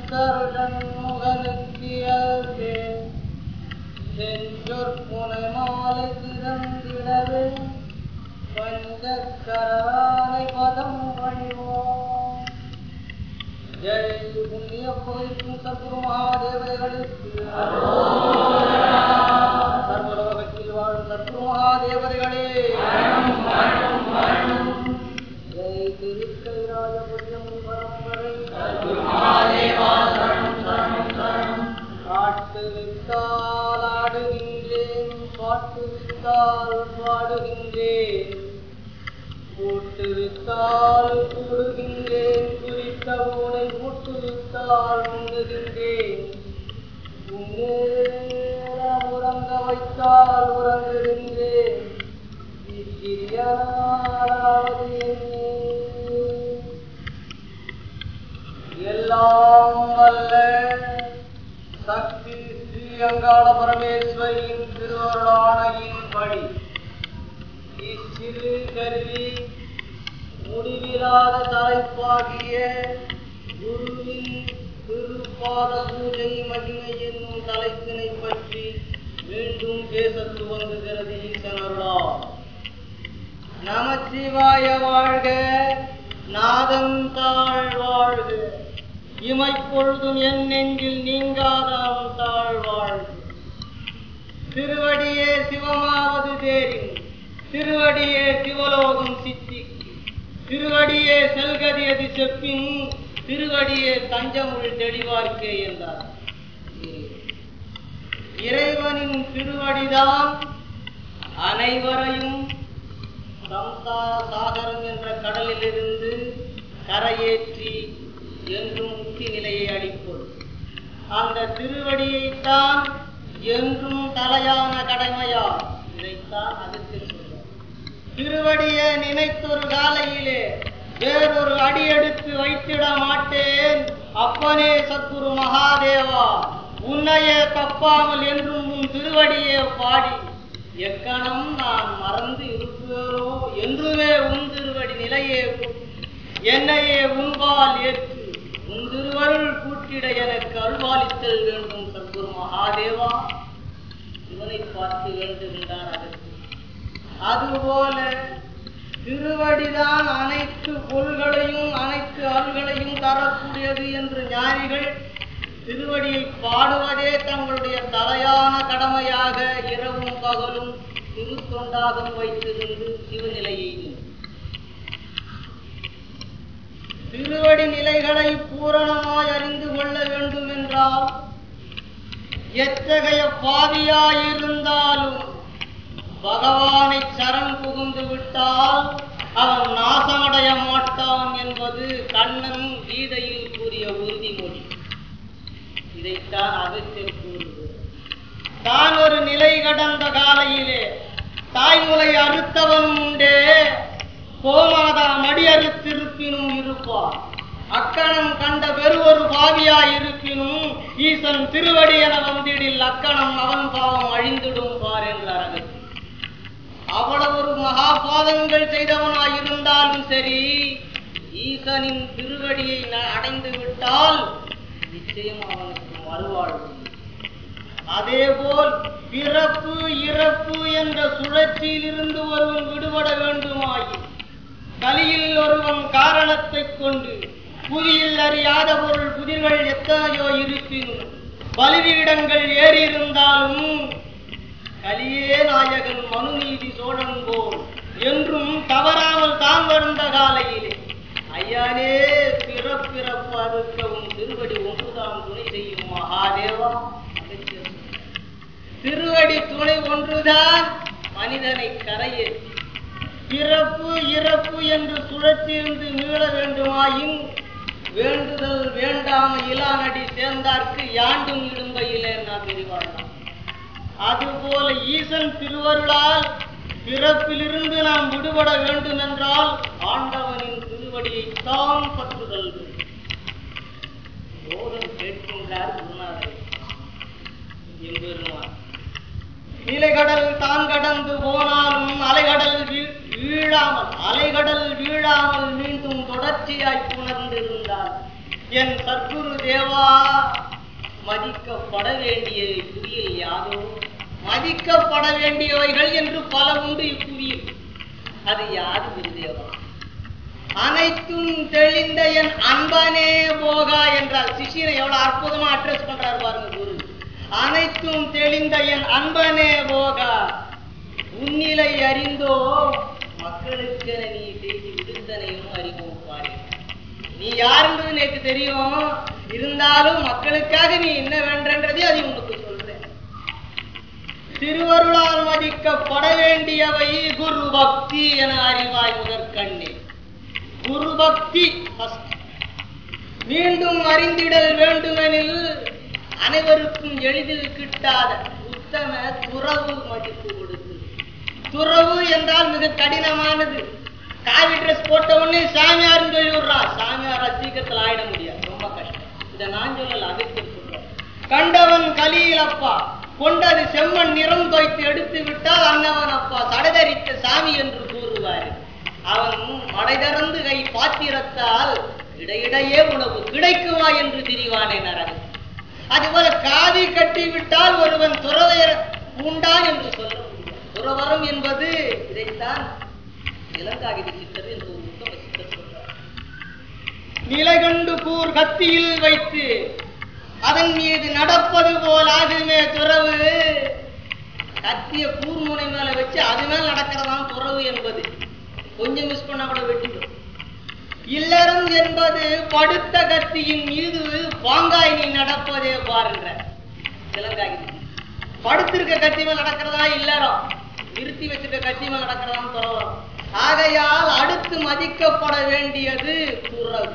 செஞ்சொற்புனை மாலை திறந்திடவே பஞ்சக்கரானை பதம் பணிவோம். ஜெய் புண்ணிய போய்க்கும் சத்குரு மகாதேவதைகளுக்கு சர்வலோகத்தில் வாழும் சத்குரு மகாதேவதைகளே ஜெய் திருக்கைராஜ புண்ணியம் பரம்பரை காட்டு வித்தால் ஆடுகின்றேன், பாட்டு வித்தால் பாடுகின்றேன், கூட்டு வித்தால் கூடுகின்றேன், குறித்த ஊனை கூட்டு வித்தால் உண்ணுகின்றேன், உன்னேரம் உறங்க வைத்தால் உறங்குகின்றேன், இச்சிறியனாவது எல்லாம் வல்ல சக்தி ஸ்ரீ அங்காள பரமேஸ்வரியின் திருவருளாணையின்படி இச்சிறு கருவி முடிவிலாத தலைப்பாகிய குருவின் திருப்பாத பூஜை மகிமை என்னும் தலைப்பினை பற்றி மீண்டும் பேச துவங்குகிறது ஈசனருளா. நமச்சிவாய வாழ்க, நாதந்தாள் வாழ்க, இமைப்பொழுதும் என் நெஞ்சில் நீங்காதான் தாழ்வாழ்க. திருவடியே சிவமாவது தேரின், திருவடியே சிவலோகம் சித்திக்கு, திருவடியே செல்கதியது செப்பின், திருவடியே தஞ்சமுள் தெளிவார்க்கே என்றார். இறைவனின் திருவடிதான் அனைவரையும் சம்சார சாகரம் என்ற கடலிலிருந்து கரையேற்றி என்றும் முக்தி நிலையை அளிப்பது. அந்த திருவடியைத்தான் என்றும் தலையான கடமையா, இதைத்தான் அகத்திருக்கிறார். திருவடியை நினைத்தொரு காலையிலே வேறொரு அடி எடுத்து வைத்திட மாட்டேன், அப்பனே சத்குரு மகாதேவா, உன்னையே தப்பாமல் என்றும் உன் திருவடியே பாடி எக்கணம் நான் மறந்து இருப்பேனோ என்றுமே உன் திருவடி நிலையே என்னையே உன்பால் ஏற்று உன் திருவருள் கூட்டிட எனக்கு அருள்வாளித்தல் வேண்டும் சத்குரு மகாதேவா. இவனை பார்த்து வேண்டுகின்றார் அதற்கு. அதுபோல திருவடிதான் அனைத்து பொருள்களையும் அனைத்து அருள்களையும் தரக்கூடியது என்று ஞானிகள் திருவடியை பாடுவதே தங்களுடைய தலையான கடமையாக இரவும் பகலும் திருத்தொண்டாகம் வைத்திருந்து சிவநிலையை திருவடி நிலைகளை பூரணமாய் அறிந்து கொள்ள வேண்டும் என்றால் எத்தகைய பாவியாயிருந்தாலும் பகவானை சரண் புகுந்து விட்டால் அவன் நாசமடைய மாட்டான் என்பது கண்ணன் கீதையில் கூறிய உறுதிமொழி. இதைத்தான் அகத்தியர் கூறுகிறது. தான் ஒரு நிலை கடந்த காலையிலே தாய்முலை அறுத்தவனும் உண்டே, கோமாதா மடி அறுத்திருப்பினும் இருப்பார். அக்கணம் கண்ட பெருவொரு பாவியாயிருப்பினும் ஈசன் திருவடி என வந்திடில் அக்கணம் அவன் பாவம் அழிந்திடும் பார் என்றார் அகத்தியர். அவ்வளவு ஒரு மகாபாதங்கள் செய்தவனாயிருந்தாலும் சரி, ஈசனின் திருவடியை அடைந்து விட்டால் நிச்சயம் அவனுக்கு மறுவாழ்வு. அதேபோல் பிறப்பு இறப்பு என்ற சுழற்சியில் இருந்து ஒருவன் விடுபட வேண்டுமாயின் கலியில் ஒருவன் காரணத்தை கொண்டு புதியில் அறியாத பொருள் புதிர்கள் எத்தனையோ இருப்பினும் பலிவீடங்கள் ஏறியிருந்தாலும் கலியே நாயகன் மனுநீதி சோழன் போல் என்றும் தவறாமல் தான் வருந்த காலையிலே ஐயானே பிறப்பிறப்பு அறுக்கவும் திருவடி ஒன்றுதான் துணை செய்யும் மகாதேவா. திருவடி துணை ஒன்றுதான் மனிதனை கரையேற்றி பிறப்பு இறப்பு என்று சுழற்றியிருந்து மீள வேண்டுமாயின் வேண்டுதல் வேண்டாம இலானடி சேர்ந்தார்க்கு யாண்டும் இடும்பையிலே நான் விரிவாழ்ந்தான். அதுபோல ஈசன் திருவருளால் பிறப்பிலிருந்து நாம் விடுபட வேண்டும் என்றால் ஆண்டவனின் திருவடியை தான் பற்றுதல் வேண்டும். போதம் கேட்கின்றார் குருநாதர் எம்பெருமான். நிலைகடல் தான் கடந்து போனாலும் அலைகடல் வீழாமல் மீண்டும் தொடர்ச்சியாய் புணர்ந்திருந்தார். என் சத்குரு தேவா, மதிக்கப்பட வேண்டிய இக்குறியில் யாதோ? மதிக்கப்பட வேண்டியவைகள் என்று பல உண்டு இக்குறியில். அது யாது குருதேவா? அனைத்தும் தெளிந்த என் அன்பனே போகா என்றால் சிஷியனை எவ்வளவு அற்புதமா அட்ரஸ் பண்றாரு பாருங்க குரு. அனைத்தும் தெளிந்த என் அன்பனே போகா, உன்னிலை அறிந்தோ மக்களுக்கு நீ செய்தி விடுத்தனையும் அறிவோம் பாரு. நீ யாருன்றது எனக்கு தெரியும், இருந்தாலும் மக்களுக்காக நீ என்ன வேண்டன்றதே அது உனக்கு சொல்றேன். திருவருளால் மதிக்கப்பட வேண்டியவை குரு பக்தி என அறிவாய் முதற்கண்ணே. குரு பக்தி மீண்டும் அறிந்திடல் வேண்டுமெனில் அனைவருக்கும் எளிதில் கிட்டாத உத்தம துறவு மதிப்பு கொடுத்து. துறவு என்றால் மிக கடினமானது. காவி ட்ரெஸ் போட்ட உடனே சாமியார்னு சொல்லி விடுறா. சாமியாரா சீக்கிரத்தில் ஆயிட முடியாது, ரொம்ப கஷ்டம். இதை நான் சொல்லல, அதுக்கு சொல்றேன். கண்டவன் கலியில் அப்பா, கொண்டது செம்மண் நிறம் தோய்த்து எடுத்து விட்டால் அன்னவன் அப்பா சடதரித்த சாமி என்று கூறுவார். அவன் மடை திறந்து கை பாத்திரத்தால் இடையிடையே உணவு கிடைக்குமா என்று திரிவானே நரகம். அதுபோல காவி கட்டிவிட்டால் ஒருவன் துறவர உண்டான் என்று சொல்ல முடியும். துறவரம் என்பது இதைத்தான் இளங்காகித சித்தர் என்று ஒரு உத்தம சித்தர் சொல்றார். நிலைகண்டு கூர் கத்தியில் வைத்து அதன் மீது நடப்பது போல் ஆகுமே துறவு. கத்திய கூர்முனை மேல வச்சு அது மேல நடக்கிறதான் துறவு என்பது. கொஞ்சம் மிஸ் பண்ண கூட வெட்டிடும். இல்லறம் என்பது படுத்த கத்தியின் மீது பாங்காய் நீ நடப்பதே பாருங்க. இளங்காகித படுத்திருக்க கத்தி மேல் நடக்கிறதா இல்லறம், நிறுத்தி வச்சிருக்க கத்தி மேல் நடக்கிறதான்னு துறவரம். ஆகையால் அடுத்து மதிக்கப்பட வேண்டியது துறவு.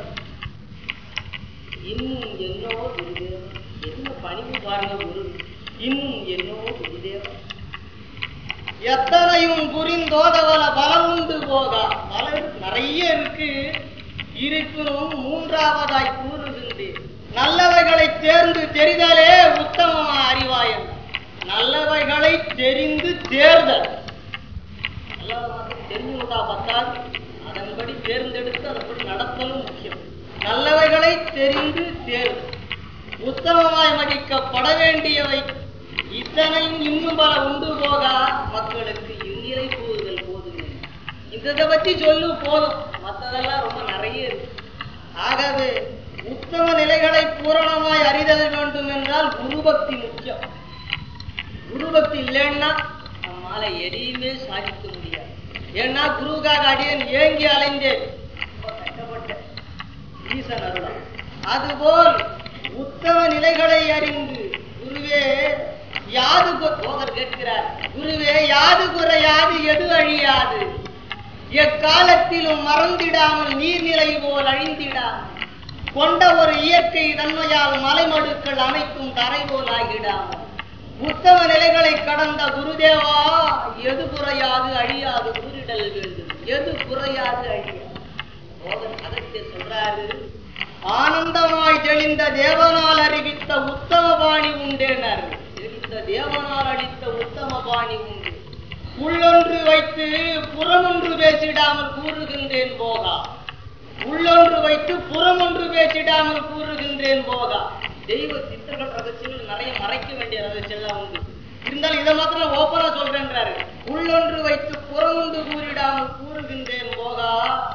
இன்னும் என்னோ குருதேவன், என்ன பணிவு பாருங்க குரு. இன்னும் என்னோ குருதேவன், எத்தனையும் புரிந்தோதவல பலம் உண்டு போகா. பலம் நிறைய இருக்கு, இருப்பினும் மூன்றாவதாய் கூறுகின்றேன். நல்லவைகளை தேர்ந்து தெரிதலே உத்தமமா அறிவாயன். நல்லவைகளை தெரிந்து தேர்தல். நல்லவமாக தெரிஞ்சுட்டா பத்தாது, அதன்படி தேர்ந்தெடுத்து அதன்படி நடத்தலும் முக்கியம். நல்லவைகளை தெரிந்து தேர்வு. உத்தமமாய் மதிக்கப்பட வேண்டியவை இத்தனையும் இன்னும் பல உண்டு போகா. மக்களுக்கு இந்நிலை கூறுதல் போதும். இதை பற்றி சொல்லு போதும், மற்றதெல்லாம் ரொம்ப நிறைய இருக்கு. ஆகவே உத்தம நிலைகளை பூரணமாய் அறிதல் வேண்டும் என்றால் குருபக்தி முக்கியம். குருபக்தி இல்லைன்னா நம்மால எதையுமே சாதிக்க முடியாது. ஏன்னா குருவுக்காக அடியேன் ஏங்கி அலைந்தேன், கஷ்டப்பட்டேன், ஈசன் அருளா. அதுபோல் உத்தம நிலைகளை அறிந்து குருவே யாது போகர் கேட்கிறார். குருவே யாது குறையாது எது அழியாது, எக்காலத்திலும் மறந்திடாமல் நீர்நிலை போல் அழிந்திடாமல் கொண்ட ஒரு இயற்கை தன்மையால் மலைமடுக்கள் அனைத்தும் தரை போல் ஆகிடாமல் உத்தம நிலைகளை கடந்த குருதேவா எது குறையாது அழியாது கூறிடல் வேண்டும். எது குறையாது அழியாது. அதற்கு சொல்றாரு, ஆனந்தமாய் தெளிந்த தேவனால் அறிவித்த உத்தம பாணி உண்டேனர். தெரிவித்த தேவனால் அளித்த உத்தம பாணி உண்டு. உள்ளொன்று வைத்து புறமொன்று பேசிடாமல் கூறுகின்றேன் போகா. உள்ளொன்று வைத்து புறமொன்று பேசிடாமல் கூறுகின்றேன் போகா. தெய்வ சித்தர்கள் ரகசியங்கள் நிறைய மறைக்க வேண்டிய ரகசியெல்லாம் உண்டு. இருந்தாலும் இதை மாத்திரம் ஓப்பனா சொல்றேன்றாரு. உள்ளொன்று வைத்து புறமொன்று கூறிடாமல் கூறுகின்றேன் போகா.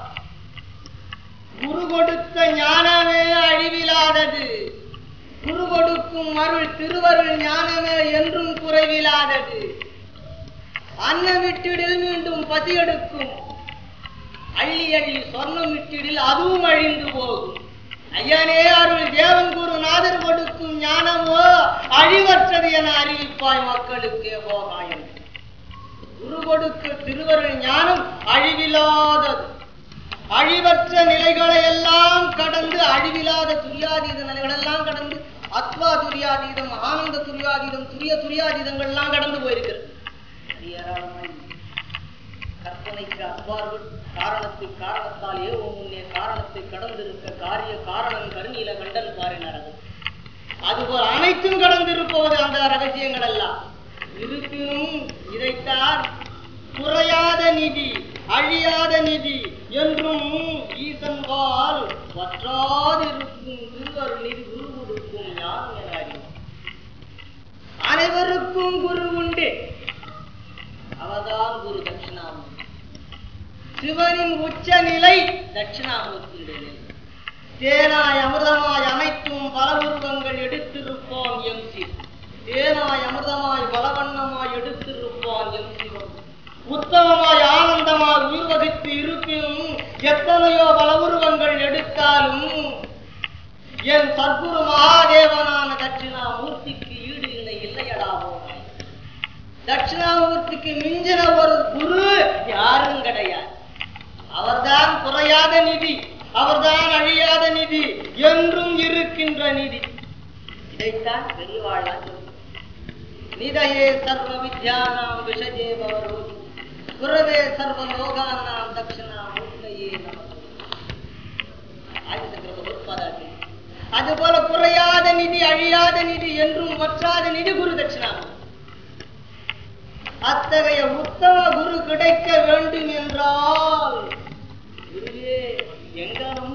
குரு கொடுத்த ஞானமே அழிவிலாதது, குரு கொடுக்கும் அருள் திருவருள் ஞானமே என்றும் குறைவிலாதது. அன்னம் விட்டிடில் மீண்டும் பசி எடுக்கும், அள்ளி அள்ளி சொர்ணம் விட்டிடில் அதுவும் அழிந்து போகும். ஐயனே அருள் தேவன் குருநாதர் கொடுக்கும் ஞானமோ அழிவற்றது என அறிவிப்பாய் மக்களுக்கே போகாயம். குரு கொடுக்க திருவருள் ஞானம் அழிவில்லாதது. அழிவற்ற நிலைகளை எல்லாம் கடந்து, அழிவில்லாத துரியாதீத நிலைகளெல்லாம் கடந்து, அத்வா துரியாதீதம், ஆனந்த துரியாதீதம், துரியாதீதங்கள் எல்லாம் கடந்து போயிருக்கிறது. கற்பனைக்கு அப்பாற்பட்டு காரணத்துக்கு காரணத்தால் ஏவும் முன்னே காரணத்தை கடந்திருக்க காரிய காரணம் கருணீல கண்டன் பாரினார். அதுபோல் அனைத்தும் கடந்திருப்பது அந்த ரகசியங்கள் எல்லாம். இருப்பினும் இதைத்தான் குறையாத நிதி அழியாத நிதி என்றும் ஈசன்பால் வற்றாதிருக்கும் குருவுக்கும் குரு உண்டு, அவர்தான் குரு தட்சிணாமூர்த்தி. சிவனின் உச்ச நிலை தட்சிணாமூர்த்தியுடைய நிலை. தேனாய் அமிர்தமாய் அனைத்தும் பல உருவங்கள் எடுத்திருப்போம் எம் சிவம். தேனாய் அமிர்தமாய் பலவண்ணமாய் எடுத்திருப்போம் எம் சிவம். உத்தமமாய் ஆனந்தமாய் உயிர் வகித்து இருப்பினும் எத்தனையோ பல உருவங்கள் எடுத்தாலும் என் சத்குரு மகாதேவனான தட்சிணாமூர்த்திக்கு ஈடு இணை இல்லையடா போனாய். தட்சிணாமூர்த்திக்கு மிஞ்சின ஒரு குரு யாரும் கிடையாது. அவர்தான் குறையாத நிதி, அவர்தான் அழியாத நிதி, என்றும் இருக்கின்ற நிதி. இதைத்தான் பெரியவாழ்லாம் நிதையே சர்வ வித்யானாம் விஷஜே பவரோதி குரவே சர்வ லோகானாம் தட்சிணாமூர்த்தியே நமः. அதுபோல குறையாத நிதி, அழியாத நிதி, என்றும் வற்றாத நிதி குரு தட்சிணாமூர்த்தி. அத்தகைய உத்தம குரு கிடைக்க வேண்டும் என்றால் குருவே எங்கனும்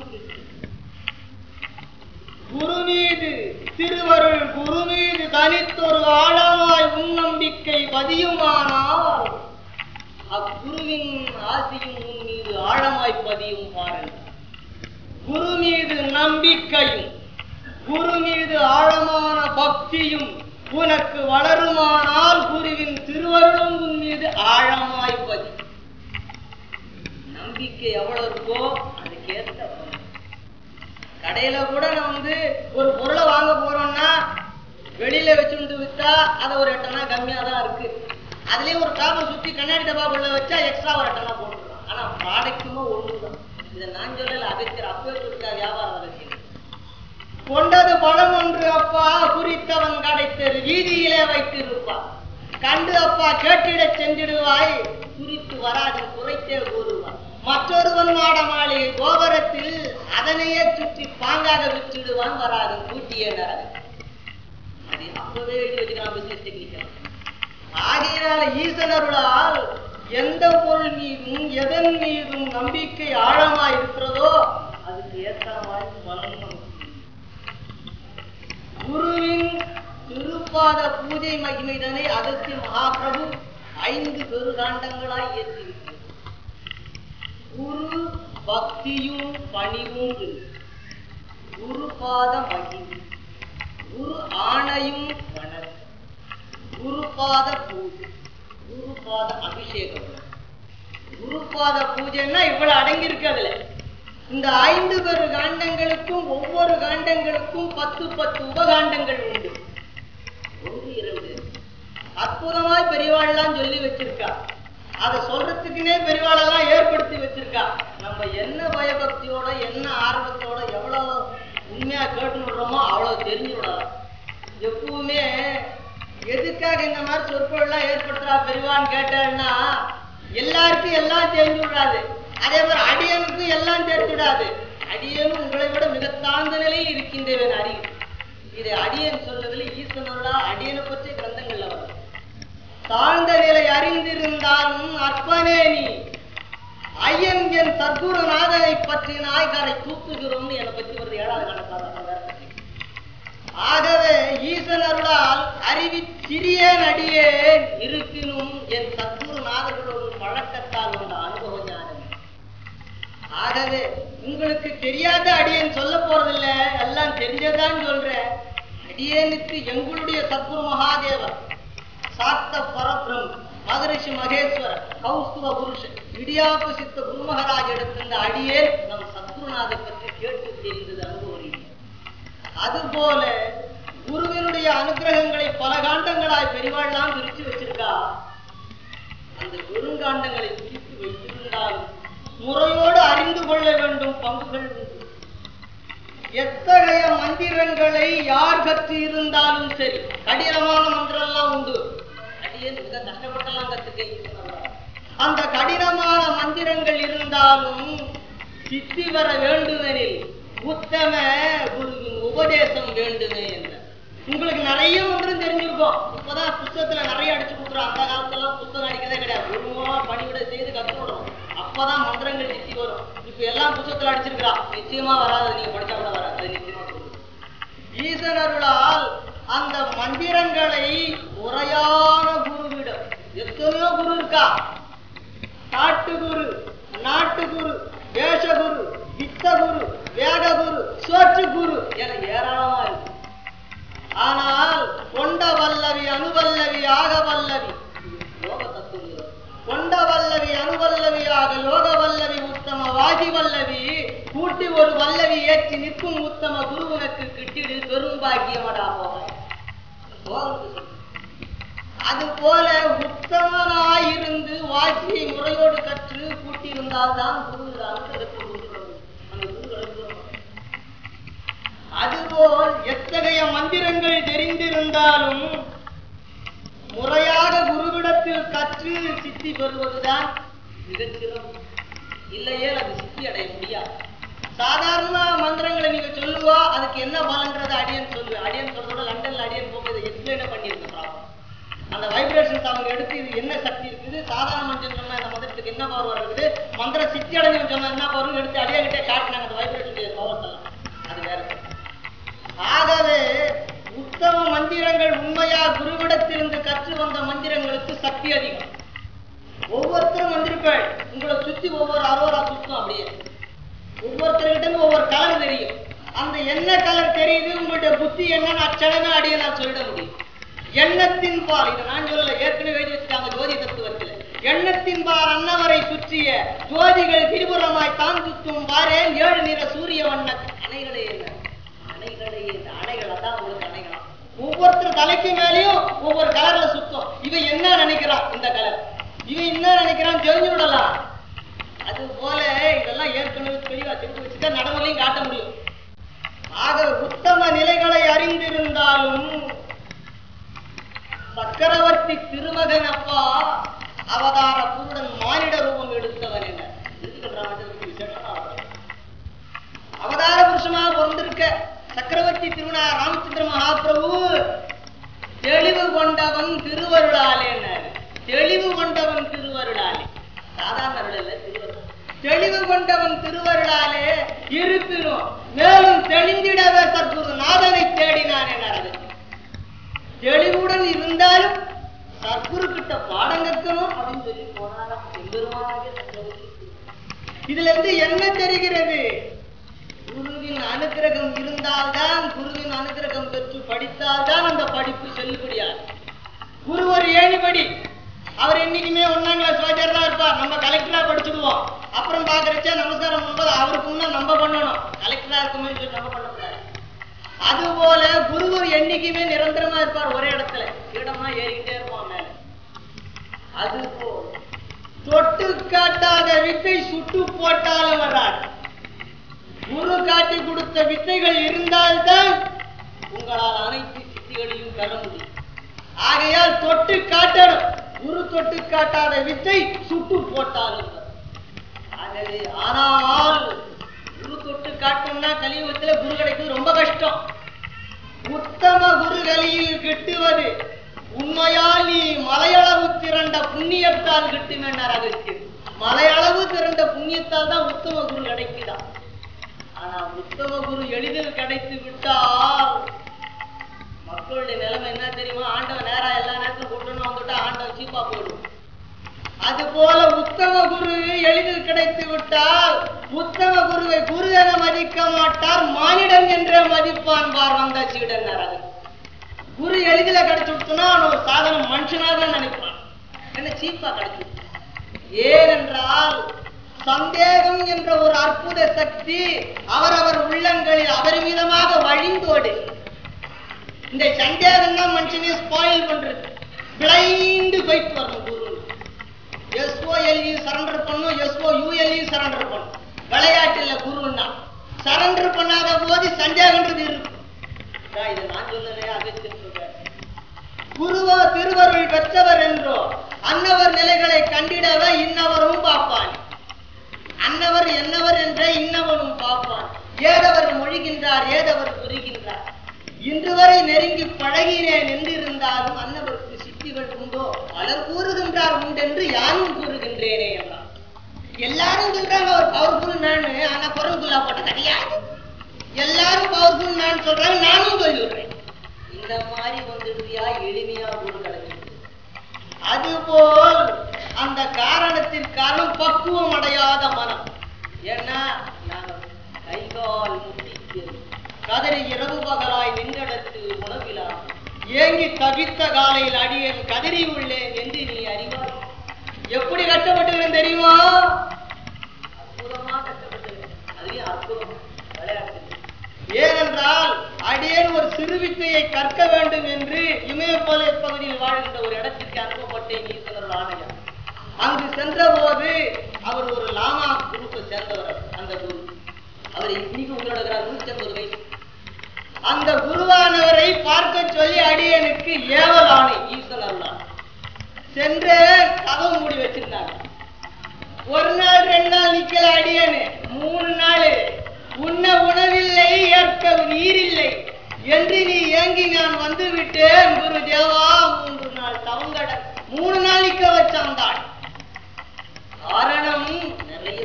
குரு மீது திருவருள், குரு மீது தனித்தொரு ஆழமாய் உன்னம்பிக்கை பதியுமானால் அக்குருவின் ஆசியும் உன் மீது ஆழமாய் பதியும் பாருங்கள். குரு மீது நம்பிக்கையும் குரு மீது ஆழமான பக்தியும் உனக்கு வளருமானால் குருவின் திருவருளும் உன் மீது ஆழமாய் பதி. நம்பிக்கை எவ்வளவு இருக்கோ அதுக்கேற்ற கடையில கூட நம்ம ஒரு பொருளை வாங்க போறோம்னா வெளியில வச்சுட்டு வித்தா அதை ஒரு 8 அணா கம்மியா தான் இருக்கு. அதுலயே ஒரு டாப்பை சுத்தி கண்ணாடி டப்பாக்குள்ள வச்சா எக்ஸ்ட்ரா ஒரு 8 அணா போட்டுருக்கான். ஆனா ப்ராடக்ட்டுமே ஒண்ணுதான். இதை நான் சொல்லல, அகத்தியர் அப்பவே சொல்லிருக்கா வியாபாரம் அகத்தியர். கொண்டது பழம் ஒன்று அப்பா குறித்தவன் கடைத்தரு வீதியிலே வைத்திருப்பான். கண்டு அப்பா கேட்டிட சென்றிடுவாய், குறித்து வராது குறைத்தே கூறுவான். மற்றொருவன் மாட மாளிகை கோபுரத்தில் அதனையே சுற்றி பாங்காக விட்டுடுவான், வராது கூட்டியே நராது. அது அப்பவே எழுதி வச்சுக்கலாம் பிசினஸ் டெக்னிக்கல். ஆகையினால ஈசனருளால் எந்த பொருள் மீதும் எதன் மீதும் நம்பிக்கை ஆழமாய் இருக்கிறதோ அதுக்கு ஏற்றமாய் பலன். குருவின் திருப்பாத பூஜை மகிமைதனை அகத்திய மகாபிரபு 5 பெருகாண்டங்களாய் ஏற்றிருக்கிறார். குரு பக்தியும் பணிவும், குருபாத மகிமை, குரு ஆணையும் வணக்கம், குருபாத பூஜை, குருபாத அபிஷேகம். குருபாத பூஜைன்னா இவ்வளவு அடங்கி இருக்கு. அதுல இந்த 5 பெரு காண்டங்களுக்கும் ஒவ்வொரு காண்டங்களுக்கும் 10 உபகாண்டங்கள் உண்டு. 1, 2 அற்புதமாய் பெரியவாள்லாம் சொல்லி வச்சிருக்கா. அதை சொல்றதுக்குன்னே பெரியவாளெல்லாம் ஏற்படுத்தி வச்சிருக்கா. நம்ம என்ன பயபக்தியோட என்ன ஆர்வத்தோட எவ்வளவு உண்மையா கேட்டு விடுறோமோ அவ்வளவு தெரிஞ்சு விடலாம். எப்பவுமே எதுக்காக இந்த மாதிரி சொற்பொழிலாம் ஏற்படுத்துறா பெரியவான்னு கேட்டேன்னா எல்லாருக்கும் எல்லாம் தெரிஞ்சு விடாது. அதே மாதிரி அடியனுக்கும் எல்லாம் தெரிஞ்சுடாது. அடியனும் உங்களை விட மிக தாழ்ந்த நிலையில் இருக்கின்றவன் அறிவு. இதை அடியன் சொல்றதுல ஈசனல்லா அடியனை பற்றி கிரந்தங்கள்ல வரும். தாழ்ந்த நிலை அறிந்திருந்தாலும் அற்பனே நீ ஐயன் என் சத்குருநாதனை பற்றி நாய்காரை தூக்குகிறோம்னு என்னை பற்றி ஒரு 7வது கணக்காக. ஆகவே ஈசனருளால் அறிவி சிறியன் அடியேன் இருப்பினும் என் சத்குருநாதர்களோடு பழக்கத்தால் வந்த அனுபவ ஞானம். ஆகவே உங்களுக்கு தெரியாத அடியேன் சொல்ல போறதில்ல, எல்லாம் தெரிஞ்சதான் சொல்றேன். அடியேனுக்கு எங்களுடைய சத்குரு மகாதேவர் சாத்த பரபிரம் மகரிஷி மகேஸ்வரர் கௌஸ்துவ புருஷன் இடியாப்பு சித்த குருமகராஜ் எடுத்திருந்த அடியே நம் சத்குருநாதை பற்றி கேட்டு தெரிந்தது அனுபவம். அதுபோல குருவினுடைய அனுகிரகங்களை பல காண்டங்களாய் பெரிவாள்லாம் பிரித்து வச்சிருக்கா. அந்த பெருங்காண்டங்களை பிரித்து வைத்திருந்தாலும் முறையோடு அறிந்து கொள்ள வேண்டும் பங்குகள் உண்டு. எத்தகைய மந்திரங்களை யார் கற்று இருந்தாலும் சரி, கடினமான மந்திரம் எல்லாம் உண்டு. அடியே மிக கஷ்டப்பட்டெல்லாம் கற்றுக்க. அந்த கடினமான மந்திரங்கள் இருந்தாலும் சித்தி வர வேண்டுமெனில் உத்தம குருவின் உபதேசம் வேண்டுமே என்ற. உங்களுக்கு நிறைய மந்திரம் தெரிஞ்சிருக்கும். இப்பதான் புத்தகத்துல நிறைய அடிச்சு கொடுக்குறோம். அந்த காலத்துல புத்தகம் அடிக்கதே கிடையாது. குருவா பணிவிட செய்து கற்றுக்கொடுறோம். அப்பதான் மந்திரங்கள் சித்தி வரும். இப்ப எல்லாம் புத்தகத்துல அடிச்சிருக்கிறா. நிச்சயமா வராது. நீங்க படிச்சா கூட வராது. நிச்சயமா ஈசனருளால் அந்த மந்திரங்களை முறையான குருவிடம், எத்தனையோ குரு இருக்கா, காட்டுகுரு, நாட்டுகுரு, வேஷகுரு, வித்தகுரு, வேதகுரு, சோற்றுகுரு என ஏராளமா இருக்கு. ஆனால் கொண்ட வல்லவி அணுவல்லவி ஆக வல்லவி யோக தத்துவம், கொண்ட வல்லவி அணுவல்லவியாக யோக வல்லவி உத்தம வாசி வல்லவி கூட்டி ஒரு வல்லவி ஏற்றி நிற்கும் உத்தம குரு உனக்கு கிட்டிடு பெரும் பாக்கியமடா போக. அது போல உத்தமனாயிருந்து வாசியை முறையோடு கற்று கூட்டியிருந்தால்தான் குரு அதுபோல் எத்தகைய மந்திரங்கள் தெரிந்திருந்தாலும் முறையாக குருவிடத்தில் கற்று சித்தி பெறுவதுதான் மிகச்சிறப்பு. இல்லையே அது சித்தி அடைய முடியாது. சாதாரண மந்திரங்களை நீங்க சொல்லுவா, அதுக்கு என்ன பலன்றது அடியன் சொல்லுவேன். அடியன் சொல்றதோட லண்டன்ல அடியன் போக இதை எக்ஸ்பிளைன் பண்ணியிருக்கோம். அந்த வைப்ரேஷன்ஸ் அவங்க எடுத்து இது என்ன சக்தி இருக்குது, சாதாரண மந்திரம் சொன்னா இந்த மந்திரத்துக்கு என்ன பவர் வருது, மந்திர சித்தி அடைஞ்சு சொன்னா என்ன பவர் எடுத்து அடியாகிட்டே காட்டினாங்க. அந்த வைப்ரேஷன் பவர்ஸ் எல்லாம் அது வேற. ஆகவே உத்தம மந்திரங்கள் உண்மையா குருவிடத்திலிருந்து கற்று வந்த மந்திரங்களுக்கு சக்தி அதிகம். ஒவ்வொருத்தரும் வந்திருப்பாள், உங்களை சுத்தி ஒவ்வொரு அரோரா சுத்தம், அப்படியே ஒவ்வொருத்தர்கிட்ட ஒவ்வொரு கலர் தெரியும். அந்த என்ன கலர் தெரியுது, உங்களுடைய புத்தி என்னன்னு அச்சடமே அடியே நான் சொல்லிட முடியும். எண்ணத்தின் பால், இதை நான் சொல்லல, ஏற்கனவே எழுதி வச்சுட்டாங்க ஜோதி தத்துவத்தில். எண்ணத்தின் பால் அன்னவரை சுற்றிய ஜோதிகள் திரிபுரமாய் தான் சுத்தும் பாரேன் 7 நிற சூரிய வண்ண அணைகளே. என்ன அணைகளே? இந்த அணைகள் அதான் உங்களுக்கு அணைகளாம். ஒவ்வொருத்தர் தலைக்கு மேலேயும் ஒவ்வொரு கலர்ல சுத்தம். இவன் என்ன நினைக்கிறான், இந்த கலர் இவன் என்ன நினைக்கிறான் தெரிஞ்சு விடலாம். அது போல இதெல்லாம் ஏற்கனவே தெளிவா தெரிஞ்சு வச்சுதான் நடைமுறையும் காட்ட முடியும். ஆக உத்தம நிலைகளை அறிந்திருந்தாலும் சக்கரவர்த்தி திருமகன் அப்பா அவதார புருடன் மானிட ரூபம் எடுத்தவன் என்ன அவதார புருஷமாக பிறந்திருக்க சக்கரவர்த்தி திருமண ராமச்சந்திர மகாபிரபு தெளிவு கொண்டவன் திருவருளாலே. தெளிவு கொண்டவன் திருவருளாலே, சாதாரண திருவருள். தெளிவு கொண்டவன் திருவருளாலே இருப்பினும் மேலும் தெளிந்திடவே சத்குரு நாதனை தேடினான் என. தெளிவுடன் இருந்தாலும் சத்குரு கிட்ட பாடம் கற்கணும் அப்படின்னு சொல்லி போனாலும் இதுல இருந்து என்ன தெரிகிறது, குருவின் அனுகிரகம் இருந்தால்தான், குருவின் அனுகிரகம் பெற்று படித்தால்தான் அந்த படிப்பு செல்லுபடியாது. குரு ஒரு ஏணிபடி, அவர் என்னைக்குமே 1ஆம் கிளாஸ் வாத்தியார் தான் இருப்பார். நம்ம கலெக்டரா படிச்சுடுவோம், அப்புறம் பாக்குறச்சா நமஸ்காரம் பண்ணும்போது அவருக்கு முன்னா நம்ம பண்ணணும், கலெக்டரா இருக்குமே சொல்லி நம்ம பண்ணக்கூடாது. அதுபோல குருவர் என்னைக்குமே நிரந்தரமா இருப்பார், ஒரே இடத்துல இடமா ஏறிக்கிட்டே இருப்பான் மேல. அதுபோல் தொட்டு காட்டாத வித்தை சுட்டு போட்டாலும் வராது. குரு காட்டி கொடுத்த வித்தைகள் இருந்தால்தான் உங்களால் அனைத்து சித்திகளையும் பெற முடியும். ஆகையால் தொட்டு காட்டணும். குரு தொட்டு காட்டாத வித்தை சுட்டு போட்டாலும். ஆனால் குரு தொட்டு காட்டணும்னா கலியுகத்துல குரு கிடைக்கிறது ரொம்ப கஷ்டம். உத்தம குரு கலியில் கிட்டுவது உண்மையால் நீ மலையளவு திரண்ட புண்ணியத்தால் கிட்டுமென்னார் அகஸ்தியர். மலையளவு திரண்ட புண்ணியத்தால் தான் உத்தம குரு கிடைக்குதான். ஆனா உத்தம குரு எளிதில் கிடைத்து விட்டால் மக்களுடைய நிலைமை என்ன தெரியுமா, ஆண்டவன் நேரா எல்லா நேரத்திலும் கூட்டணும் வந்துட்டா ஆண்டவன் சீப்பா போயிடும். அது போல உத்தம குரு எளிதில் கிடைத்து விட்டால் உத்தம குருவை குரு என மதிக்க மாட்டார், மானிடன் என்ற மதிப்பான் பார் வந்த சீடன். குரு எளிதில கிடைச்சு விட்டுனா அவன் ஒரு சாதாரண மனுஷனாக நினைப்பான், என்ன சீப்பா கிடைச்சு. ஏனென்றால் சந்தேகம் என்ற ஒரு அற்புத சக்தி அவரவர் உள்ளங்களில் அபரிமிதமாக வழிந்தோடு. இந்த சந்தேகம் தான் மனுஷனே ஸ்பாயில் பண்றது. பிளைண்ட் ஃபைட் வரணும். குரு SOLE சரண்டர் பண்ணும், SOULE சரண்டர் பண்ணும். விளையாட்டுல குருன்னா சரண்டர் பண்ணாத போது சந்தேகன்றது இருக்கும். இதை நான் சொல்லலையா, அகஸ்தியர் சொல்றார். குருவோ திருவருள் பெற்றவர் என்றோ அன்னவர் நிலைகளை கண்டிடவ இன்னவரும் பார்ப்பான். அன்னவர் என்னவர் என்ற இன்னவனும் பார்ப்பான். ஏதவர் மொழிகின்றார், ஏதவர் புரிகின்றார். இன்று வரை நெருங்கி பழகினேன் என்றிருந்தாலும் அன்னவருக்கு சித்திகள் உண்டோ, பலர் கூறுகின்றார் உண்டென்று யாரும் கூறுகின்றேனே என்றார். எல்லாரும் சொல்றாங்க அவர் பவர்ஃபுல் மேன், ஆனா குரங்குல்லா போட்ட கிடையாது. எல்லாரும் பவர்ஃபுல் மேன் சொல்றாங்க, நானும் சொல்லிடுறேன். இந்த மாதிரி எளிமையா குரு கிடைச்சிருக்கு. அதுபோல் அந்த காரணத்திற்கான பக்குவம் அடையாத மனம். ஏன்னா நாங்கள் கைகால் முட்டிக்கு கதறி இரவு பகலாய் நின்றடத்து உணவிலா ஏங்கி தவித்த காலையில் அடியேன் கதறி உள்ளேன் என்று நீ அறிவாய். எப்படி கஷ்டப்பட்டுகிறேன் தெரியுமா? அற்புதமா கஷ்டப்பட்டுகிறேன். அதுவே அற்புதம் விளையாட்டு. ஏனென்றால் அடியேன் ஒரு சிறு வித்தையை கற்க வேண்டும் என்று இமயமலை பகுதியில் வாழ்கின்ற ஒரு இடத்திற்கு அனுப்பப்பட்டேன். ஈஸ்வரர் ஆணையம். அங்கு சென்ற போது அவர் ஒரு லாமா குரூப்பை சேர்ந்தவர். அந்த குரு அவர் இன்னைக்கு உங்களோட 150 வயசு. அந்த குருவானவரை பார்க்க சொல்லி அடியனுக்கு ஏவல் ஆணை ஈஸ்வரர் சென்ற கதவு மூடி வச்சிருந்தாங்க. ஒரு நாள் 2 நாள் நிக்கல அடியனு. 3 நாள் உண்ண உணவில்லை, ஏற்க நீரில்லை என்று நீ ஏங்கி நான் வந்து விட்டேன் குரு தேவா. 3 நாள் தவங்கட 3 நாள் நிக்க வச்சான். காரணம் நிறைய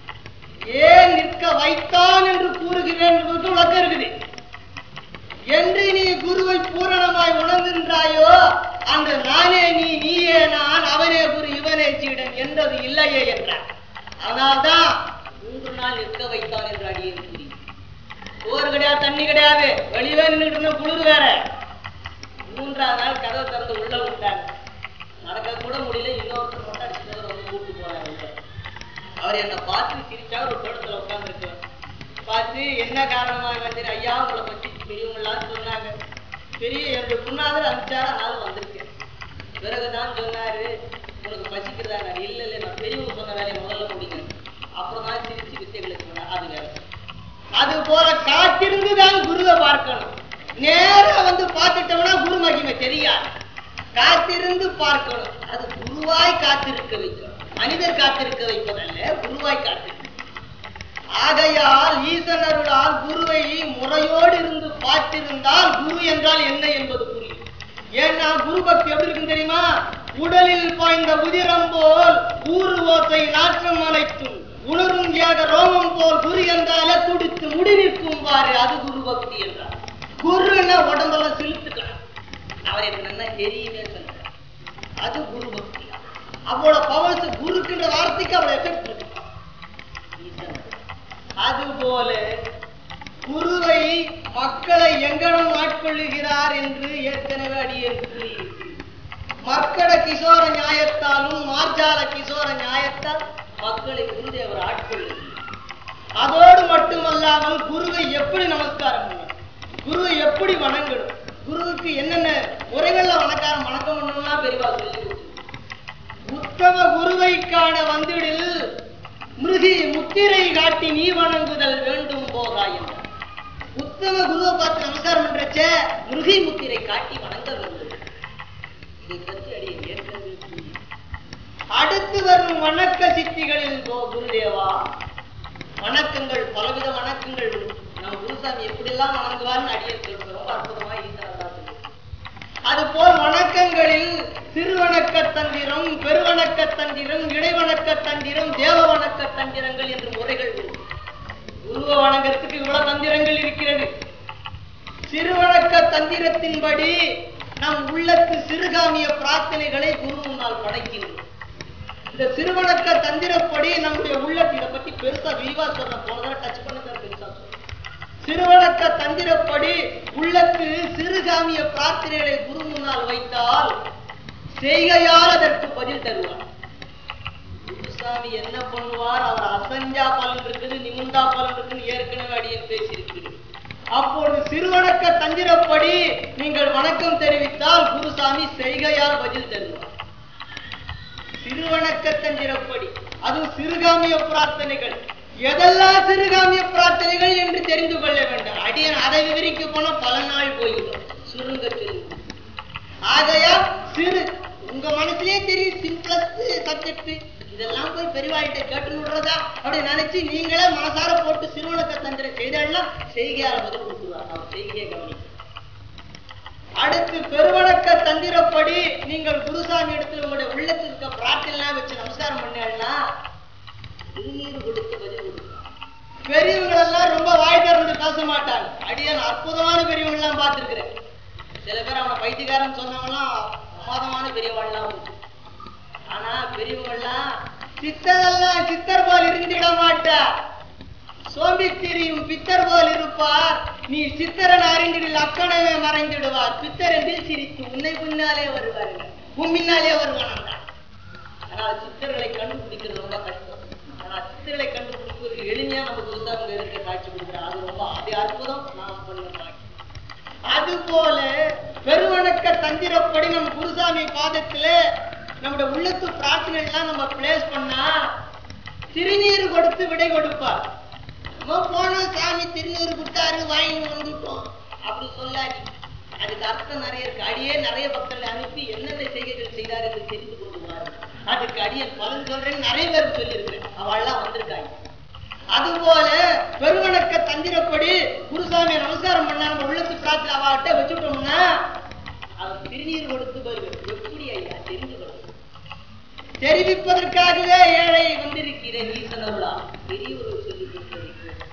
ஏன் நிற்க வைத்தான் என்று கூறுகிறேன் என்பதற்கு விளக்கம் இருக்குது. என்று நீ குருவை பூரணமாய் உணர்கின்றாயோ அந்த நானே நீ, நீயே நான், அவனே குரு இவனே சீடன் என்றது இல்லையே என்றார். அதனால்தான் 3 நாள் நிற்க வைத்தான் என்று அடியேன் கூறி. சோறு கிடையாது, தண்ணி கிடையாது, வெளியே நின்றுட்டு குளிர் வேற. 3ஆவது நாள் கதவை திறந்து உள்ள விட்டாங்க. நடக்க கூட முடியல. இன்னொருத்தர் மட்டும் அடிச்சு வந்து கூப்பிட்டு போனாங்க. அவர் என்னை பார்த்து சிரிச்சா. ஒரு தோட்டத்தில் உட்கார்ந்துருக்க பார்த்து என்ன காரணமாக வந்து ஐயா உங்களை பற்றி பெரியவங்களாம் சொன்னாங்க. பெரிய என்னுடைய குருநாதர் அனுப்பிச்சாரா நாள் வந்திருக்கேன். பிறகுதான் சொன்னாரு உனக்கு பசிக்கிறதா. நான் இல்லை இல்லை நான் பெரியவங்க சொன்ன வேலையை முதல்ல முடிங்க. அப்புறம் தான் சிரிச்சு வித்தைகளை சொன்னேன். அது வேற. அது போல காத்திருந்துதான் குருவை பார்க்கணும். நேரம் வந்து பார்த்துட்டோம்னா குரு மகிமை தெரியாது. காத்திருந்து பார்க்கணும். அது குருவாய் காத்திருக்க வைக்கணும். மனிதர் காத்திருக்க வைப்பதல்ல, குருவாய் காத்திருக்க. ஆகையால் ஈசனருளால் குருவை முறையோடு இருந்து பார்த்திருந்தால் குரு என்றால் என்ன என்பது புரியும். ஏன்னா குரு பக்தி எப்படி இருக்குன்னு தெரியுமா? உடலில் பாய்ந்த உதிரம் போல் ஊறு ஓசை நாற்றம் அனைத்தும் உணரும் ஏக ரோமம் போல் குரு என்றாலே துடித்து முடி நிற்கும் பாரு. அது குரு பக்தி என்றார். குருன்னா உடம்பெல்லாம் செலுத்துக்கலாம். அவர் எனக்கு நல்லா தெரியுமே சொல்றார். அது குரு பக்தி. அவளோட பவர்ஸ் குருக்குன்ற வார்த்தைக்கு அவளை எஃபெக்ட் இருக்கு. அதுபோல குருவை மக்களை எங்கனம் ஆட்கொள்ளுகிறார் என்று ஏற்கனவே அடியேன் கூறியிருக்கு. மக்கட கிஷோர நியாயத்தாலும் மார்ஜால கிஷோர நியாயத்தால் மக்களை குருதேவர் ஆட்கொள்ளுகிறார். அதோடு மட்டுமல்லாமல் குருவை எப்படி நமஸ்காரம் பண்ணணும், குருவை எப்படி வணங்கணும், குருவுக்கு என்னென்ன முறைகள்ல வணக்கம் பண்ணணும்னா பெரியவா சொல்லி கொடுத்து. உத்தம குருவை காண வந்திடில் மிருகி முத்திரை காட்டி நீ வணங்குதல் வேண்டும் போகா என்றார். உத்தம குருவை பார்த்து நமஸ்காரம் பண்றச்ச மிருகி முத்திரை காட்டி வணங்க வேண்டும். இதை பற்றி அடியேன் ஏற்கனவே கூறி. அடுத்து வரும் வணக்க சித்திகளில் குருதேவா வணக்கங்கள் பலவித வணக்கங்கள். நம் குருசாமி எப்படியெல்லாம் வணங்குவார்னு அடியேன் சொல்றோம். ரொம்ப அற்புதமா ஈஸ்வரன் அதுபோல் வணக்கங்களில் திருவணக்க தந்திரம், பெருவணக்க தந்திரம், இடைவணக்க தந்திரம், தேவ வணக்க தந்திரங்கள் என்று முறைகள். குருவ வணக்கத்துக்கு இவ்வளவு தந்திரங்கள் இருக்கிறது. சிறுவணக்க தந்திரத்தின்படி நம் உள்ளத்து சிறுகாமிய பிரார்த்தனைகளை குரு முன்னால் படைக்கின்றோம். இந்த சிறுவணக்க தந்திரப்படி நம்முடைய உள்ளத்து, இதை பத்தி பெருசா விரிவா சொல்ற போனதை டச் பண்ண பெருசா சொல்ற. சிறுவணக்க தந்திரப்படி உள்ளத்து சிறுகாமிய பிரார்த்தனைகளை குரு முன்னால் வைத்தால் செய்கையால் அதற்கு பதில் தருவார். குருசாமி என்ன பண்ணுவார்? அவர் அசஞ்சா பலன் இருக்குது, நிமிந்தா பலன் இருக்குன்னு ஏற்கனவே அடியேன் பேசியிருக்கிறேன். அப்பொழுது சிறுவணக்க தந்திரப்படி நீங்கள் வணக்கம் தெரிவித்தால் குருசாமி செய்கையால் பதில் தருவார். சிறுவணக்க தந்திரப்படி அதுவும் சிறுகாமிய பிரார்த்தனைகள். எதெல்லாம் சிறுகாமிய பிரார்த்தனைகள் என்று தெரிந்து கொள்ள வேண்டும். அடியன் அதை விவரிக்க போன பல நாள் போய்விடும். சுருங்க சொல்லி ஆகையா சிறு உங்க மனசுலயே தெரியும் சிம்பிளஸ்ட் சப்ஜெக்ட். இதெல்லாம் போய் பெரியவாழ்கிட்ட கேட்டு விடுறதா அப்படி நினைச்சு நீங்களே மனசார போட்டு சிறுவணக்க தந்திரம் செய்தாலும் செய்கையால பதில் கொடுத்துருவார். அவர் செய்கையை கவனிக்க. அடுத்து பெருவணக்க தந்திரப்படி நீங்கள் குருசாமி இடத்துல உங்களுடைய உள்ளத்தில் இருக்க பிரார்த்தனை வச்சு நமஸ்காரம் பண்ணா திருநீர் கொடுத்து பதில் கொடுக்கலாம். பெரியவங்க எல்லாம் ரொம்ப வாய் திறந்து பேச மாட்டாங்க. அடியான் அற்புதமான பெரியவங்க எல்லாம் பார்த்திருக்கிறேன். சில பேர் அவனை பைத்தியக்காரன் சொன்னவங்களாம் பிரமாதமான பெரியவாள்லாம் உண்டு. ஆனா பெரியவங்கள்லாம் சித்தரெல்லாம் சித்தர் போல் இருந்திட மாட்டார், சோம்பி திரியும் பித்தர் போல் இருப்பார். நீ சித்தரன் அறிந்திடில் அக்கணமே மறைந்திடுவார், பித்தர் என்றில் சிரித்து உன்னை பின்னாலே வருவார்கள், உன் பின்னாலே வருவான். ஆனால் சித்தர்களை கண்டுபிடிக்கிறது ரொம்ப கஷ்டம். ஆனால் சித்தர்களை கண்டுபிடிப்பது எளிமையா நம்ம குருசாமி எடுக்க காட்சி கொடுக்குறாங்க. அது ரொம்ப அற்புதம். நாம் பண்ண அது போல பெருவணக்க தந்திரப்படி நம்ம குருசாமி பாதத்துல நம்முடைய உள்ளத்து பிரார்த்தனை எல்லாம் நம்ம பிளேஸ் பண்ணா திருநீர் கொடுத்து விடை கொடுப்பார். நம்ம போனோம் சாமி திருநீர் கொடுத்தாரு வாங்கி வந்துட்டோம் அப்படி சொல்லாது. அதுக்கு அர்த்தம் நிறைய இருக்கு. அடியே நிறைய பக்தர்களை அனுப்பி என்னென்ன செய்கைகள் செய்தார் என்று தெரிந்து கொள்வார். அதுக்கு அடியன் பலன் சொல்றேன்னு நிறைய பேர் சொல்லியிருக்கிறேன், அவள்லாம் வந்திருக்காங்க. அதுபோல பெருவணக்க தந்திரப்படி குருசாமியை நமஸ்காரம் பண்ணா நம்ம உள்ளத்து பிரார்த்தனை அவட்ட வச்சுட்டோம்னா அவர் திருநீர் கொடுத்து வருவார். எப்படி ஐயா தெரிந்து கொள்வது? தெரிவிப்பதற்காகவே ஏழை வந்திருக்கிறேன் ஈசனருளா பெரியவர்கள் சொல்லி கொடுத்திருக்கிறேன்.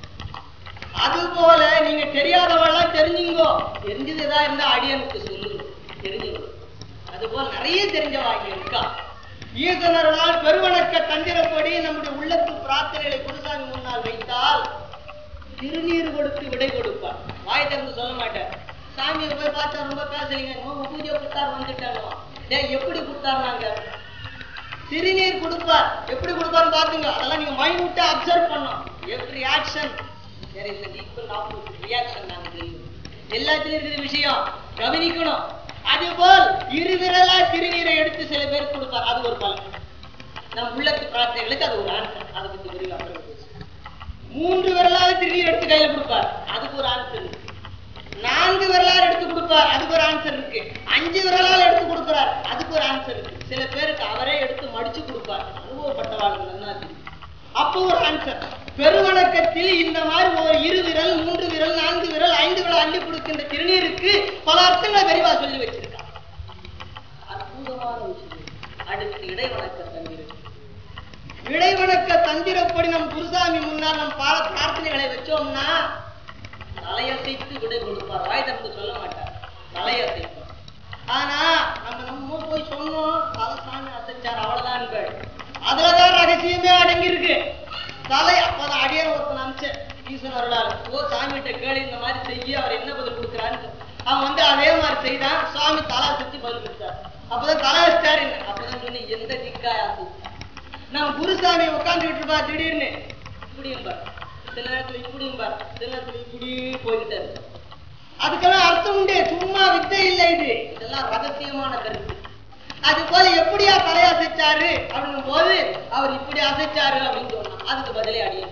அதுபோல நீங்க தெரியாதவெல்லாம் தெரிஞ்சுங்கோ, தெரிஞ்சதுதா இருந்தா அடியனுக்கு சொல்லுங்க தெரிஞ்சுங்க. அதுபோல நிறைய தெரிஞ்சவாங்க இருக்கா. ஈசனருளால் பெருவணக்க தந்திரப்படி நம்முடைய உள்ளத்து பிரார்த்தனைகளை குருசாமி முன்னால் வைத்தால் திருநீர் கொடுத்து விடை கொடுப்பார். வாய் திறந்து சொல்ல மாட்டார். சாமியை போய் பார்த்தா ரொம்ப பேசலீங்க, பூஜை கொடுத்தார் வந்துட்டாங்க. எப்படி கொடுத்தாருனாங்க திருநீர் கொடுப்பார். எப்படி கொடுப்பாருன்னு பாத்துங்க. அதெல்லாம் நீங்க மைனூட்டா அப்சர்வ் பண்ணணும். Every action there is an equal opposite reaction. நாங்க தெரியும் எல்லாத்திலும் இருக்கிற விஷயம் கவனிக்கணும். அதுபோல் இருவிரலா திருநீரை எடுத்து சில பேருக்கு கொடுப்பார். அது ஒரு பலன். நம் உள்ளத்து பிரார்த்தனைகளுக்கு அது ஒரு ஆன்சர். அதை பத்தி விரிவா மூன்று விரலாக திருநீர் எடுத்து கையில கொடுப்பார். அதுக்கு ஒரு ஆன்சர் இருக்கு. 4 விரலால் எடுத்து கொடுப்பார். அதுக்கு ஒரு ஆன்சர் இருக்கு. 5 விரலால் எடுத்து கொடுக்கிறார். அதுக்கு ஒரு ஆன்சர் இருக்கு. சில பேருக்கு அவரே எடுத்து மடிச்சு கொடுப்பார். அனுபவப்பட்டவார்கள் நல்லா தெரியும். அப்போ ஒரு ஆன்சர். பெருவணக்கத்தில் இந்த மாதிரி ஒரு 2 விரல் 3 விரல் 4 விரல் 5 விரல் அள்ளி கொடுக்கின்ற திருநீருக்கு பல அர்த்தங்களை விரிவா சொல்லி வச்சிருக்காங்க. அற்புதமான விஷயம். அடுத்து இடைவணக்க தந்திரம். இடைவணக்க தந்திரப்படி நம் குருசாமி முன்னால் நம் பால பிரார்த்தனைகளை வச்சோம்னா தலையசைத்து விடை கொடுப்பார். வாய் திறந்து சொல்ல மாட்டார், தலையசைப்பார். ஆனா நம்ம போய் சொன்னோம் தலசாமி அசைச்சார் அவ்வளவுதான். அதுலதான் ரகசியமே அடங்கி இருக்கு. தலை அப்பதான் அடியார் ஒருத்தன் அனுப்பிச்சேன் ஈசன் அருளால். ஓ சாமிகிட்ட கேளு இந்த மாதிரி செய்ய, அவர் என்ன பதில் கொடுக்குறான்னு. அவன் அதே மாதிரி செய்தான். சுவாமி தலா சுத்தி பதில் கொடுத்தார். அப்பதான் தலா வச்சிட்டாரு. அப்பதான் சொன்னி எந்த திக்காய் அசைச்சு நம்ம குருசாமி உட்காந்துக்கிட்டு இருப்பா. திடீர்னு இப்படியும் பார், சில நேரத்துல இப்படியும் பார், சில நேரத்துல இப்படி போய்கிட்டே இருக்கு. அதுக்கெல்லாம் அர்த்தம் உண்டு, சும்மா வித்தை இல்லை. இதெல்லாம் ரகசியமான கருத்து. அது போல எப்படியா தலையை அசைச்சாரு அப்படின்னும் போது அவர் இப்படி அசைச்சாரு அப்படின்னு சொன்னா அதுக்கு பதிலே அடிய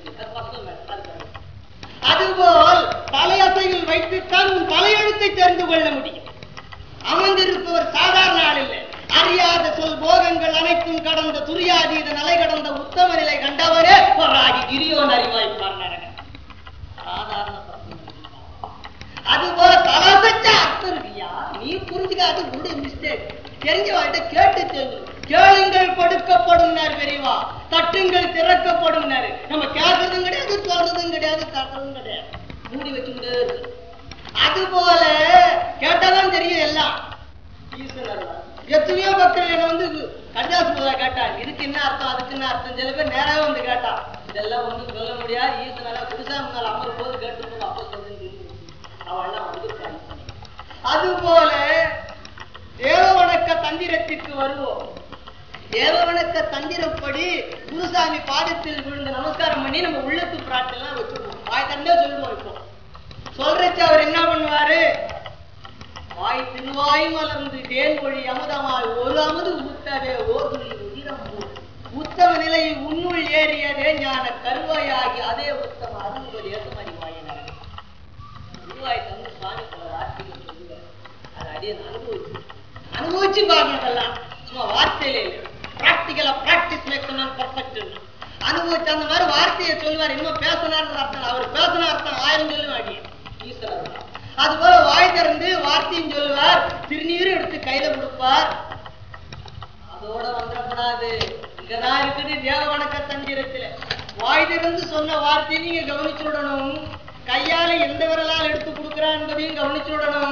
அதுபோல் தலையசைகள் வைத்துத்தான் உன் தலையெழுத்தை தெரிந்து கொள்ள முடியும். அமர்ந்திருப்பவர் சாதாரண ஆள் இல்லை. அறியாத சொல் போகங்கள் அனைத்தும் கடந்த துரியாதீத நிலை கடந்த உத்தம நிலை கண்டவரே போராகி கிரியோன் அறிவாய்ப்பார் நரக சாதாரண. அதுபோல தலசச்ச அர்த்தம் இருக்கியா, நீ புரிஞ்சுக்காது உங்களுடைய மிஸ்டேக். தெரிஞ்சவாட்ட கேட்டு தெரிஞ்சு கேளுங்கள் கொடுக்கப்படும் பெரியவா, தட்டுங்கள் திறக்கப்படும். நம்ம கேட்கறதும் கிடையாது, சொல்றதும் கிடையாது, தட்டுறதும் கிடையாது, மூடி வச்சுக்கிட்டே இருக்கு. அது போல கேட்டாதான் தெரியும் எல்லாம். எத்தனையோ பக்தர்கள் என்ன கடிதாசு முதலா கேட்டா இதுக்கு என்ன அர்த்தம் அதுக்கு என்ன அர்த்தம். சில பேர் நேராக வந்து கேட்டா இதெல்லாம் ஒன்றும் சொல்ல முடியாது. ஈசனால புதுசா முன்னால் அமரும் போது கேட்டு போது அப்ப சொல்லுன்னு அவெல்லாம் வந்துருக்காங்க. அது போல தேவவணக்க தந்திரத்திற்கு வருவோம். தேவவணக்க தந்திரப்படி குருசாமி பாதத்தில் விழுந்து நமஸ்காரம் பண்ணி நம்ம உள்ளத்து பிரார்த்தனை வச்சுருவோம். வாய் தந்தே சொல்லுவோம். இப்போ சொல்றச்சு அவர் என்ன பண்ணுவாரு, வாய் திருவாய் மலர்ந்து தேன்மொழி அமுதமாய் ஒரு அமுது உத்தவே ஓதுளி உதிரம் உத்தம நிலையில் உன்னுள் ஏறியதே ஞான கருவாயாகி அதே உத்தம அருள்கள் ஏற்றுமறிவாயினர். திருவாய் தந்து சுவாமி வார்த்தைகள் சொல்லுவார். அதை அடியே அனுபவிச்சு பாருங்கதெல்லாம் சும்மா வார்த்தையிலே இல்லை. பிராக்டிக்கலா பிராக்டிஸ் மேக்ஸ் பர்ஃபெக்ட் அனுபவிச்சு அந்த மாதிரி வார்த்தையை சொல்லுவார். இன்னும் பேசினார் அர்த்தம், அவர் பேசின அர்த்தம் 1000 சொல்லும் அடியே ஈஸ்வரர். அது போல வாய் திறந்து வார்த்தையும் சொல்லுவார், திருநீரும் எடுத்து கையில கொடுப்பார். அதோட வந்துடக்கூடாது, இங்கதான் இருக்குது தேவவணக்க தந்திரத்துல. வாய் திறந்து சொன்ன வார்த்தையை நீங்க கவனிச்சு விடணும். கையால எந்த விரலால் எடுத்து கொடுக்குறா என்பதையும் கவனிச்சு விடணும்.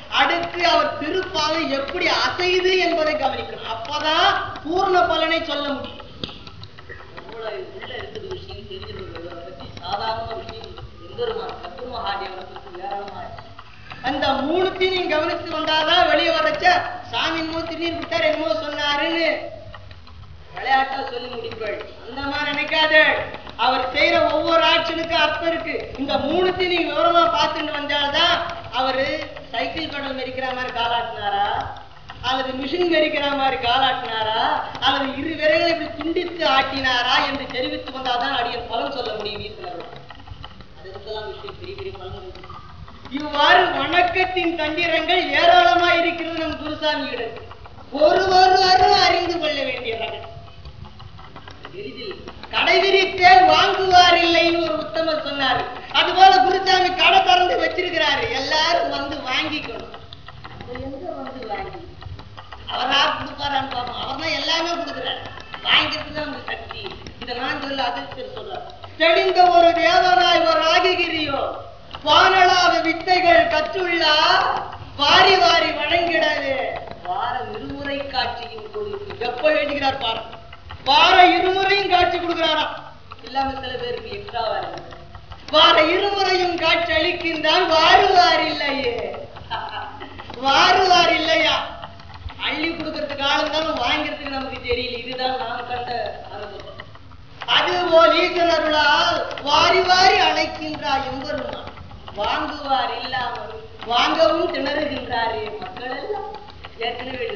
அடுத்து அவர் திருப்பாவை எப்படி அசைது என்பதை கவனிக்கணும். அப்பதான் பூர்ண பலனை சொல்ல முடியும். உள்ள இருக்குது விஷயம் தெரிஞ்சிருக்கிறது பற்றி சாதாரண விஷயம் எம்பெருமான் சத்ரு மகாதேவனை பற்றி ஏராளமா அந்த மூணுத்தையும் நீங்க கவனிச்சு வந்தாதான் வெளியே வரச்ச சாமி திருநீர் விட்டார் என்னமோ சொன்னாருன்னு விளையாட்டா சொல்லி முடிப்பாள். அந்த மாதிரி நினைக்காத. அவர் செய்யற ஒவ்வொரு ஆக்ஷனுக்கும் அர்த்தம் இருக்கு. இந்த மூணுத்தையும் நீங்க விவரமா பார்த்துட்டு வந்தால்தான் அவரு சைக்கிள் பெடல் மெரிக்கிற மாதிரி காலாட்டினாரா, அல்லது மிஷின் மெரிக்கிற மாதிரி காலாட்டினாரா, அல்லது இரு விரைகளை இப்படி துண்டித்து ஆட்டினாரா என்று தெரிவித்து வந்தாதான் அடியன் பலன் சொல்ல முடியும். அதுக்கெல்லாம் விஷயம் பெரிய பெரிய பலன். இவ்வாறு வணக்கத்தின் தந்திரங்கள் ஏராளமா இருக்கிறது நம் குருசாமி இடத்து. ஒருவரும் அறிந்து கொள்ள வேண்டியவர்கள். எளிதில் கடைவிரித்தேன் வாங்குவார் இல்லைன்னு ஒரு உத்தமர் சொன்னாரு. அதுபோல குருசாமி கடை திறந்து வச்சிருக்கிறாரு. எல்லாரும் வந்து வாங்கிக்கணும். எங்க வந்து வாங்கி அவரா கொடுப்பாரான்னு பார்ப்போம். அவர் தான் எல்லாமே கொடுக்குறாரு. வாங்கிக்கிறதுக்கு அவங்க சக்தி. இதை நான் சொல்ல அதிர்ஷ்டர் சொல்றாரு. தெளிந்த ஒரு தேவனாய் ஒரு ஆகிகிரியோ வானளாவ வித்தைகள் கற்றுள்ளா வாரி வாரி வணங்கிடவே வாரம் இருமுறை காட்சியும் கொடுத்து எப்ப எழுதுகிறார் பாரு. வார இருமுறையும் காட்சி கொடுக்கிறாராம். இல்லாம சில பேருக்கு எக்ஸ்ட்ரா வார இருமுறையும் காட்சி அளிக்கின்றான். வாருவார் இல்லையே, வாருவார் இல்லையா. அள்ளி கொடுக்கறதுக்கு ஆளுந்தாலும் வாங்கிறதுக்கு நமக்கு தெரியல. இதுதான் நாம் கண்ட அனுபவம். அதுபோல் ஈசனருளால் வாரி வாரி அழைக்கின்றார் எம்பெருமான். வாங்குவார் இல்லாமல் வாங்கவும் திணறுகின்றாரே மக்கள் எல்லாம். ஏற்கனவே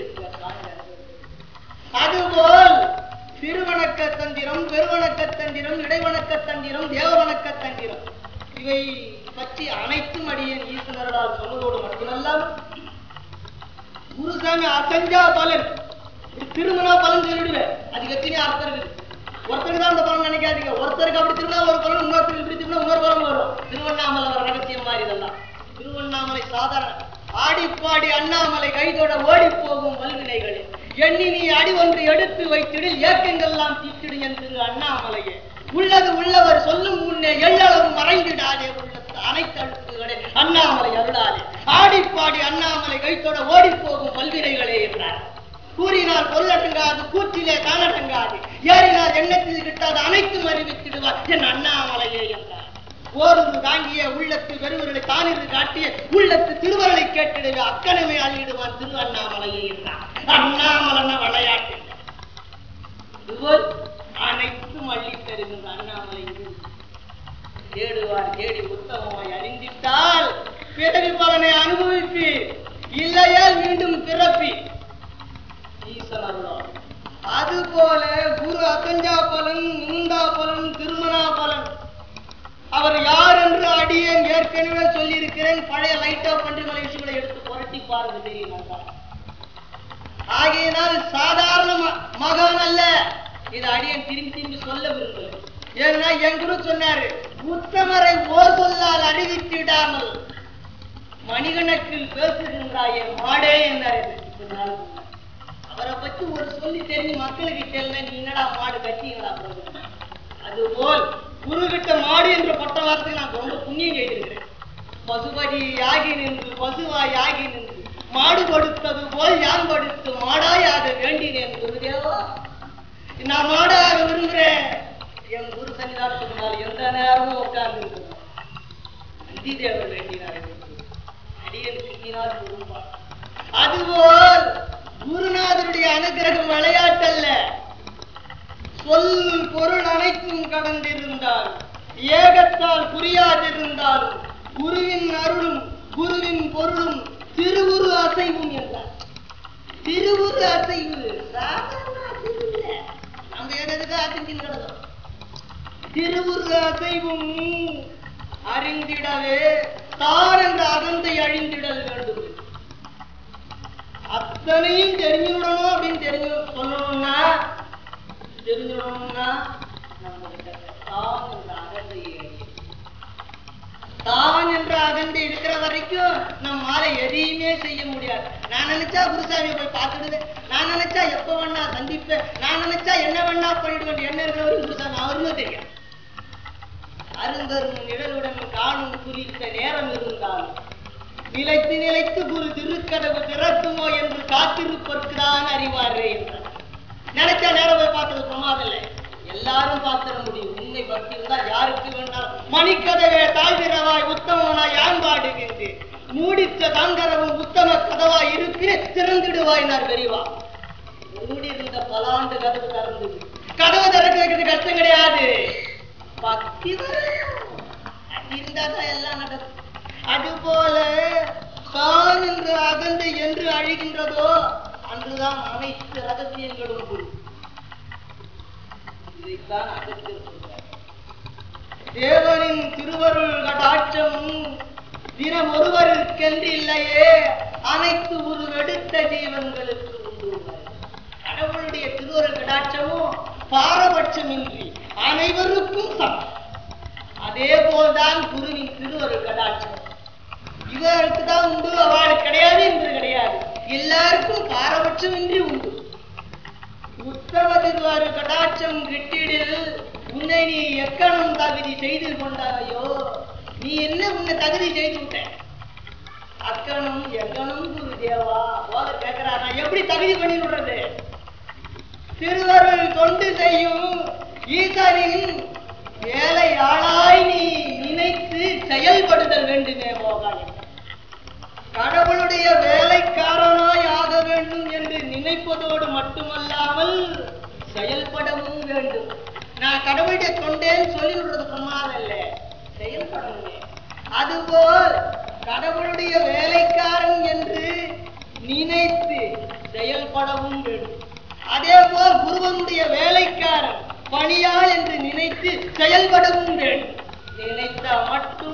அதுபோல் திருவணக்க தந்திரம், பெருவணக்க தந்திரம், இடைவணக்க தந்திரம், தேவவணக்க தந்திரம் இவை பற்றி அனைத்தும் அடியேன் ஈசனர்களால் சொன்னதோடு மட்டுமல்லாமல் குருசாமி அசஞ்சா பலன் திருமணா பலன் சொல்லிடுவேன். அதுக்கு எத்தனை அர்த்தம் இருக்குது. ஒருத்தருக்கு தான் அந்த பலன் நினைக்காதீங்க. ஒருத்தருக்கு அப்படி திருவிழா ஒரு பலன், இன்னொருத்தருக்கு இப்படி திருவிழா இன்னொரு பலன் வரும். திருவண்ணாமலை வர ரகசியம் மாதிரி இதெல்லாம். திருவண்ணாமலை சாதாரண ஆடிப்பாடி அண்ணாமலை கைதோட ஓடி போகும் வல்வினைகளே எண்ணி நீ அடி ஒன்று எடுத்து வைத்திடில் ஏக்கங்கள்லாம் தீட்டிடு என்று அண்ணாமலையே உள்ளது உள்ளவர் சொல்லும் முன்னே எள்ளளவு மறைந்திடாதே உள்ளத்து அனைத்து அழுக்குகளே அண்ணாமலை அருளாதே ஆடிப்பாடி அண்ணாமலை கைத்தோட ஓடி போகும் வல்வினைகளே என்றார். கூறினால் பொருளடங்காது, கூற்றிலே காணடங்காது, ஏறினால் எண்ணத்தில் கிட்டாது, அனைத்தும் அறிவித்திடுவார் என் அண்ணாமலையே என்றார். ஓரொரு தாங்கிய உள்ளத்து வெறுவர்களை தானிரு காட்டிய உள்ளத்து திருவருளை கேட்டிடுவே அக்கனமே அள்ளிடுவான் திரு அண்ணாமலையே என்றார். அண்ணாமலன விளையாட்டு இதுபோல் அனைத்தும் அள்ளி தருகின்ற அண்ணாமலை தேடுவார். தேடி உத்தமமாய் அறிந்திட்டால் பிறவி பலனை அனுபவிப்பீர். இல்லையால் மீண்டும் பிறப்பி ஈசனருளால். அதுபோல குரு அசஞ்சா பலன், முந்தா பலன், திருமணா பலன் அவர் யார் என்று அடியேன் ஏற்கனவே சொல்லியிருக்கிறேன். பழைய லைட்டா பன்றிமலை விஷயங்களை எடுத்து புரட்டி பாருங்க தெரியும். ஆகையினால் சாதாரண மகான் அல்ல. இது அடியேன் திரும்பி திரும்பி சொல்ல விரும்பல. ஏன்னா என் குரு சொன்னாரு, உத்தமரை ஓர் சொல்லால் அறிவித்திடாமல் மணிகணக்கில் பேசுகின்றாயே மாடே என்றார். அவரை பற்றி ஒரு சொல்லி தெரிஞ்சு மக்களுக்கு தெரியல, நீ என்னடா மாடு கட்டிங்களா? அதுபோல் குருகிட்ட மாடு என்ற பட்ட வார்த்தைக்கு நான் ரொம்ப புண்ணியம் செய்திருக்கிறேன். பசுபதி யாகி நின்று பசுவாய் யாகி நின்று மாடு கொடுத்தது போல் யான் கொடுத்து மாடாயாக வேண்டினேன் குருதேவா. நான் மாடாக விரும்புகிறேன். என் குரு சன்னிதானத்துக்கு முன்னால் எந்த நேரமும் உட்கார்ந்து நந்தி தேவர் வேண்டினார். அடியன் கிட்டினால் விரும்பார். அதுபோல் குருநாதருடைய அனுகிரகம் விளையாட்டல்ல. சொல் பொருள் அனைத்தும் கடந்திருந்தால் ஏகத்தால் புரியாதிருந்தாலும் குருவின் அருளும் குருவின் பொருளும் திருவுரு அசைவும் என்றார். திருவுரு அசைவு சாதாரண அசைவு இல்லை. நம்ம எதுக்கு அசைஞ்சிருக்கிறோம். திருவுரு அசைவும் அறிந்திடவே தான் என்ற அகந்தை அழிந்திடல் வேண்டும். அத்தனையும் தெரிஞ்சுடணும் அப்படின்னு தெரிஞ்சு சொல்லணும்னா தான் என்ற அகந்தை இருக்கிற வரைக்கும் நம்மால எதையுமே செய்ய முடியாது. நான் நினைச்சா குருசாமியை போய் பார்த்துடுவேன். நான் நினைச்சா எப்ப வேணா சந்திப்பேன். நான் நினைச்சா என்ன வேணா பண்ணிடுவேன். என்ன இருக்கிறவரும் குருசாமி அவருமே தெரியும். அருங்கரும் நிழலுடன் காணும் குறித்த நேரம் இருந்தாலும் நிலைத்து நிலைத்து குரு திருக்கதவு திறக்குமோ என்று காத்திருப்பதற்குதான் அறிவாரே என்றார். நினைச்சா நேரம் போய் பார்த்தது பிரமாதம் இல்லை, எல்லாரும் பார்த்திட முடியும். உண்மை பக்தி இருந்தால் யாருக்கு வேணாலும் மணிக்கதவே தாழ்விரவாய் உத்தமனாய் யான்பாடுகின்றேன் மூடிச்ச தாங்கரவும் உத்தம கதவாய் இருப்பினே திறந்துடுவாய் நான் பெரியவா. மூடி இருந்த பல ஆண்டு கதவு திறந்தது. கதவு திறக்க வைக்கிறது கஷ்டம் கிடையாது, பக்தி இருந்தாதான் எல்லாம் நடக்கும். அதுபோல தான் என்று அகந்து என்று அழிகின்றதோ அன்றுதான் அனைத்து ரகசியங்களும் புரியும். இதைத்தான் அகத்தியர் சொல்றார். தேவனின் திருவருள் கடாட்சம் தினம் ஒருவருக்கென்று இல்லையே, அனைத்து உருவெடுத்த ஜீவன்களுக்கு உண்டு. கடவுளுடைய திருவருள் கடாட்சமும் பாரபட்சமின்றி அனைவருக்கும் சமம். அதே போல்தான் குருவின் திருவருள் கடாட்சம் இவருக்கு தான் உண்டு, அவளுக்கு கிடையாது என்று கிடையாது, எல்லாருக்கும் பாரபட்சமின்றி உண்டு. உத்தம திருவருள் கடாட்சம் கிட்டிடில் உன்னை நீ எக்கணம் தகுதி செய்து கொண்டாயோ, நீ என்ன உன்னை தகுதி செய்து விட்ட? அக்கணம் எக்கணம் குரு தேவா போல கேட்கிறார், நான் எப்படி தகுதி பண்ணி விடுறது? திருவருள் தொண்டு செய்யும் ஈசனின் வேலையாளாய் நீ நினைத்து செயல்படுதல் வேண்டுமே போகாய். கடவுளுடைய வேலைக்காரனாய் ஆக வேண்டும் என்று நினைப்பதோடு மட்டுமல்லாமல் செயல்படவும் வேண்டும். நான் கடவுளுடைய தொண்டேன்னு சொல்லி விடுறது பிரமாதம் இல்லை, செயல்படணுமே. அதுபோல் கடவுளுடைய வேலைக்காரன் என்று நினைத்து செயல்படவும் வேண்டும். அதே போல் குருவனுடைய வேலைக்காரன் பணியாள் என்று நினைத்து செயல்படவும் வேண்டும். நினைத்தா மட்டும்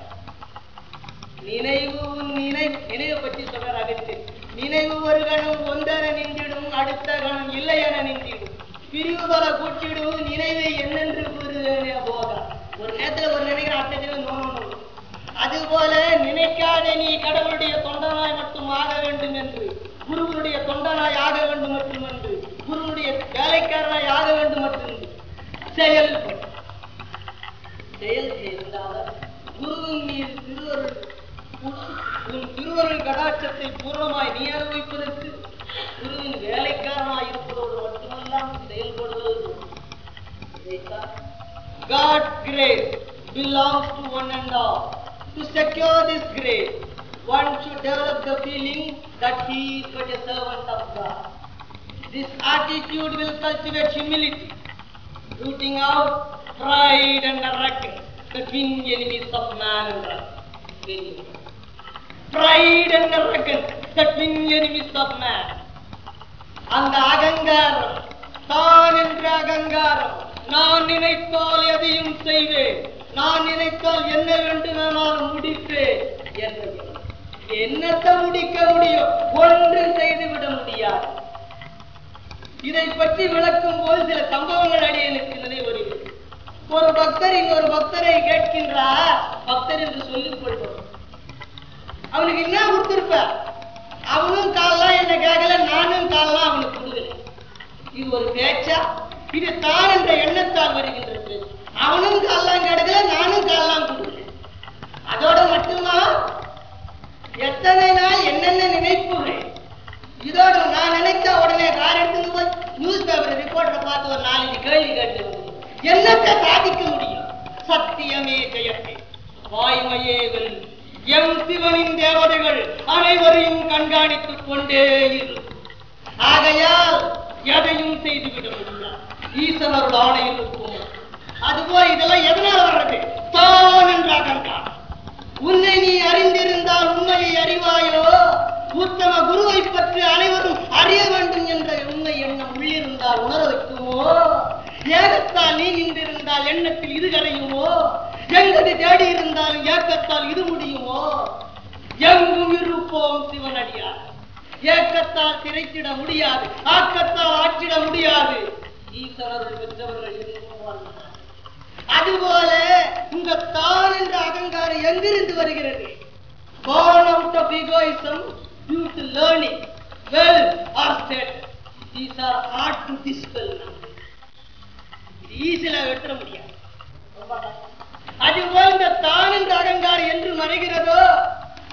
நினைவு நினைவு பற்றி சொல்ற அகத்து. நினைவு ஒரு கணம் ஒன்றென நின்றிடும், அடுத்த கணம் இல்லை என நின்றிடும், பிரிவு பல கூட்டிடும், நினைவு என்னென்று கூறுவேனே போகா. ஒரு நேரத்துல ஒரு நினைக்கிற அர்த்தத்தில் நோணும். அதுபோல நினைக்காத நீ கடவுளுடைய தொண்டனாய் மட்டும் ஆக வேண்டும் என்று, குருவனுடைய தொண்டனாய் ஆக வேண்டும் மட்டும் என்று, குருவனுடைய வேலைக்காரனாய் ஆக வேண்டும் மட்டும் செயல்படும். செயல் செய்தால் குருவின் மீது திருவருள் கடாட்சத்தை பூர்ணமாய் நீ அனுபவிப்பதற்கு குருவின் வேலைக்காரனாய் இருப்பதோடு மட்டுமல்லாமல் செயல்படுவது. God's grace belongs to one and all. To secure this grace, one should develop the feeling that he is but a servant of God. This attitude will cultivate humility, rooting out pride and arrogance, the twin enemies of man and God. Pride and arrogance, the twin enemies of man. அந்த அகங்காரம், தான் என்ற அகங்காரம், நான் நினைத்தால் எதையும் செய்வேன், நான் நினைத்தால் என்ன வேண்டுமானாலும் முடிப்பேன் என்பது. என்னத்தை முடிக்க முடியும்? ஒன்று செய்துவிட முடியாது. இதை பற்றி விளக்கும் போது சில சம்பவங்கள் அடியனுக்கு நினைவு வருகிறது. ஒரு பக்தர் இன்னொரு பக்தரை கேட்கின்றார், பக்தர் என்று சொல்லிக் கொள்வோம். அவனுக்கு என்ன கொடுத்திருப்ப? அவனும் காலெல்லாம் என்ன கேட்கல, நானும் காலெல்லாம் அவனுக்கு கொடுக்கல. இது ஒரு பேச்சா? இது தான் என்ற எண்ணத்தால் வருகின்றது. அவனும் காலெல்லாம் கேட்கல, நானும் காலெல்லாம் கொடுக்கல. அதோட மட்டுமா எத்தனை நாள் என்னென்ன நினைப்புகள். இதோட நான் நினைச்சா உடனே கார் எடுத்துட்டு போய் நியூஸ் பேப்பர் ரிப்போர்ட்டரை பார்த்து ஒரு 4 கேள்வி கேட்டு என்னத்தை சாதிக்க முடியும்? சத்தியமே ஜெயத்தே, வாய்மையே வெல். எம் சிவனின் தேவதைகள் அனைவரையும் கண்காணித்துக் கொண்டே இருக்கும். ஆகையால் எதையும் செய்துவிட முடியாது, ஈசனருள் ஆணை இருக்கும். அதுபோல் இதெல்லாம் எதனால வர்றது? தான் என்ற அகங்காரம். உன்னை நீ அறிந்திருந்தால் உண்மையை அறிவாயோ? உத்தம குருவை பற்றி அனைவரும் அறிய வேண்டும் என்ற உண்மை எண்ணம் உள்ளிருந்தால் உணர வைக்குமோ? ஏகத்தால் நீ நின்றிருந்தால் எண்ணத்தில் இது கரையுமோ? எங்கது தேடி இருந்தாலும் ஏக்கத்தால் இது முடியுமோ? எங்கும் இருப்போம் சிவனடியார். ஏக்கத்தால் திரைத்திட முடியாது, ஆக்கத்தால் ஆற்றிட முடியாது. ஈசனருள் பெற்றவர்கள் அதுபோல இந்த தான் என்ற அகங்காரம் எங்கிருந்து வருகிறது? Born out of egoism due to learning, wealth or status. These are hard to dispel. ஈஸியா வெட்ட முடியாது. அதுபோல் இந்த தான் என்ற அகங்காரம் என்று மறைகிறதோ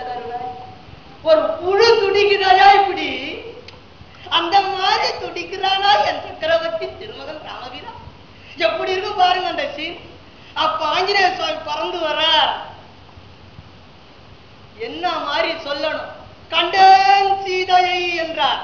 கருணை. ஒரு புழு துடிக்குதானா இப்படி? அந்த மாதிரி துடிக்கிறானா என் சக்கரவர்த்தி திருமகன் ராமவீரா? எப்படி இருக்கும் பாருங்க அந்த சீன். அப்ப ஆஞ்சநேய சுவாமி பறந்து வர என்ன மாதிரி சொல்லணும்? கண்டேன் சீதையை என்றார்.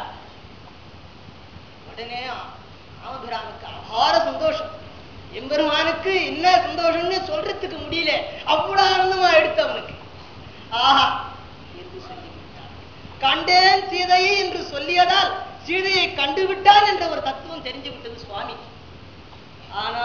உடனே ராமபிரானுக்கு அபார சந்தோஷம். எம்பெருமானுக்கு என்ன சந்தோஷம்னு சொல்றதுக்கு முடியல, அவ்வளவு ஆனந்தமா எடுத்து அவனுக்கு. ஆஹா என்று சொல்லிவிட்டார். கண்டேன் சீதையை என்று சொல்லியதால் சீதையை கண்டுவிட்டான் என்ற ஒரு தத்துவம் தெரிஞ்சு விட்டது சுவாமிக்கு. ஆனா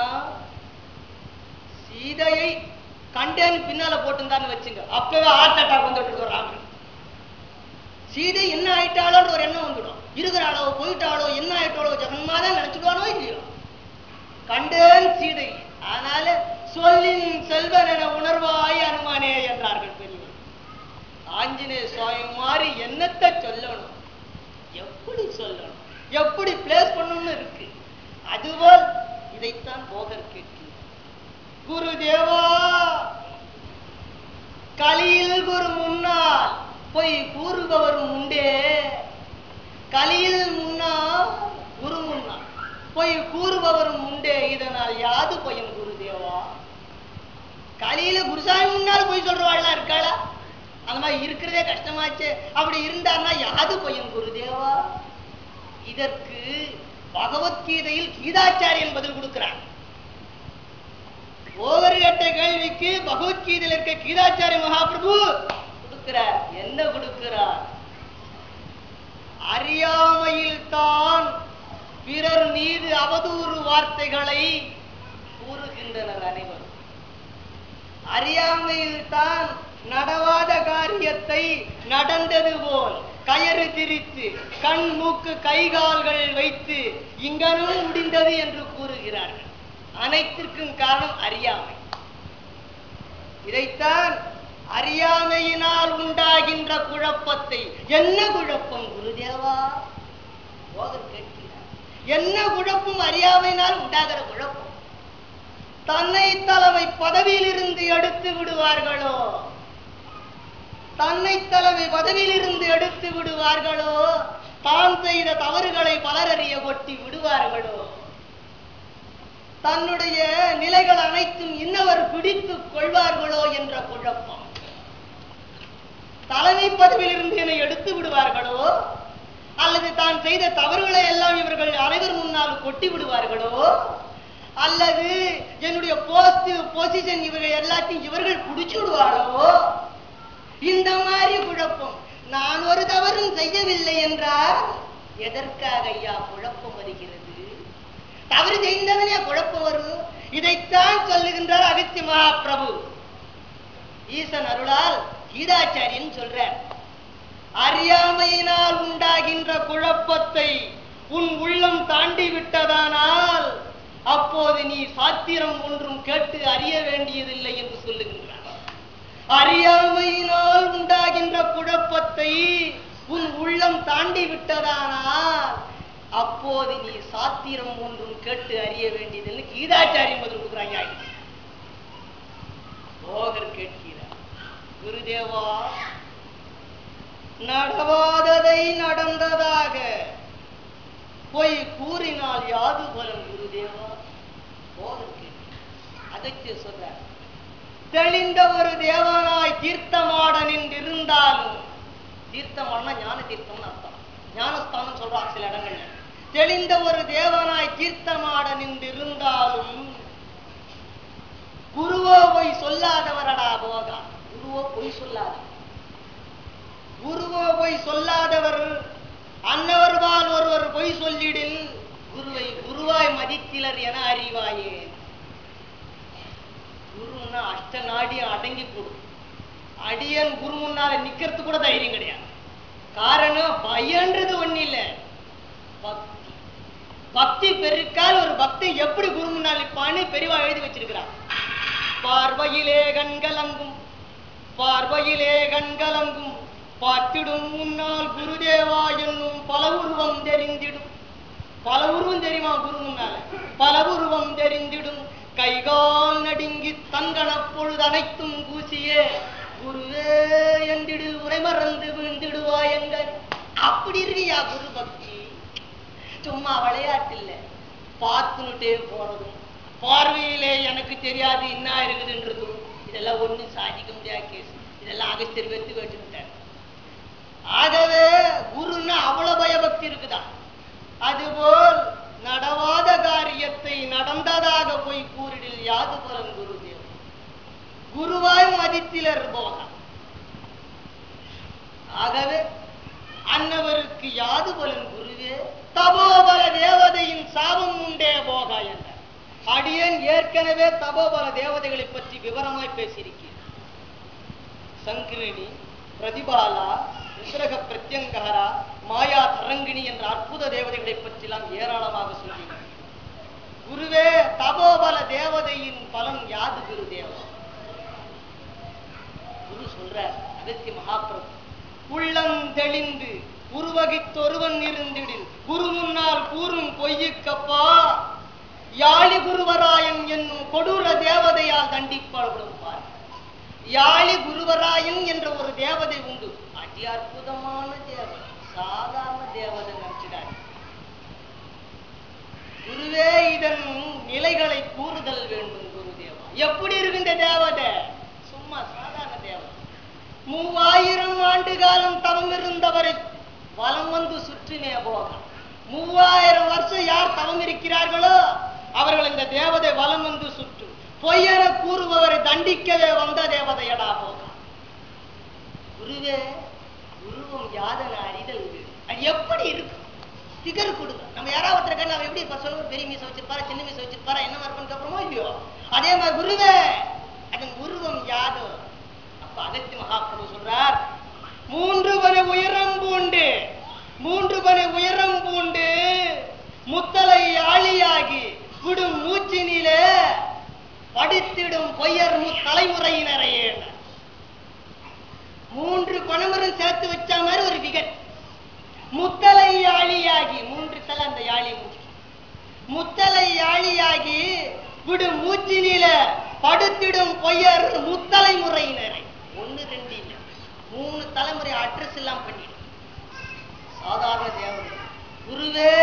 சீதையை கண்டேன்னு பின்னால போட்டுந்தான்னு வச்சுங்க, அப்பவே ஹார்ட் அட்டாக் வந்துட்டு ராமன். சீதை என்ன ஆயிட்டாளோன்ற ஒரு எண்ணம் வந்துடும். இருக்கிறாளோ போயிட்டாளோ என்ன ஆயிட்டாளோ ஜெகன்மாதான் நினைச்சுடுவானோ இல்லையோ. கண்டேன் சீதை, அதனால சொல்லின் செல்வன் என உணர்வாய் அனுமானே என்றார்கள் பெரியவர். ஆஞ்சநேய சுவாமி மாதிரி என்னத்தை சொல்லணும், எப்படி சொல்லணும், எப்படி பிளேஸ் பண்ணணும்னு இருக்கு. அதுபோல் இதைத்தான் போகர் கேட்கிறார். குருதேவா, கலியில் குரு முன்னால் போய் கூறுபவரும் உண்டே. கலியில் முன்னால் குரு முன்னால் போய் கூறுபவரும் உண்டே, இதனால் யாது பயன் குருதேவா? கலியில குருசாமி முன்னால் போய் சொல்றவாள்லாம் இருக்காளா? அந்த மாதிரி இருக்கிறதே கஷ்டமாச்சு. அப்படி இருந்தான்னா யாது பயன் குருதேவா? இதற்கு பகவத்கீதையில் கீதாச்சாரியன் பதில் கொடுக்கிறார். ஒவ்வொரு கேட்ட கேள்விக்கு பகவத்கீதையில் இருக்க கீதாச்சாரிய மகாபிரபு கொடுக்கிறார். என்ன கொடுக்கிறார்? அறியாமையில் தான் பிறர் மீது அவதூறு வார்த்தைகளை கூறுகின்றனர் அனைவரும். அறியாமையில் தான் நடவாத காரியத்தை நடந்தது போல் கயறு திரித்து கண் மூக்கு கைகால்கள் வைத்து இங்கனும் முடிந்தது என்று கூறுகிறார்கள். அனைத்திற்கும் காரணம் அறியாமை. இதைத்தான் அறியாமையினால் உண்டாகின்ற குழப்பத்தை, என்ன குழப்பம் குருதேவா? கேட்கிறார். என்ன குழப்பம்? அறியாமையினால் உண்டாகிற குழப்பம். தன்னை தலைமை பதவியில் இருந்து எடுத்து விடுவார்களோ, தன்னை தலைமை பதவியில் இருந்து எடுத்து விடுவார்களோ, தான் செய்த தவறுகளை பலரறிய கொட்டி விடுவார்களோ, தன்னுடைய நிலைகள் அனைத்தும் இன்னவர் பிடித்துக் கொள்வார்களோ என்ற குழப்பம். தலைமை பதவியில் இருந்து என்னை எடுத்து விடுவார்களோ, அல்லது தான் செய்த தவறுகளை எல்லாம் இவர்கள் அனைவர் முன்னால் கொட்டி விடுவார்களோ, அல்லது என்னுடைய போஸ்ட் பொசிஷன் இவர்கள் எல்லாத்தையும் இவர்கள் பிடிச்சு விடுவார்களோ, இந்த மாதிரி குழப்பம். நான் ஒரு தவறும் செய்யவில்லை என்றால் எதற்காக ஐயா குழப்பம் வருகிறது? தவறு செய்தவனே குழப்பம் வரும். இதைத்தான் சொல்லுகின்றார் அகஸ்திய மகாபிரபு. ஈசன் அருளால் கீதாச்சாரியன் சொல்றார். அறியாமையினால் உண்டாகின்ற குழப்பத்தை உன் உள்ளம் தாண்டி விட்டதானால் அப்போது நீ சாத்திரம் ஒன்றும் கேட்டு அறிய வேண்டியதில்லை என்று சொல்லுகின்றார். அறியாமையினால் உண்டாகின்ற குழப்பத்தை உன் உள்ளம் தாண்டி விட்டதானால் அப்போது நீ சாத்திரம் ஒன்றும் கேட்டு அறிய வேண்டியதில்லை. கீதாச்சாரியன் பதில் கொடுக்குறாங்க. போகர் கேட்கிறார். குருதேவா, நடவாததை நடந்ததாக போய் கூறினால் யாது பலன் குருதேவா? போகர் கேட்கிறார். அதற்கு சொல்றார். தெளிந்த ஒரு தேவனாய் தீர்த்தமாட நின்றிருந்தாலும், தீர்த்தமானா ஞான தீர்த்தம்னு அர்த்தம், ஞானஸ்தானம் சொல்றாங்க சில இடங்கள்ல. தெளிந்த ஒரு தேவனாய் தீர்த்தமாட நின்றிருந்தாலும் குருவோ பொய் சொல்லாதவரடா போகா. குருவோ பொய் சொல்லாதவர், குருவோ பொய் சொல்லாதவர். அன்னவர்பால் ஒருவர் பொய் சொல்லிடில் குருவை குருவாய் மதித்திலர் என அறிவாயே. குருன்னா அஷ்ட நாடியும் அடங்கி போடும். அடியன் குரு முன்னால நிக்கிறது கூட தைரியம் கிடையாது. காரணம் பயன்றது ஒண்ணு இல்லை, பக்தி. பக்தி பெருக்கால் ஒரு பக்தி எப்படி குரு முன்னால் நிற்பான்னு பெரியவா எழுதி வச்சிருக்கிறார். பார்வையிலே கண்கலங்கும், பார்வையிலே கண்கலங்கும், பார்த்திடும் முன்னால் குருதேவா என்னும் பல உருவம் தெரிந்திடும். பல உருவம் தெரியுமா குரு முன்னால? பல உருவம் தெரிந்திடும். கைகால் நடுங்கி தங்கன பொழுது அனைத்தும் பூசியே குருவே என்றிடு உரை மறந்து விழுந்திடுவாயங்க. அப்படி இருக்கியா குரு பக்தி? சும்மா விளையாட்டு இல்லை, பார்த்துட்டே போறதும், பார்வையிலே எனக்கு தெரியாது என்ன இருக்குதுன்றதும், இதெல்லாம் ஒன்றும் சாதிக்க முடியாத கேஸ். இதெல்லாம் அகஸ்தியர் வெத்து கேட்டுக்கிட்டார். ஆகவே குருன்னா அவ்வளவு பயபக்தி இருக்குதான். அதுபோல் நடவாத காரியத்தை நடந்ததாக போய் கூறிடில் யாது பலன் குருதேவ்? குருவாய் மதித்திலர் போக. ஆகவே அன்னவருக்கு யாது பலன் குருவே? தபோபல தேவதையின் சாபம் உண்டே போக என்றார். அடியேன் ஏற்கனவே தபோபல தேவதைகளை பற்றி விவரமாய் பேசியிருக்கிறேன். சங்கிரணி, பிரதிபாலா, ருத்ரக பிரத்யங்காரா, மாயா தரங்கிணி என்ற அற்புத தேவதைகளை பற்றிலாம் ஏராளமாக சொல்கிறார். குருவே, தபோபல தேவதையின் பலன் யாது குரு தேவா? குரு சொல்ற அகத்திய மகாபிரபு, உள்ளம் தெளிந்து உருவகித்தொருவன் இருந்திடில் குரு முன்னால் கூறும் பொய்யுக்கப்பா, யாழி குருவராயன் என்னும் கொடூர தேவதையால் தண்டிக்கப்படுவார். யாழி குருவராயன் என்ற ஒரு தேவதை உண்டு. அதி அற்புதமான தேவதை, சாதாரண தேவதை நினைக்கிறார். குருவே, இதன் நிலைகளை கூறுதல் வேண்டும் குருதேவா. எப்படி இருக்கின்ற தேவதை? சும்மா சாதாரண தேவதை. 3000 ஆண்டு காலம் தவம் இருந்தவரை வலம் வந்து சுற்றினே போக, 3000 வருஷம் யார் தவம் இருக்கிறார்களோ அவர்கள் இந்த தேவதை வலம் வந்து சுற்றும். பொய்யென கூறுபவரை தண்டிக்கவே வந்த தேவதையடா போக. குருவே, உருவம் யாதன அறிதல் அது எப்படி இருக்கும்? பிகர் கொடுங்க. நம்ம யாராவது ஒருத்தர் நம்ம எப்படி சொல்லுவோம், பெரிய மீசை வச்சிருப்பாரா, சின்ன மீசை வச்சிருப்பாரா, என்ன மாதிரி அப்புறமோ இல்லையோ, அதே மாதிரி குருவே அதன் உருவம் யாதோ. அப்ப அகத்திய மகாபிரபு சொல்றார், 3 பனை உயரம் பூண்டு, 3 பனை உயரம் பூண்டு முத்தலை ஆளியாகி விடும் மூச்சினிலே படித்திடும் பொய்யர் தலைமுறையினரையே. 3 பனைமரம் சேர்த்து வச்ச மாதிரி ஒரு விகட். முத்தலை யாழியாகி, 3 தலை அந்த யாழி மூச்சு, முத்தலை யாழியாகி விடும் மூச்சினில படுத்திடும் பொய்யர் முத்தலை முறையினரை. 1 2 இல்லை, 3 தலைமுறை அட்ரஸ் எல்லாம் பண்ணிடும். சாதாரண தேவதை. குருவே,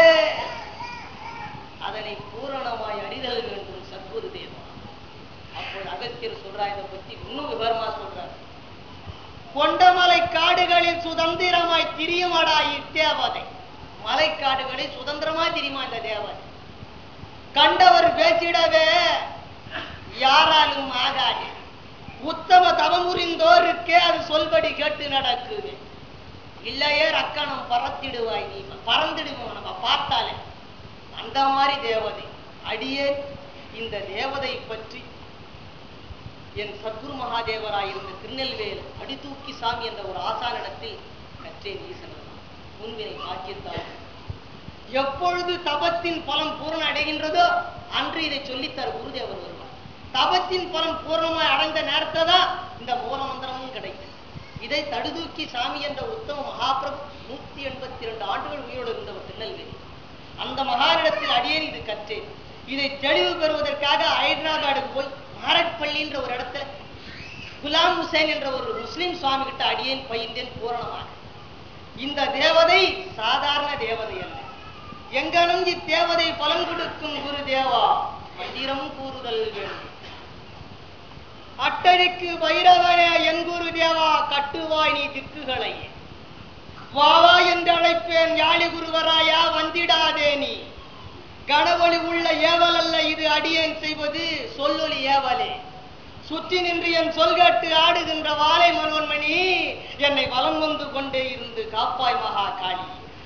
அதனை பூரணமாய் அறிதல் வேண்டும் சத்குரு தேவா. அப்போது அகத்தியர் சொல்றார், இதை பத்தி இன்னும் விவரமா சொல்றார். கொண்டமலை காடுகளில் சுதந்திரமாய் திரியுமடா இத்தேவதை. மலைக்காடுகளில் சுதந்திரமாய் திரியுமா இந்த தேவதை. கண்டவர் பேசிடவே யாராலும் ஆகாது. உத்தம தவமுறிந்தோருக்கே அது சொல்படி கேட்டு நடக்குது. இல்லையே ரக்கணம் பறத்திடுவாய், நீ பறந்துடுவோம் நம்ம பார்த்தாலே. அந்த மாதிரி தேவதை. அடியே இந்த தேவதை பற்றி என் சத்குரு மகாதேவராயிருந்த திருநெல்வேலி அடிதூக்கி சாமி என்ற ஒரு ஆசானிடத்தில் கற்றேன். ஈசன் முன்வினை பாக்கியத்தால் எப்பொழுது தபத்தின் பலம் பூரண அடைகின்றதோ அன்று இதை சொல்லித்தர குருதேவர் வருவார். தபத்தின் பலம் பூர்ணமாய் அடைந்த நேரத்தை தான் இந்த மூல மந்திரமும் கிடைக்கும். இதை தடுதூக்கி சாமி என்ற உத்தம மகாபிரபு 182 ஆண்டுகள் உயிரோடு இருந்தவர் திருநெல்வேலி. அந்த மகானிடத்தில் அடியேன் இது கற்றேன். இதை தெளிவு பெறுவதற்காக ஹைதராபாடுக்கு போய் மாரட்பள்ளின்ற ஒரு இடத்துல குலாம் ஹுசைன் என்ற ஒரு முஸ்லிம் சுவாமி கிட்ட அடியேன் பயின்றேன் பூரணமாக. இந்த தேவதை சாதாரண தேவதை அல்ல. எங்கனும் இத்தேவதை பலன் கொடுக்கும் குரு தேவா, மந்திரம் கூறுதல் வேண்டும். அட்டழிக்கு வைரவனே என் குரு தேவா, கட்டுவாய் நீ திக்குகளை. வாவா என்று அழைப்பேன் யாழி குருவராயா, வந்திடாதே நீ. கனவொளி உள்ள ஏவல் அல்ல இது அடியேன் செய்வது, சொல்லொலி ஏவலே. சுற்றி நின்று என் சொல்கட்டு ஆடுகின்ற வாழை மனோன்மணி, என்னை வலம் வந்து கொண்டே இருந்து காப்பாய் மகா காளி.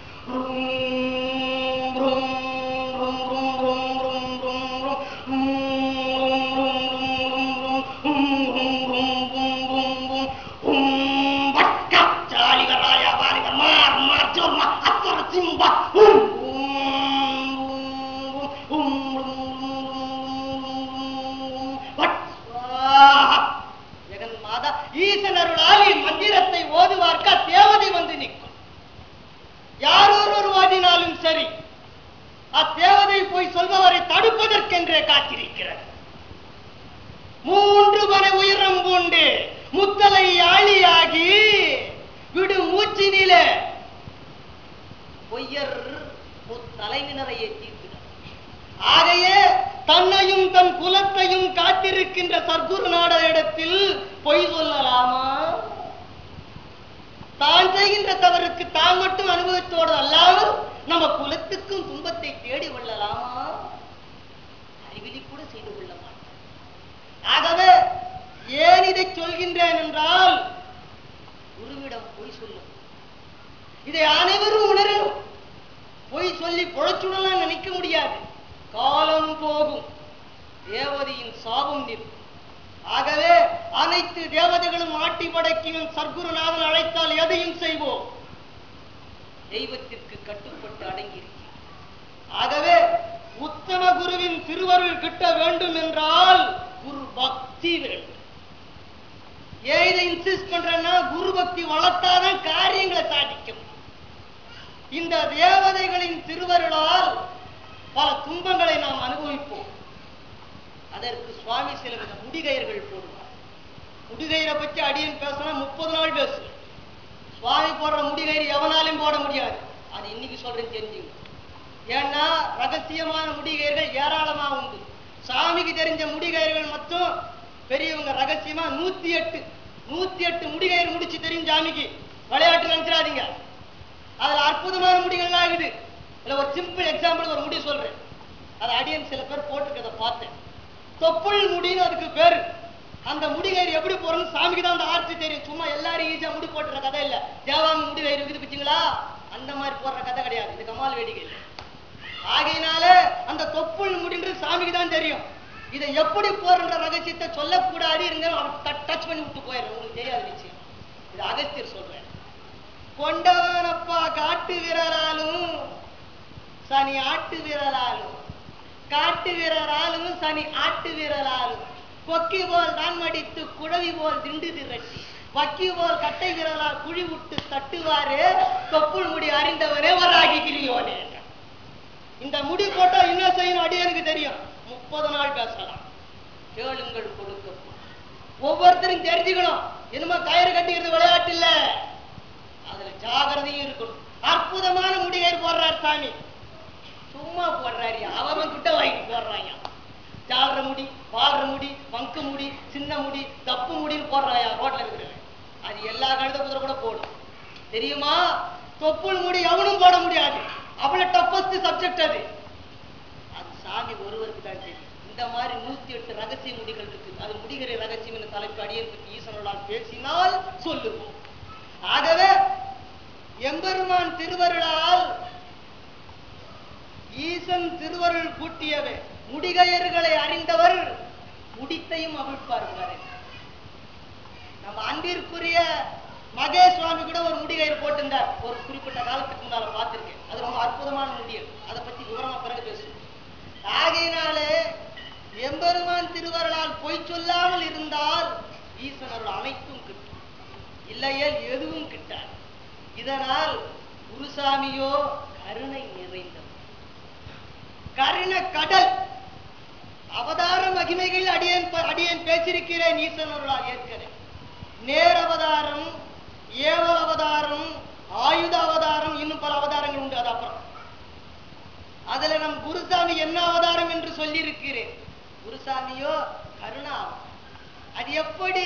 ஈசனருளால் மந்திரத்தை ஓதுவார்க்க தேவதை வந்து நிற்கும். யாரொரு வாதினாலும் சரி, அத்தேவதை போய் சொல்பவரை தடுப்பதற்கென்றே காத்திருக்கிறது. 3 பனை உயரம் பூண்டு முத்தலை ஆளியாகி விடு மூச்சினில பொய்யர் தலைவினரையே தீர்க்கிறார். ஆகையே தன்னையும் தன் குலத்தையும் காத்திருக்கின்ற சர்க்குரு நாட இடத்தில் பொய் சொல்லலாமா? தான் செய்கின்ற தவறுக்கு தான் மட்டும் அனுபவித்தோடு அல்லாமல் நம்ம குலத்துக்கும் துன்பத்தை தேடி கொள்ளலாமா? அறிவிலி கூட செய்து கொள்ள மாட்டார். ஆகவே ஏன் இதை சொல்கின்றேன் என்றால், குருவிடம் பொய் சொல்லும். இதை அனைவரும் உணரணும். பொய் சொல்லி பொழைச்சுடலாம் நினைக்க முடியாது. காலம் போகும், தேவதையின் சாபம் நிற்கும். ஆகவே அனைத்து தேவதைகளும் ஆட்டி படைக்கும் சர்க்குருநாதன் அழைத்தால் எதையும் செய்வோம். தெய்வத்திற்கு கட்டுப்பட்டு அடங்கியிருக்கிறோம். ஆகவே உத்தம குருவின் திருவருள் கிட்ட வேண்டும் என்றால் குரு பக்தி வேண்டும். ஏன் இதை இன்சிஸ்ட் பண்றேன்னா, குரு பக்தி வளர்த்தாதான் காரியங்களை சாதிக்கும். இந்த தேவதைகளின் திருவருளால் பல துன்பங்களை நாம் அனுபவிப்போம். அதற்கு சுவாமி சில வித முடிகயிர்கள் போடுவார். முடிகயிரை பற்றி அடியன் பேசினா 30 நாள் பேசுவேன். சுவாமி போடுற முடிகயிறு எவனாலும் போட முடியாது. அது இன்னைக்கு சொல்றேன், தெரிஞ்சுங்க. ஏன்னா ரகசியமான முடிகயிர்கள் ஏராளமா உண்டு. சாமிக்கு தெரிஞ்ச முடிகயிர்கள் மட்டும் பெரியவங்க ரகசியமா 108 முடிகயிறு முடிச்சு தெரியும் சாமிக்கு. விளையாட்டு நினைச்சிடாதீங்க. அதுல அற்புதமான முடிகள்லாம் ஆகுது. இல்ல ஒரு சிம்பிள் எக்ஸாம்பிள் ஒரு முடி சொல்றேன். அது அடியன் சில பேர் போட்டுருக்கதை பார்த்தேன். தொப்புள் முடின்னு அதுக்கு பேரு. அந்த முடிகயிறு எப்படி போறோம்னு சாமிக்கு தான் அந்த ஆர்ட் தெரியும். சும்மா எல்லாரும் ஈஸியா முடி போட்டுற கதை இல்ல. தேவாங்க முடிகயிறு இருக்குது பிச்சுங்களா, அந்த மாதிரி போடுற கதை கிடையாது. இது கமால் வேடிக்கை இல்லை. ஆகையினால அந்த தொப்புள் முடின்றது சாமிக்கு தான் தெரியும். இதை எப்படி போறன்ற ரகசியத்தை சொல்லக்கூடாது. இருங்க, டச் பண்ணி விட்டு போயிடுறேன், உங்களுக்கு தெரியாது நிச்சயம். இது அகஸ்தியர் சொல்றேன். கொண்டவனப்பா காட்டு விரலாலும் சனி ஆட்டு விரலாலும், காட்டு விரலாலும் சனி ஆட்டு விரலாலும், கொக்கி போல் தான் மடித்து குழவி போல் திண்டு திரட்டி, வக்கி போல் கட்டை விரலால் குழி விட்டு தட்டுவாரு தொப்புள் முடி அறிந்தவனே வராகி கிரியோனே. இந்த முடி போட்டா என்ன செய்யணும் அடியனுக்கு தெரியும். 30 நாள் பேசலாம். கேளுங்கள் கொடுக்க. ஒவ்வொருத்தரும் தெரிஞ்சுக்கணும். என்னமோ கயிறு கட்டிக்கிறது விளையாட்டு இல்ல, அதுல ஜாகிரதையும் இருக்கணும். அற்புதமான முடிகயிறு போடுறார் சாமி. சும்மா போடுறாரு, அவன் கிட்ட வாங்கிட்டு போடுறாங்க. ஜாடுற முடி, பாடுற முடி, மங்கு முடி, சின்ன முடி, தப்பு முடின்னு போடுறாயா ரோட்ல இருக்கிறவன். அது எல்லா கழுத குதிரை கூட போடும் தெரியுமா. தொப்புள் முடி எவனும் போட முடியாது. அவ்வளவு டஃபஸ்ட் சப்ஜெக்ட் அது. அது சாமி ஒருவருக்கு தான் தெரியும். இந்த மாதிரி 108 ரகசிய முடிகள் இருக்கு. அது முடிகிற ரகசியம் என்ற தலைப்பு அடியை பற்றி ஈசனோடால் பேசினால் சொல்லுவோம். ஆகவே எம்பெருமான் திருவருளால் ஈசன் திருவருள் கூட்டியவே முடிகயர்களை அறிந்தவர் முடித்தையும் அவிழ்ப்பார். நம்ம அன்பிற்குரிய மகேஷ் சுவாமி கூட ஒரு முடிகயிறு போட்டிருந்தார். ஒரு குறிப்பிட்ட காலத்துக்கு முன்னால பார்த்திருக்கேன். அது ரொம்ப அற்புதமான முடியல். அதை பத்தி விவரமா பிறகு பேசுவோம். ஆகையினாலே எம்பெருமான் திருவருளால் பொய் சொல்லாமல் இருந்தால் ஈசனருள் அனைத்தும் கிட்டும், இல்லையேல் எதுவும் கிட்டார். இதனால் குருசாமியோ கருணை நிறைந்தவர், கருண கடல். அவதார மகிமைகள் அடியேன் பேசியிருக்கிறேன் ஈசனருளால் ஏற்கனவே. நேர் அவதாரம், ஏவல் அவதாரம், ஆயுத அவதாரம், இன்னும் பல அவதாரங்கள் உண்டு. அது அப்புறம். அதுல நம் குருசாமி என்ன அவதாரம் என்று சொல்லி இருக்கிறேன். குருசாமியோ கருணா. அது எப்படி?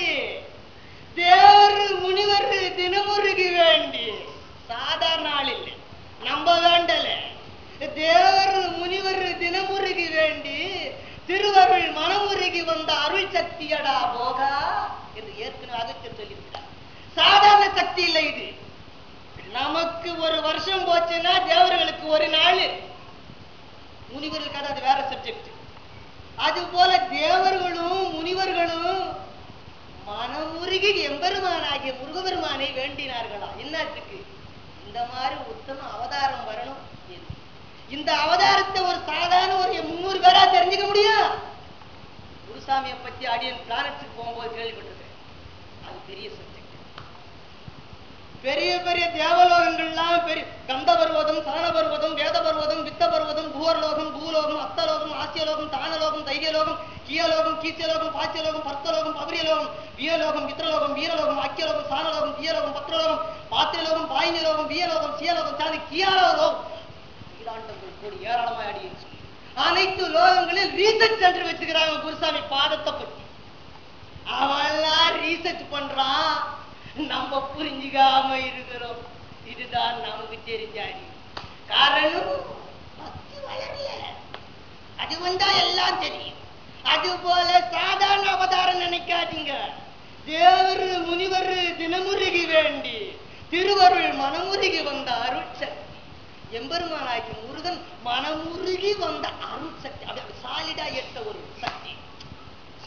தேவர் முனிவர் தினமுருகி வேண்டி சாதாரண ஆள் இல்லை, நம்ப வேண்டல. தேவர் முனிவர் தினமுருகி வேண்டி திருவருள் மனமுருகி வந்த அருள் சக்தியடா போகா என்று ஏற்கனவே அகத்தியர் சொல்லியிருக்கிறார். சாதாரண சக்தி இல்லை இது. நமக்கு ஒரு வருஷம் போச்சுன்னா தேவர்களுக்கு ஒரு நாள். முனிவர்களுக்கு அது வேற சப்ஜெக்ட். அது போல தேவர்களும் முனிவர்களும் மனமுருகி எம்பெருமானாகிய முருகபெருமானை வேண்டினார்களா. என்னத்துக்கு? இந்த மாதிரி உத்தம அவதாரம் வரணும். இந்த அவதாரத்தை ஒரு சாதாரண ஒரு 300 பேரா தெரிஞ்சுக்க முடியும். குருசாமியை பத்தி அடியன் பிளானட்ஸுக்கு போகும்போது கேள்விப்பட்டிருக்கேன். அது பெரிய சப்ஜெக்ட். பெரிய பெரிய தேவலோகங்கள்லாம் பெரிய கந்த பர்வதம், சரண பர்வதம், வேத பர்வதம், வித்த பர்வதம், பூவர்லோகம், பூலோகம், அத்தலோகம், ஆசியலோகம், தானலோகம், தைரியலோகம், கியலோகம், கீசியலோகம், பாச்சியலோகம், பர்த்தலோகம், பபரியலோகம், வியலோகம், வித்ரலோகம், வீரலோகம், அக்கியலோகம், சாணலோகம், தியலோகம், பத்ரலோகம், பாத்திரலோகம், பாயினிலோகம், வியலோகம், சியலோகம், சாதி கியாலோகம், கூடி ஏராளமாய் அடி. அனைத்து லோகங்களில் ரீசர்ச் சென்டர் வச்சுக்கிறாங்க குருசாமி பாதத்தை பத்தி. அவெல்லாம் ரீசர்ச் பண்றான், நம்ம புரிஞ்சுக்காம இருக்கிறோம். இதுதான் நமக்கு தெரிஞ்ச அறிவு. காரணம் பக்தி வளரல. அது வந்தா எல்லாம் தெரியும். அது போல சாதாரண அவதாரம் நினைக்காதீங்க. தேவர் முனிவர் தினமுருகி வேண்டி திருவருள் மனமுருகி வந்த அருள் சக்தி. எம்பெருமானாகி முருகன் மனமுருகி வந்த அருள் சக்தி. அப்படி சாலிடா ஏற்ற ஒரு சக்தி.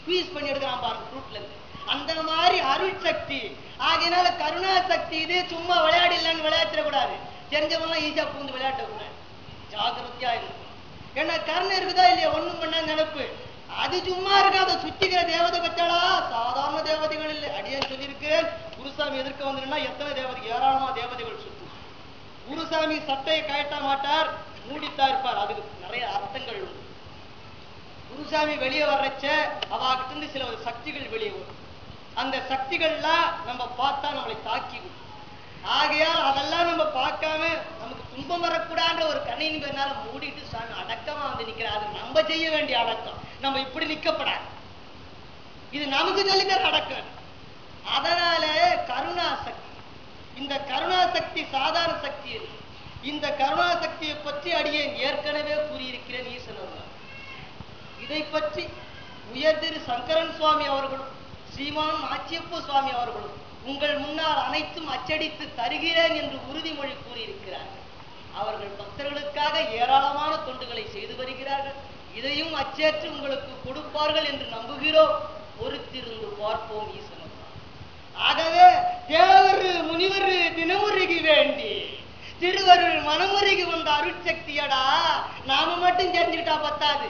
ஸ்குவீஸ் பண்ணி எடுக்கிறான் பாருங்க ஃப்ரூட்ல இருந்து. அந்த மாதிரி அருள் சக்தி. ஆகையினால கருணா சக்தி இது சும்மா விளையாடிடலான்னு விளையாச்சிடக்கூடாது. தெரிஞ்சவங்களாம் ஈஸியா பூந்து விளையாடக்கூடாது, ஜாகிரதையா இருக்கும். ஏன்னா கருணை இருக்குதா இல்லையா, ஒண்ணும் பண்ண நினைப்பு அது சும்மா இருக்காத. சுத்திக்கிற தேவதை பச்சாளா சாதாரண தேவதைகள் இல்லை. அடியேன்னு சொல்லியிருக்கேன், குருசாமி எதிர்க்க வந்துருன்னா எத்தனை தேவதை, ஏராளமா தேவதைகள் சுத்தும். குருசாமி சட்டையை கழட்ட மாட்டார், மூடித்தான் இருப்பார். அதுக்கு நிறைய அர்த்தங்கள் உண்டு. குருசாமி வெளியே வர்றச்ச அவகிட்ட இருந்து சில சக்திகள் வெளியே வரும். அந்த சக்திகள்லாம் நம்ம பார்த்தா நம்மளை தாக்கி விடும். ஆகையால் அதெல்லாம் நம்ம பார்க்காம நமக்கு துன்பம் வரக்கூடாதுன்ற ஒரு கண்ணின் பேர்னால மூடிட்டு சாமி அடக்கமா வந்து நிக்கிறார். அது நம்ம செய்ய வேண்டிய அடக்கம். நம்ம இப்படி நிக்கப்படாது, இது நமக்கு சொல்லித்தர அடக்கம். அதனால கருணா சக்தி, இந்த கருணா சக்தி சாதாரண சக்தி இல்லை. இந்த கருணா சக்தியை பற்றி அடியேன் ஏற்கனவே கூறியிருக்கிறேன் ஈசனர். இதை பற்றி உயர் திரு சங்கரன் சுவாமி அவர்களும் ஸ்ரீமான் ஆச்சியப்ப சுவாமி அவர்களும் உங்கள் முன்னால் அனைத்தும் அச்சடித்து தருகிறேன் என்று உறுதிமொழி கூறியிருக்கிறார்கள். அவர்கள் பக்தர்களுக்காக ஏராளமான தொண்டுகளை செய்து வருகிறார்கள். இதையும் அச்சேற்று உங்களுக்கு கொடுப்பார்கள் என்று நம்புகிறோம். பொறுத்திருந்து பார்ப்போம் ஈசனர். ஆகவே தேவர் முனிவர் தினமுருகி வேண்டி திருவருள் மனமுருகி வந்த அருட்சக்தியடா நாம மட்டும் தெரிஞ்சுக்கிட்டா பத்தாது.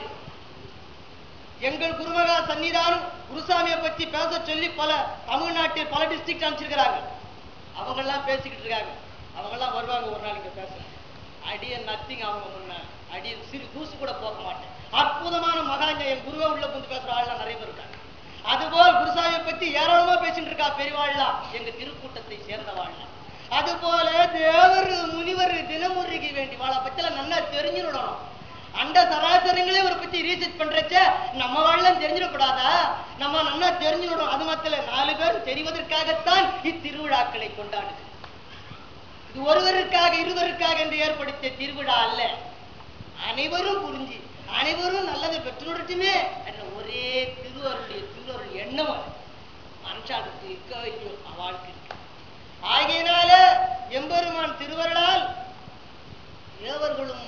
எங்கள் குருமகா சன்னிதானம் குருசாமியை பற்றி பேச சொல்லி பல தமிழ்நாட்டில் பல டிஸ்ட்ரிக்ட் அனுப்பிச்சிருக்கிறாங்க. அவங்கெல்லாம் பேசிக்கிட்டு இருக்காங்க. அவங்கெல்லாம் வருவாங்க ஒரு நாளைக்கு பேச. அடியன் நத்திங் அவங்க முன்ன அடியன் சிறு தூசு கூட போக மாட்டேன். அற்புதமான மகாஞ்ச என் குருவை உள்ள கொஞ்சம் பேசுற ஆள்லாம் நிறைய பேர் இருக்காங்க. அதுபோல் குருசாமியை பற்றி ஏராளமா பேசிட்டு இருக்கா பெரியவாள்லாம், எங்க திருக்கூட்டத்தை சேர்ந்தவாள்லாம். அதுபோல தேவர் முனிவர் தினமுருகி வேண்டி வாழ பத்தில நல்லா தெரிஞ்சுடணும். அந்த சராசரங்களே ஒரு பத்தி ரீசர்ச் பண்றச்ச நம்ம வாழலாம் தெரிஞ்சிடக்கூடாதா? நம்ம நல்லா தெரிஞ்சுடணும். அது மாத்திர 4 பேர் தெரிவதற்காகத்தான் இத்திருவிழாக்களை கொண்டாடுது. இது ஒருவருக்காக இருவருக்காக என்று ஏற்படுத்திய திருவிழா அல்ல. அனைவரும் புரிஞ்சு அனைவரும் நல்லதை பெற்றுமே ஒரே திருவருள் எண்ணம் மனுஷாளுக்கு வாழ்க்கை. ஆகையினால எம்பெருமான் திருவருளால் தேவர்களும்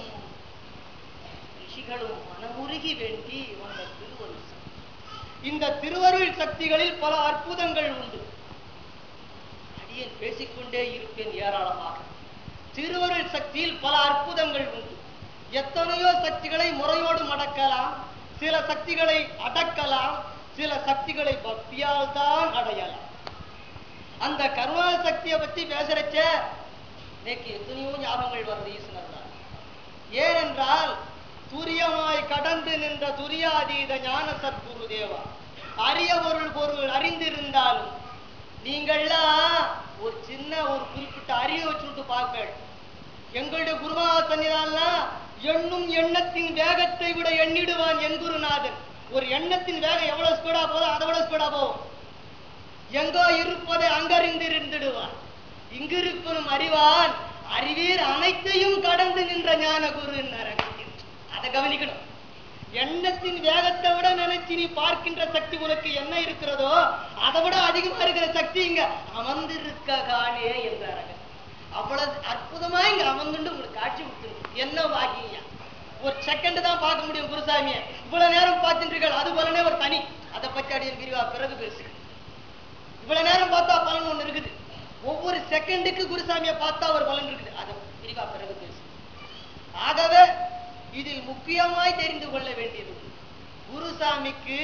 ரிஷிகளும் மனமுருகி வேண்டி வந்த திருவருள் சக்தி. இந்த திருவருள் சக்திகளில் பல அற்புதங்கள் உண்டு. அடியேன் பேசிக்கொண்டே இருப்பேன் ஏராளமாக. திருவருள் சக்தியில் பல அற்புதங்கள் உண்டு. எத்தனையோ சக்திகளை முறையோடு மடக்கலாம், சில சக்திகளை அடக்கலாம், சில சக்திகளை பக்தியால் தான் அடையலாம். அந்த கருணா சக்தியை பற்றி பேசுறச்ச எனக்கு எத்தனையோ ஞாபகங்கள் வருது ஈசனர் தான். ஏனென்றால் துரியமாய் கடந்து நின்ற துரியாதீத ஞான சத்குரு தேவா, அரிய பொருள் அறிந்திருந்தாலும் நீங்கள்லாம் ஒரு சின்ன ஒரு குறிப்பிட்ட அறிவை வச்சுட்டு பார்ப்பேன். எங்களுடைய குருமகா சன்னிதான்லாம் எண்ணும் எண்ணத்தின் வேகத்தை விட எண்ணிடுவான் என் குருநாதன். ஒரு எண்ணத்தின் வேகம் எவ்வளவு ஸ்பீடா போதும் அதை விட ஸ்பீடா போகும். எங்கோ இருப்பதை அங்கறிந்து இருந்துடுவான். இங்கிருப்பனும் அறிவான், அறிவீர் அனைத்தையும் கடந்து நின்ற ஞான குரு. அதை கவனிக்கணும். எண்ணத்தின் வேகத்தை விட நினைச்சு நீ பார்க்கின்ற சக்தி உனக்கு என்ன இருக்கிறதோ அதை விட அதிகமா இருக்கிற சக்தி இங்க அமர்ந்திருக்க காணே என்றார். அவ்வளவு அற்புதமா இங்க அமர்ந்துட்டு உங்களுக்கு காட்சி கொடுத்துருக்கு. என்ன வாக்கியா, ஒரு செகண்ட் தான் பார்க்க முடியும் குருசாமியை. இவ்வளவு நேரம் பார்த்துட்டு அது பலனே ஒரு தனி. அதை பற்றி அடியன் விரிவா பிறகு பேசு. இவ்வளவு நேரம் பார்த்தா பலன் ஒண்ணு இருக்குது. ஒவ்வொரு செகண்டுக்கு குருசாமியை பார்த்தா ஒரு பலன் இருக்குது. அதை விரிவா பிறகு பேசு. ஆகவே இதில் முக்கியமாய் தெரிந்து கொள்ள வேண்டியது, குருசாமிக்கு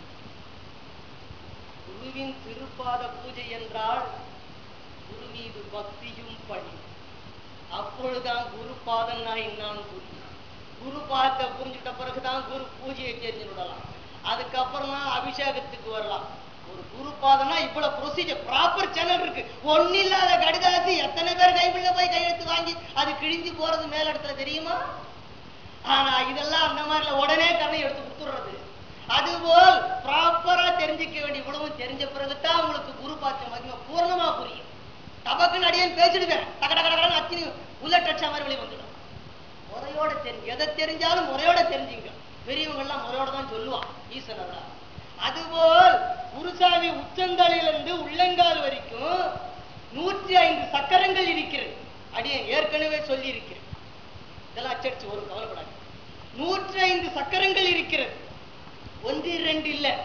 குருவின் திருப்பாத பூஜை என்றால் குரு மீது பக்தியும் பணி. அப்பொழுதுதான் குரு பாதம் நான் என்னான்னு புரியும். குரு பாதத்தை புரிஞ்சுட்ட பிறகுதான் குரு பூஜையை தெரிஞ்சு விடலாம். அதுக்கப்புறம் தான் அபிஷேகத்துக்கு வரலாம். ஒரு குரு பாதம்னா இவ்வளவு ப்ரொசீஜர், ப்ராப்பர் சேனல் இருக்கு. ஒன்னு இல்லாத கடிதாசி எத்தனை பேர் கைப்பிள்ள போய் கையெழுத்து வாங்கி அது கிழிஞ்சு போறது மேல இடத்துல தெரியுமா? ஆனா இதெல்லாம் அந்த மாதிரில உடனே கதை எடுத்து கொடுத்துடுறது. அதுபோல் ப்ராப்பரா தெரிஞ்சிக்க வேண்டிய இவ்வளவு தெரிஞ்ச பிறகுதான் உங்களுக்கு குரு பாத்திய மகிமை பூர்ணமா புரியும். டபக்குன்னு அடியேன் பேசிடுவேன், டக டக டகன்னு அச்சினி உள்ள டச்சா மாதிரி வெளியே வந்துடும். முறையோட தெரிஞ்சு எதை தெரிஞ்சாலும் முறையோட தெரிஞ்சுங்க. பெரியவங்க எல்லாம் முறையோட தான் சொல்லுவான் ஈசனர். அதுபோல் குருசாமி உச்சந்தலையிலிருந்து உள்ளங்கால் வரைக்கும் 105 சக்கரங்கள் இருக்கிறது. அடியேன் ஏற்கனவே சொல்லி இருக்கிறேன். இதெல்லாம் அச்சடிச்சு ஒரு கவலைப்படாது. 105 சக்கரங்கள் இருக்கிறது. 1 2 இல்ல. இத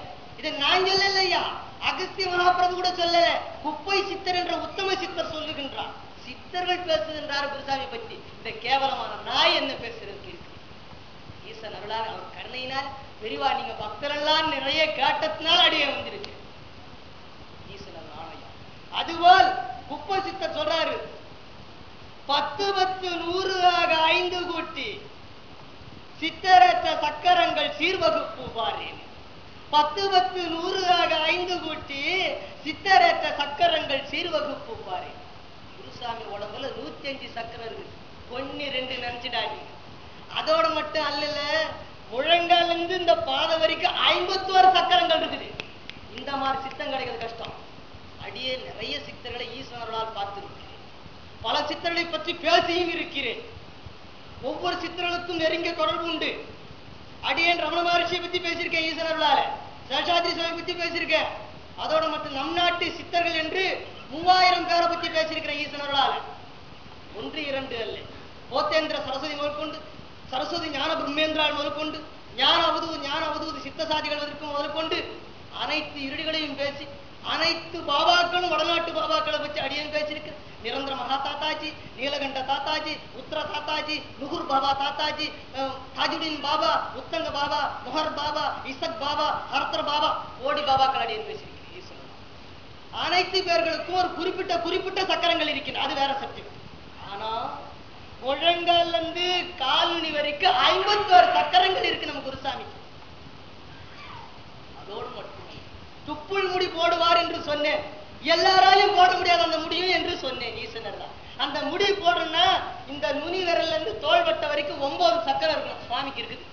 இதை நான் சொல்லலையா, அகஸ்திய மகாபிரபு கூட சொல்லல, குப்பை சித்தர் என்ற உத்தம சித்தர் சொல்லுகின்றார். சித்தர்கள் பேசுகின்றார் குருசாமி பற்றி. இந்த கேவலமான நாய் என்ன பேசுறதுக்கு இருக்கு? ஈசன் அருளால் அவர் கருணையினால் பெரிவா நீங்க பக்தரெல்லாம் நிறைய கேட்டத்தினால் அடியே வந்திருக்கு. ஈசன் அருள் ஆணையா. அதுபோல் குப்பை சித்தர் சொல்றாரு, 10 10 100 ஆக 5 கூட்டி சித்தரற்ற சக்கரங்கள் சீர்வகுப்பு பாரேன். 10 10 100 ஆக 5 கூட்டி சித்தரற்ற சக்கரங்கள் சீர்வகுப்பு பாரேன். குருசாமி உடம்புல 105 சக்கரம் இருக்கு. 1 2 நினைச்சிடாதீங்க. அதோட மட்டும் அல்லல, முழங்கால இருந்து இந்த பாதை வரைக்கும் 51 சக்கரங்கள் இருக்குது. இந்த மாதிரி சித்தம் கிடைக்கிறது கஷ்டம். அடியே நிறைய சித்தர்களை ஈஸ்வரர்களால் பார்த்திருக்கிறேன். பல சித்தர்களை பற்றி பேசியும் இருக்கிறேன். ஒவ்வொரு சித்தர்களுக்கும் நெருங்கிய தொடர்பு உண்டு. அடியேன் ரமண மகர்ஷியை பத்தி பேசியிருக்கேன் ஈஸ்வரர்களால, சேஷாத்ரி சுவாமி பத்தி பேசியிருக்கேன். அதோட மட்டும் நம் நாட்டு சித்தர்கள் என்று 3000 பேரை பத்தி பேசியிருக்கிறேன் ஈஸ்வரர்களால. 1 2 அல்ல. போத்தேந்திர சரஸ்வதி முதற்கொண்டு, சரஸ்வதி ஞான பிரம்மேந்திரால் முதற்கொண்டு, ஞான அவதூது சித்தசாதிகள் முதற்கொண்டு அனைத்து இருடிகளையும் பேசி, அனைத்து பாபாக்களும் வடநாட்டு பாபாக்களை பற்றி அடியேன் பேசியிருக்கிறேன். நிரந்தர மகா தாத்தாஜி, நீலகண்ட தாத்தாஜி, உத்தர தாத்தாஜி, நுகுர் பாபா தாத்தாஜி, தாஜுதீன் பாபா, உத்தங்க பாபா, முஹர் பாபா, இசக் பாபா, ஹர்தர் பாபா, ஓடி பாபாக்கள் அடியேன் பேசியிருக்கிறேன். அனைத்து பேர்களுக்கும் ஒரு குறிப்பிட்ட சக்கரங்கள் இருக்கின்றன. அது வேற சப்ஜெக்ட். ஆனா முழங்கால் இருந்து கால்நி வரைக்கும் 51 சக்கரங்கள் இருக்கு நம்ம குருசாமிக்கு. அதோடு மட்டுமே துப்புள் முடி போடுவார் என்று சொன்னேன். எல்லாராலையும் போட முடியாது அந்த முடியும் என்று சொன்னேன். ஈசனர் தான் அந்த முடி போடுறேன்னா இந்த நுனி விரல்ல இருந்து தோள்வட்ட வரைக்கும் 9 சக்கரம் இருக்கணும். சுவாமிக்கு இருக்குது.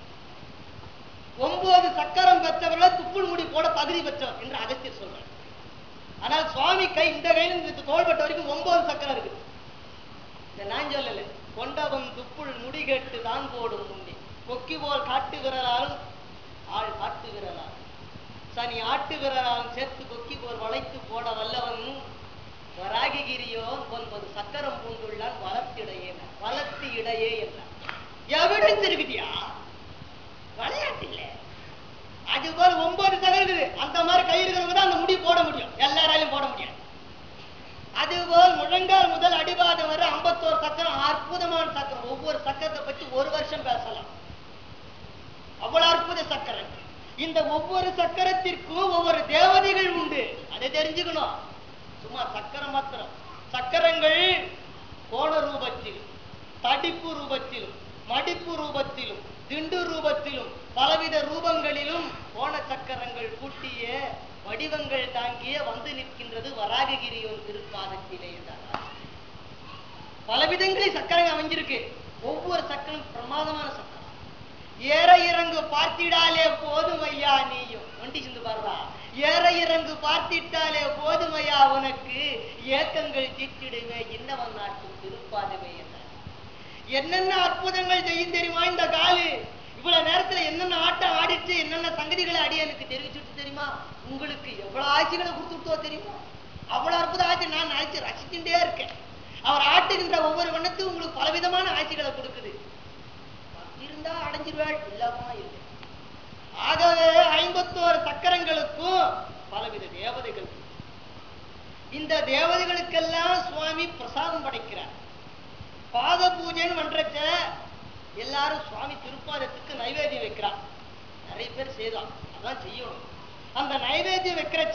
9 சக்கரம் பெற்றவர்கள துப்புள் முடி போட தகுதி பெற்றவர் என்று அகஸ்தியர் சொல்றார். ஆனால் சுவாமி கை இந்த கையில இருந்து தோள்வட்ட வரைக்கும் 9 சக்கரம் இருக்குது. இந்த நான் சொல்லல, கொண்டவன் துப்புள் முடி கேட்டு தான் போடும் முன்னே கொக்கி போல் காட்டு விரலாலும் ஆள் காட்டு விரலாலும் சனி ஆட்டு விரலாலும் சேர்த்து கொக்கி போல் வளைத்து போட வல்லவன் வராகிகிரியோ 9 சக்கரம் பூண்டுள்ளான் வளர்த்து இடையே என்றான். எவிடன்ஸ் இருக்குதியா, விளையாட்டு இல்ல. அதுபோல் 9 சக்கரம் இருக்குது. அந்த மாதிரி கை இருக்கிறவங்க தான் அந்த முடி போட முடியும், எல்லாராலையும் போட முடியாது. அதுபோல் முழங்கால் முதல் அடிபாதம் வரை 51 சக்கரம், அற்புதமான சக்கரம். ஒவ்வொரு சக்கரத்தை பற்றி 1 வருஷம் பேசலாம். அவ்வளவு அற்புத சக்கரங்கள். இந்த ஒவ்வொரு சக்கரத்திற்கும் ஒவ்வொரு தேவதைகள் உண்டு. அதை தெரிஞ்சுக்கணும். சும்மா சக்கரம் மாத்திரம். சக்கரங்கள் கோண ரூபத்திலும், தடிப்பு ரூபத்திலும், மடிப்பு ரூபத்திலும், திண்டு ரூபத்திலும், பலவித ரூபங்களிலும் கோண சக்கரங்கள் கூட்டிய வடிவங்கள் தாங்கிய வந்து நிற்கின்றது வராககிரியோன் திருப்பாதத்திலே என்றார். பலவிதங்களில் சக்கரங்கள் அமைஞ்சிருக்கு. ஒவ்வொரு சக்கரம் பிரமாதமான சக்கரம். ஏற இறங்கு பார்த்திடாலே போதுமையா நீயும் ஒண்டி சிந்து பாடுறா. ஏற இறங்கு பார்த்திட்டாலே போதுமையா உனக்கு ஏக்கங்கள் தீட்டிடுவே இன்னவன் நாட்டும் திருப்பாதுமே என்றார். என்னென்ன அற்புதங்கள் செய்யும் தெரியுமா இந்த காலு? இவ்வளவு நேரத்துல என்னென்ன ஆட்டம் ஆடிச்சு, என்னென்ன சங்கதிகளை அடி எனக்கு தெரிவிச்சுட்டு தெரியுமா? உங்களுக்கு எவ்வளவு ஆட்சிகளை கொடுத்துட்டோ தெரியுமா? அவ்வளவு அற்புத ஆட்சி நான் ஆட்சி ரசிச்சுட்டே இருக்கேன். அவர் ஆட்டுகின்ற ஒவ்வொரு வண்ணத்தும் உங்களுக்கு பலவிதமான ஆட்சிகளை கொடுக்குது. இருந்தா அடைஞ்சிருவாள், இல்லாம இல்லை. ஆகவே 51 சக்கரங்களுக்கும் பலவித தேவதைகள். இந்த தேவதைகளுக்கெல்லாம் சுவாமி பிரசாதம் படைக்கிறார். பாத பூஜைன்னு பண்றச்ச எல்லாரும் சுவாமி திருப்பாதத்துக்கு நைவேத்தியம் வைக்கிறார். நிறைய பேர் செய்யலாம், அதான் செய்யணும். அந்த நைவேத்தியம் வைக்கிறச்ச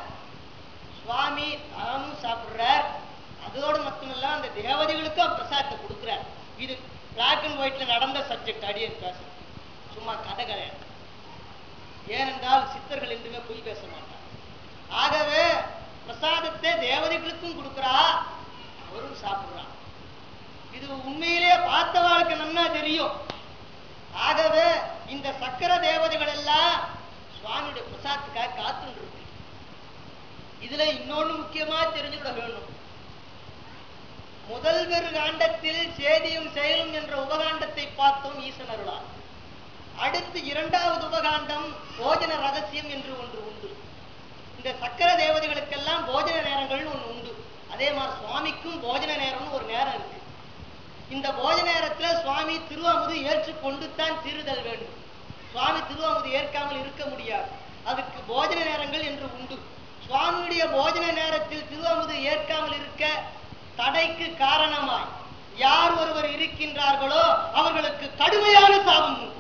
சுவாமி தானும் சாப்பிடுறார். அதோடு மட்டுமல்ல அந்த தேவதைகளுக்கும் பிரசாதத்தை கொடுக்கிறார். இது பிளாக் அண்ட் ஒயிட்ல நடந்த சப்ஜெக்ட். அடியேன் பேச சும்மா கதை கிடையாது. ஏனென்றால் சித்தர்கள் என்றுமே பொய் பேச மாட்டார். ஆகவே பிரசாதத்தை தேவதைகளுக்கும் கொடுக்கிறா, அவரும் சாப்பிடுறார். இது உண்மையிலேயே பார்த்தவாளுக்கு நன்னா தெரியும். ஆகவே இந்த சக்கர தேவதைகள் எல்லாம் சுவாமியுடைய பிரசாதத்துக்காக காத்துட்டு இருக்கு. இதுல இன்னொன்னு முக்கியமா தெரிஞ்சுவிட வேணும். முதல்வர் காண்டத்தில் சேதியும் செயலும் என்ற உபகாண்டத்தை பார்த்தோம் ஈசன் அருளால். அடுத்து 2வது உபகாண்டம் போஜன ரகசியம் என்று ஒன்று உண்டு. இந்த சக்கர தேவதைகளுக்கெல்லாம் போஜன நேரங்கள் ஒன்று உண்டு. அதே மாதிரி சுவாமிக்கும் போஜன நேரம்னு ஒரு நேரம் இருக்கு. இந்த போஜன நேரத்துல சுவாமி திருவாமுது ஏற்றுக்கொண்டு தான் தீருதல் வேண்டும். சுவாமி திருவாமுது ஏற்காமல் இருக்க முடியாது. அதுக்கு போஜன நேரங்கள் என்று உண்டு. சுவாமியுடைய போஜன நேரத்தில் திருவமுது ஏற்காமல் இருக்க தடைக்கு காரணமாய் யார் ஒருவர் இருக்கின்றார்களோ அவர்களுக்கு கடுமையான சாபம் உண்டு.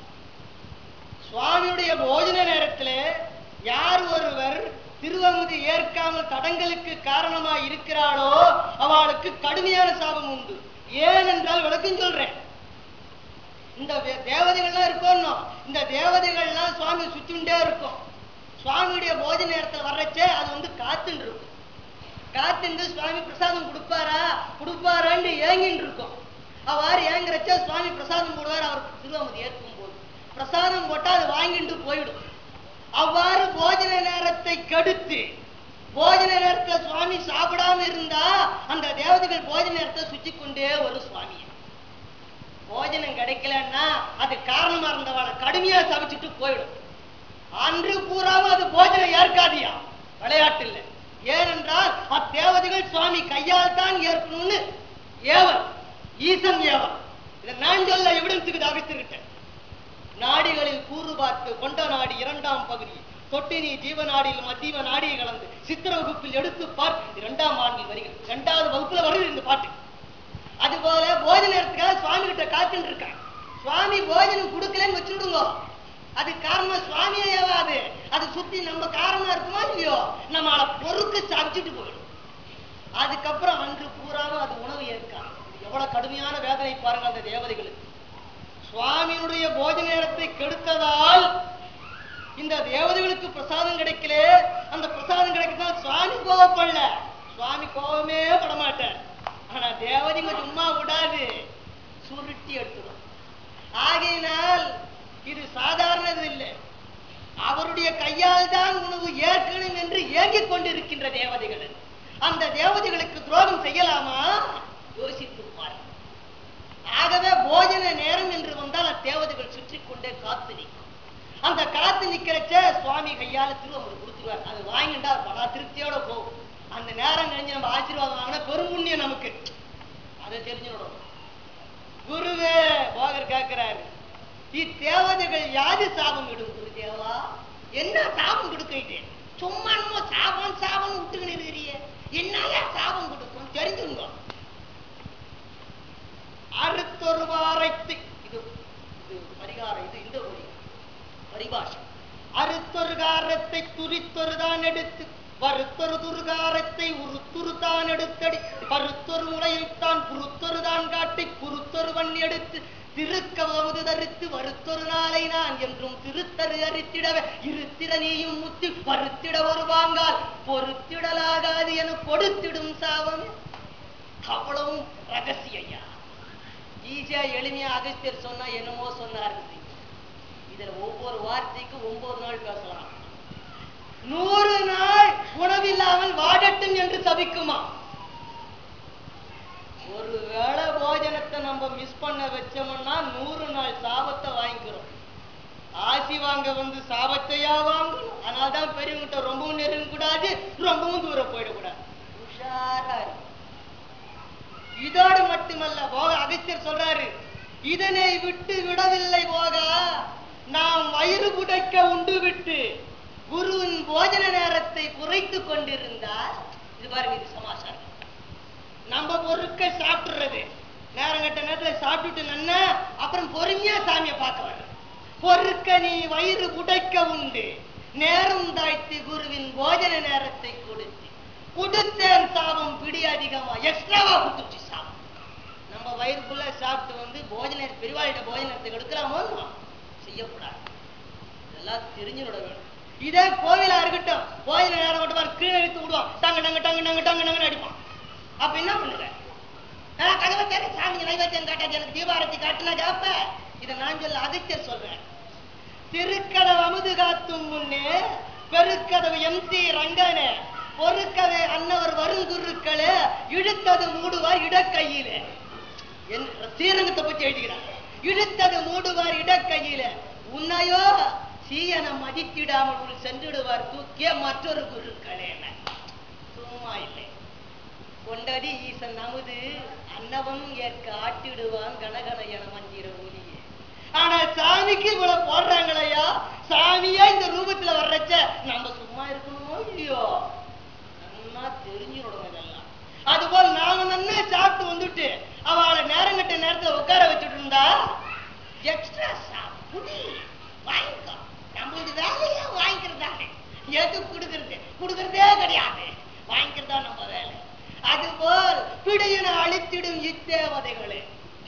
சுவாமியுடைய போஜன நேரத்தில் யார் ஒருவர் திருவமுது ஏற்காமல் தடங்களுக்கு காரணமாய் இருக்கிறாளோ அவளுக்கு கடுமையான சாபம் உண்டு. ஏனென்றால் விளக்கம் சொல்றேன். இந்த தேவதைகள்லாம் இருக்கணும், இந்த தேவதைகள்லாம் சுவாமி சுற்றிண்டே இருக்கும். சுவாமியுடைய போஜன நேரத்தில் வர்றச்சே அது வந்து காத்துன்னு இருக்கும். காத்துண்டு சுவாமி பிரசாதம் கொடுப்பாரான்னு ஏங்கின்னு இருக்கும். அவ்வாறு ஏங்குறச்ச சுவாமி பிரசாதம் போடுவார். அவருக்கு திருவமுது ஏற்கும் போது பிரசாதம் போட்டா அது வாங்கிட்டு போயிடும். அவ்வாறு போஜன நேரத்தை கெடுத்து போஜன நேரத்தில் சுவாமி சாப்பிடாம இருந்தா அந்த தேவதைகள் போஜன நேரத்தை சுற்றி கொண்டே ஒரு சுவாமி போஜனம் கிடைக்கலன்னா அது காரணமா இருந்தவாளை கடுமையா சமைச்சிட்டு போயிடும். அன்று பூராவும் அது போஜனம் ஏற்காதியா, விளையாட்டு இல்லை. ஏனென்றால் அத்தேவதைகள் சுவாமி கையால் தான் ஏற்கணும்னு ஏவல், ஈசன் ஏவல். இதை நான் சொல்ல எவிடன்ஸுக்கு அகஸ்தியர்கிட்ட. நாடிகளில் கூறு பார்த்து கொண்ட நாடி 2ஆம் பகுதி தொட்டினி ஜீவநாடியில் மத்திய நாடியை கலந்து சித்திர வகுப்பில் எடுத்து பார்த்து 2ஆம் ஆண்டில் வருகிறது. 2வது வகுப்புல வருது இந்த பாட்டு. அதுபோல போஜன நேரத்துக்காக சுவாமி கிட்ட காத்துட்டு இருக்காங்க. சுவாமி போஜனம் கொடுக்கலன்னு வச்சுடுங்க, அது காரணம் சுவாமியே ஏவாது, அது சுத்தி நம்ம காரணமா இருக்குமா இல்லையோ நம்மளை பொறுக்கு சாப்பிச்சுட்டு போயிடும். அதுக்கப்புறம் அன்று பூராவும் அது உணவு ஏற்காது. எவ்வளவு கடுமையான வேதனை பாருங்க அந்த தேவதைகளுக்கு. சுவாமியுடைய போஜன நேரத்தை கெடுத்ததால் இந்த தேவதைகளுக்கு பிரசாதம் கிடைக்கல. அந்த பிரசாதம் கிடைக்கிறதால் சுவாமி கோவப்படல, சுவாமி கோபமே படமாட்டார். ஆனா தேவதைங்க சும்மா விடாது, சுருட்டி எடுத்துடும். ஆகையினால் இது சாதாரணது இல்லை. அவருடைய கையால் தான் உணவு ஏற்கணும் என்று ஏங்கிக் கொண்டிருக்கின்ற தேவதைகள். அந்த தேவதைகளுக்கு துரோகம் செய்யலாமா? யோசித்து பாருங்கள். ஆகவே போஜன நேரம் என்று வந்தால் அத்தேவதைகள் சுற்றி கொண்டே காத்து நிற்கும். அந்த காத்து நிக்கிறச்ச சுவாமி கையால திருவமுது கொடுத்துருவார். அது வாங்கிட்டா பல திருப்தியோட போகும். அந்த நேரம் கழிஞ்சு நம்ம ஆசீர்வாதம் வாங்கினா பெரும்புண்ணியம் நமக்கு. அதை தெரிஞ்சுடணும். குருவே போகர் கேட்கிறாரு, இத்தேவதைகள் யாது சாபம் விடும் குருதேவா? என்ன சாபம் கொடுக்கிட்டே? சும்மா நம்ம சாபம் சாபம் விட்டுக்கின்னு இருக்கிறிய, என்னையா சாபம் கொடுக்கும் தெரிஞ்சுங்க. அறுத்தொரு வாரத்தை இது பரிகாரம், இது இந்த பரிபாஷை. அறுத்தொரு காரத்தை துரித்தொருதான் எடுத்து வருத்தொரு துர்காரத்தை உருத்துருதான் எடுத்தடி பருத்தொரு முளையைத்தான் புருத்தொருதான் காட்டி குருத்தொருவன் எடுத்து திருக்கவது தரித்து வருத்தொரு நாளை நான் என்றும் திருத்தரு அரித்திடவே இருத்திட நீயும் முத்தி பருத்திட ஒரு வாங்கால் பொருத்திடலாகாது என கொடுத்திடும் சாவமே. அவ்வளவும் ரகசியா. ஈஸியா எளிமையா அகஸ்தியர் சொன்னா என்னமோ சொன்னார். இதுல ஒவ்வொரு வார்த்தைக்கும் 9 நாள் பேசலாம். 100 நாள் உணவில்லாமல் வாடட்டும் என்று சபிக்குமா? ஒரு வேளை போஜனத்தை நம்ம மிஸ் பண்ண வச்சோம்னா 100 நாள் சாபத்தை வாங்கிக்கிறோம். ஆசி வாங்க வந்து சாபத்தையா வாங்கணும். அதனால்தான் பெரியவங்கிட்ட ரொம்பவும் நெருங்க கூடாது, ரொம்பவும் தூரம் போயிடக்கூடாது. உஷாரா இருக்கு. இதோடு மட்டுமல்ல, போக அகஸ்தியர் சொல்றாரு, இதனை விட்டு விடவில்லை போக, நாம் வயிறு புடைக்க உண்டு விட்டு குருவின் போஜன நேரத்தை குறைத்து கொண்டிருந்தால், இது பாருங்க, இது சமாச்சாரம். நம்ம பொருட்க சாப்பிடுறது நேரம் கட்ட நேரத்தில் சாப்பிட்டுட்டு நன்னா அப்புறம் பொறுமையா சாமியை பார்க்க வர்றது. பொருட்க நீ வயிறு புடைக்க உண்டு நேரம் தாழ்த்தி குருவின் போஜன நேரத்தை கொடுத்தேன் சாபம் பிடி அதிகமா எக்ஸ்ட்ராவா கொடுத்துச்சு சாபம். நம்ம வயிறுக்குள்ள சாப்பிட்டு வந்து போஜன பெருவாளிட போஜனத்தை எடுக்கலாமோ? செய்யக்கூடாது. இதெல்லாம் தெரிஞ்சுட வேணும். இதே கோவிலா இருக்கட்டும், போஜன நேரம் மட்டும் கீழே இழுத்து விடுவான், டங்கு டங்கு டங்கு டங்கு டங்கு டங்குன்னு அடிப்பான். அப்ப என்ன பண்ணுற? கதவை தேடி சாமி நைவேத்தியம் காட்டாது, எனக்கு தீபாரத்தி காட்டுனா கேப்ப. இதை நான் சொல்ல அகஸ்தியர் சொல்றேன். திருக்கதவு அமுது காத்தும் முன்னே பெருக்கதவு MC ரங்கனே பொறுக்கவே அன்னவர் வருங்குருக்களே இழுத்தது மூடுவார் இடக்கையில. ஸ்ரீரங்கத்தை பத்தி எழுதுகிறார். இழுத்தது மூடுவார் இடக்கையில உன்னையோ சீயனை மதித்திடாமல் உள் சென்றுடுவார் தூக்கிய மற்றொரு குருக்களே. சும்மா இல்லை. கொண்டடி ஈசன் அமுது அன்னவனும் ஏற்க ஆட்டிடுவான் கனகன என மந்திர ஒலியே. ஆனா சாமிக்கு இவ்வளவு போடுறாங்களையா? சாமியே இந்த ரூபத்துல வர்றச்ச நம்ம சும்மா இருக்கணுமோ இல்லையோ நல்லா தெரிஞ்சிடணும் இதெல்லாம். அதுபோல் நாம நன்னா சாப்பிட்டு வந்துட்டு அவளை நேரம் கட்ட நேரத்துல உட்கார வச்சுட்டு இருந்தா எக்ஸ்ட்ரா சாப்பிடி வாங்கிக்கோ, நம்மளுக்கு வேலையே வாங்கிக்கிறதானே, எது கொடுக்கறதே கிடையாது, வாங்கிக்கிறதா நம்ம வேலை. அதுபோல் பிடியின அழித்திடும் இத்தேவதைகளே.